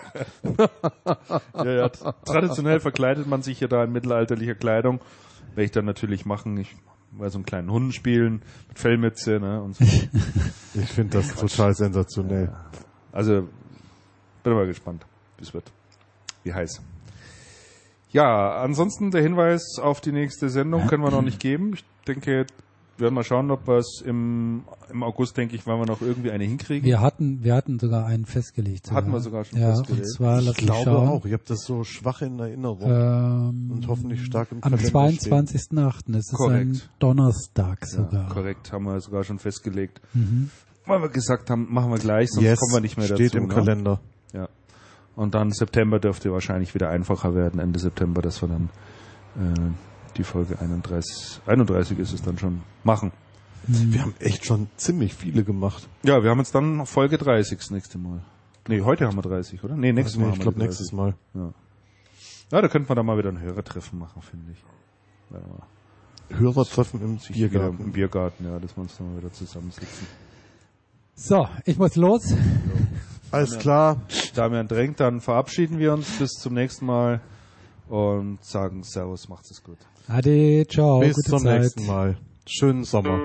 S1: Traditionell verkleidet man sich ja da in mittelalterlicher Kleidung. Werde ich dann natürlich machen. Ich werde so einen kleinen Hund spielen mit Fellmütze, ne? Und so.
S2: Ich finde das total sensationell.
S1: Also bin mal gespannt, wie es wird. Wie heiß. Ja, ansonsten der Hinweis auf die nächste Sendung können wir noch nicht geben. Ich denke, wir werden mal schauen, ob wir es im August, denke ich, wollen wir noch irgendwie eine hinkriegen.
S3: Wir hatten sogar einen festgelegt.
S1: Hatten wir sogar schon festgelegt.
S3: Und zwar,
S2: ich glaube auch. Ich habe das so schwach in Erinnerung und hoffentlich stark im Kalender
S3: am 22.8. Es ist ein Donnerstag sogar.
S1: Ja, korrekt, haben wir sogar schon festgelegt. Weil wir gesagt haben, machen wir gleich, sonst kommen wir nicht mehr
S2: steht
S1: dazu.
S2: Steht im Kalender.
S1: Ja. Und dann September dürfte wahrscheinlich wieder einfacher werden, Ende September, dass wir dann die Folge 31 ist es dann schon machen.
S2: Wir haben echt schon ziemlich viele gemacht.
S1: Ja, wir haben jetzt dann Folge 30 das nächste Mal. Nee, heute haben wir 30, oder? Nee, nächstes Mal.
S2: Ich glaube nächstes Mal.
S1: Ja, da könnten wir dann mal wieder ein Hörertreffen machen, finde ich. Ja.
S2: Hörertreffen im Biergarten.
S1: Im Biergarten, ja, dass wir uns dann mal wieder zusammensitzen.
S3: So, ich muss los.
S2: Alles klar.
S1: Damian drängt, dann verabschieden wir uns bis zum nächsten Mal und sagen Servus, macht's es gut.
S3: Ade, ciao.
S2: Bis zum nächsten Mal. Schönen Sommer.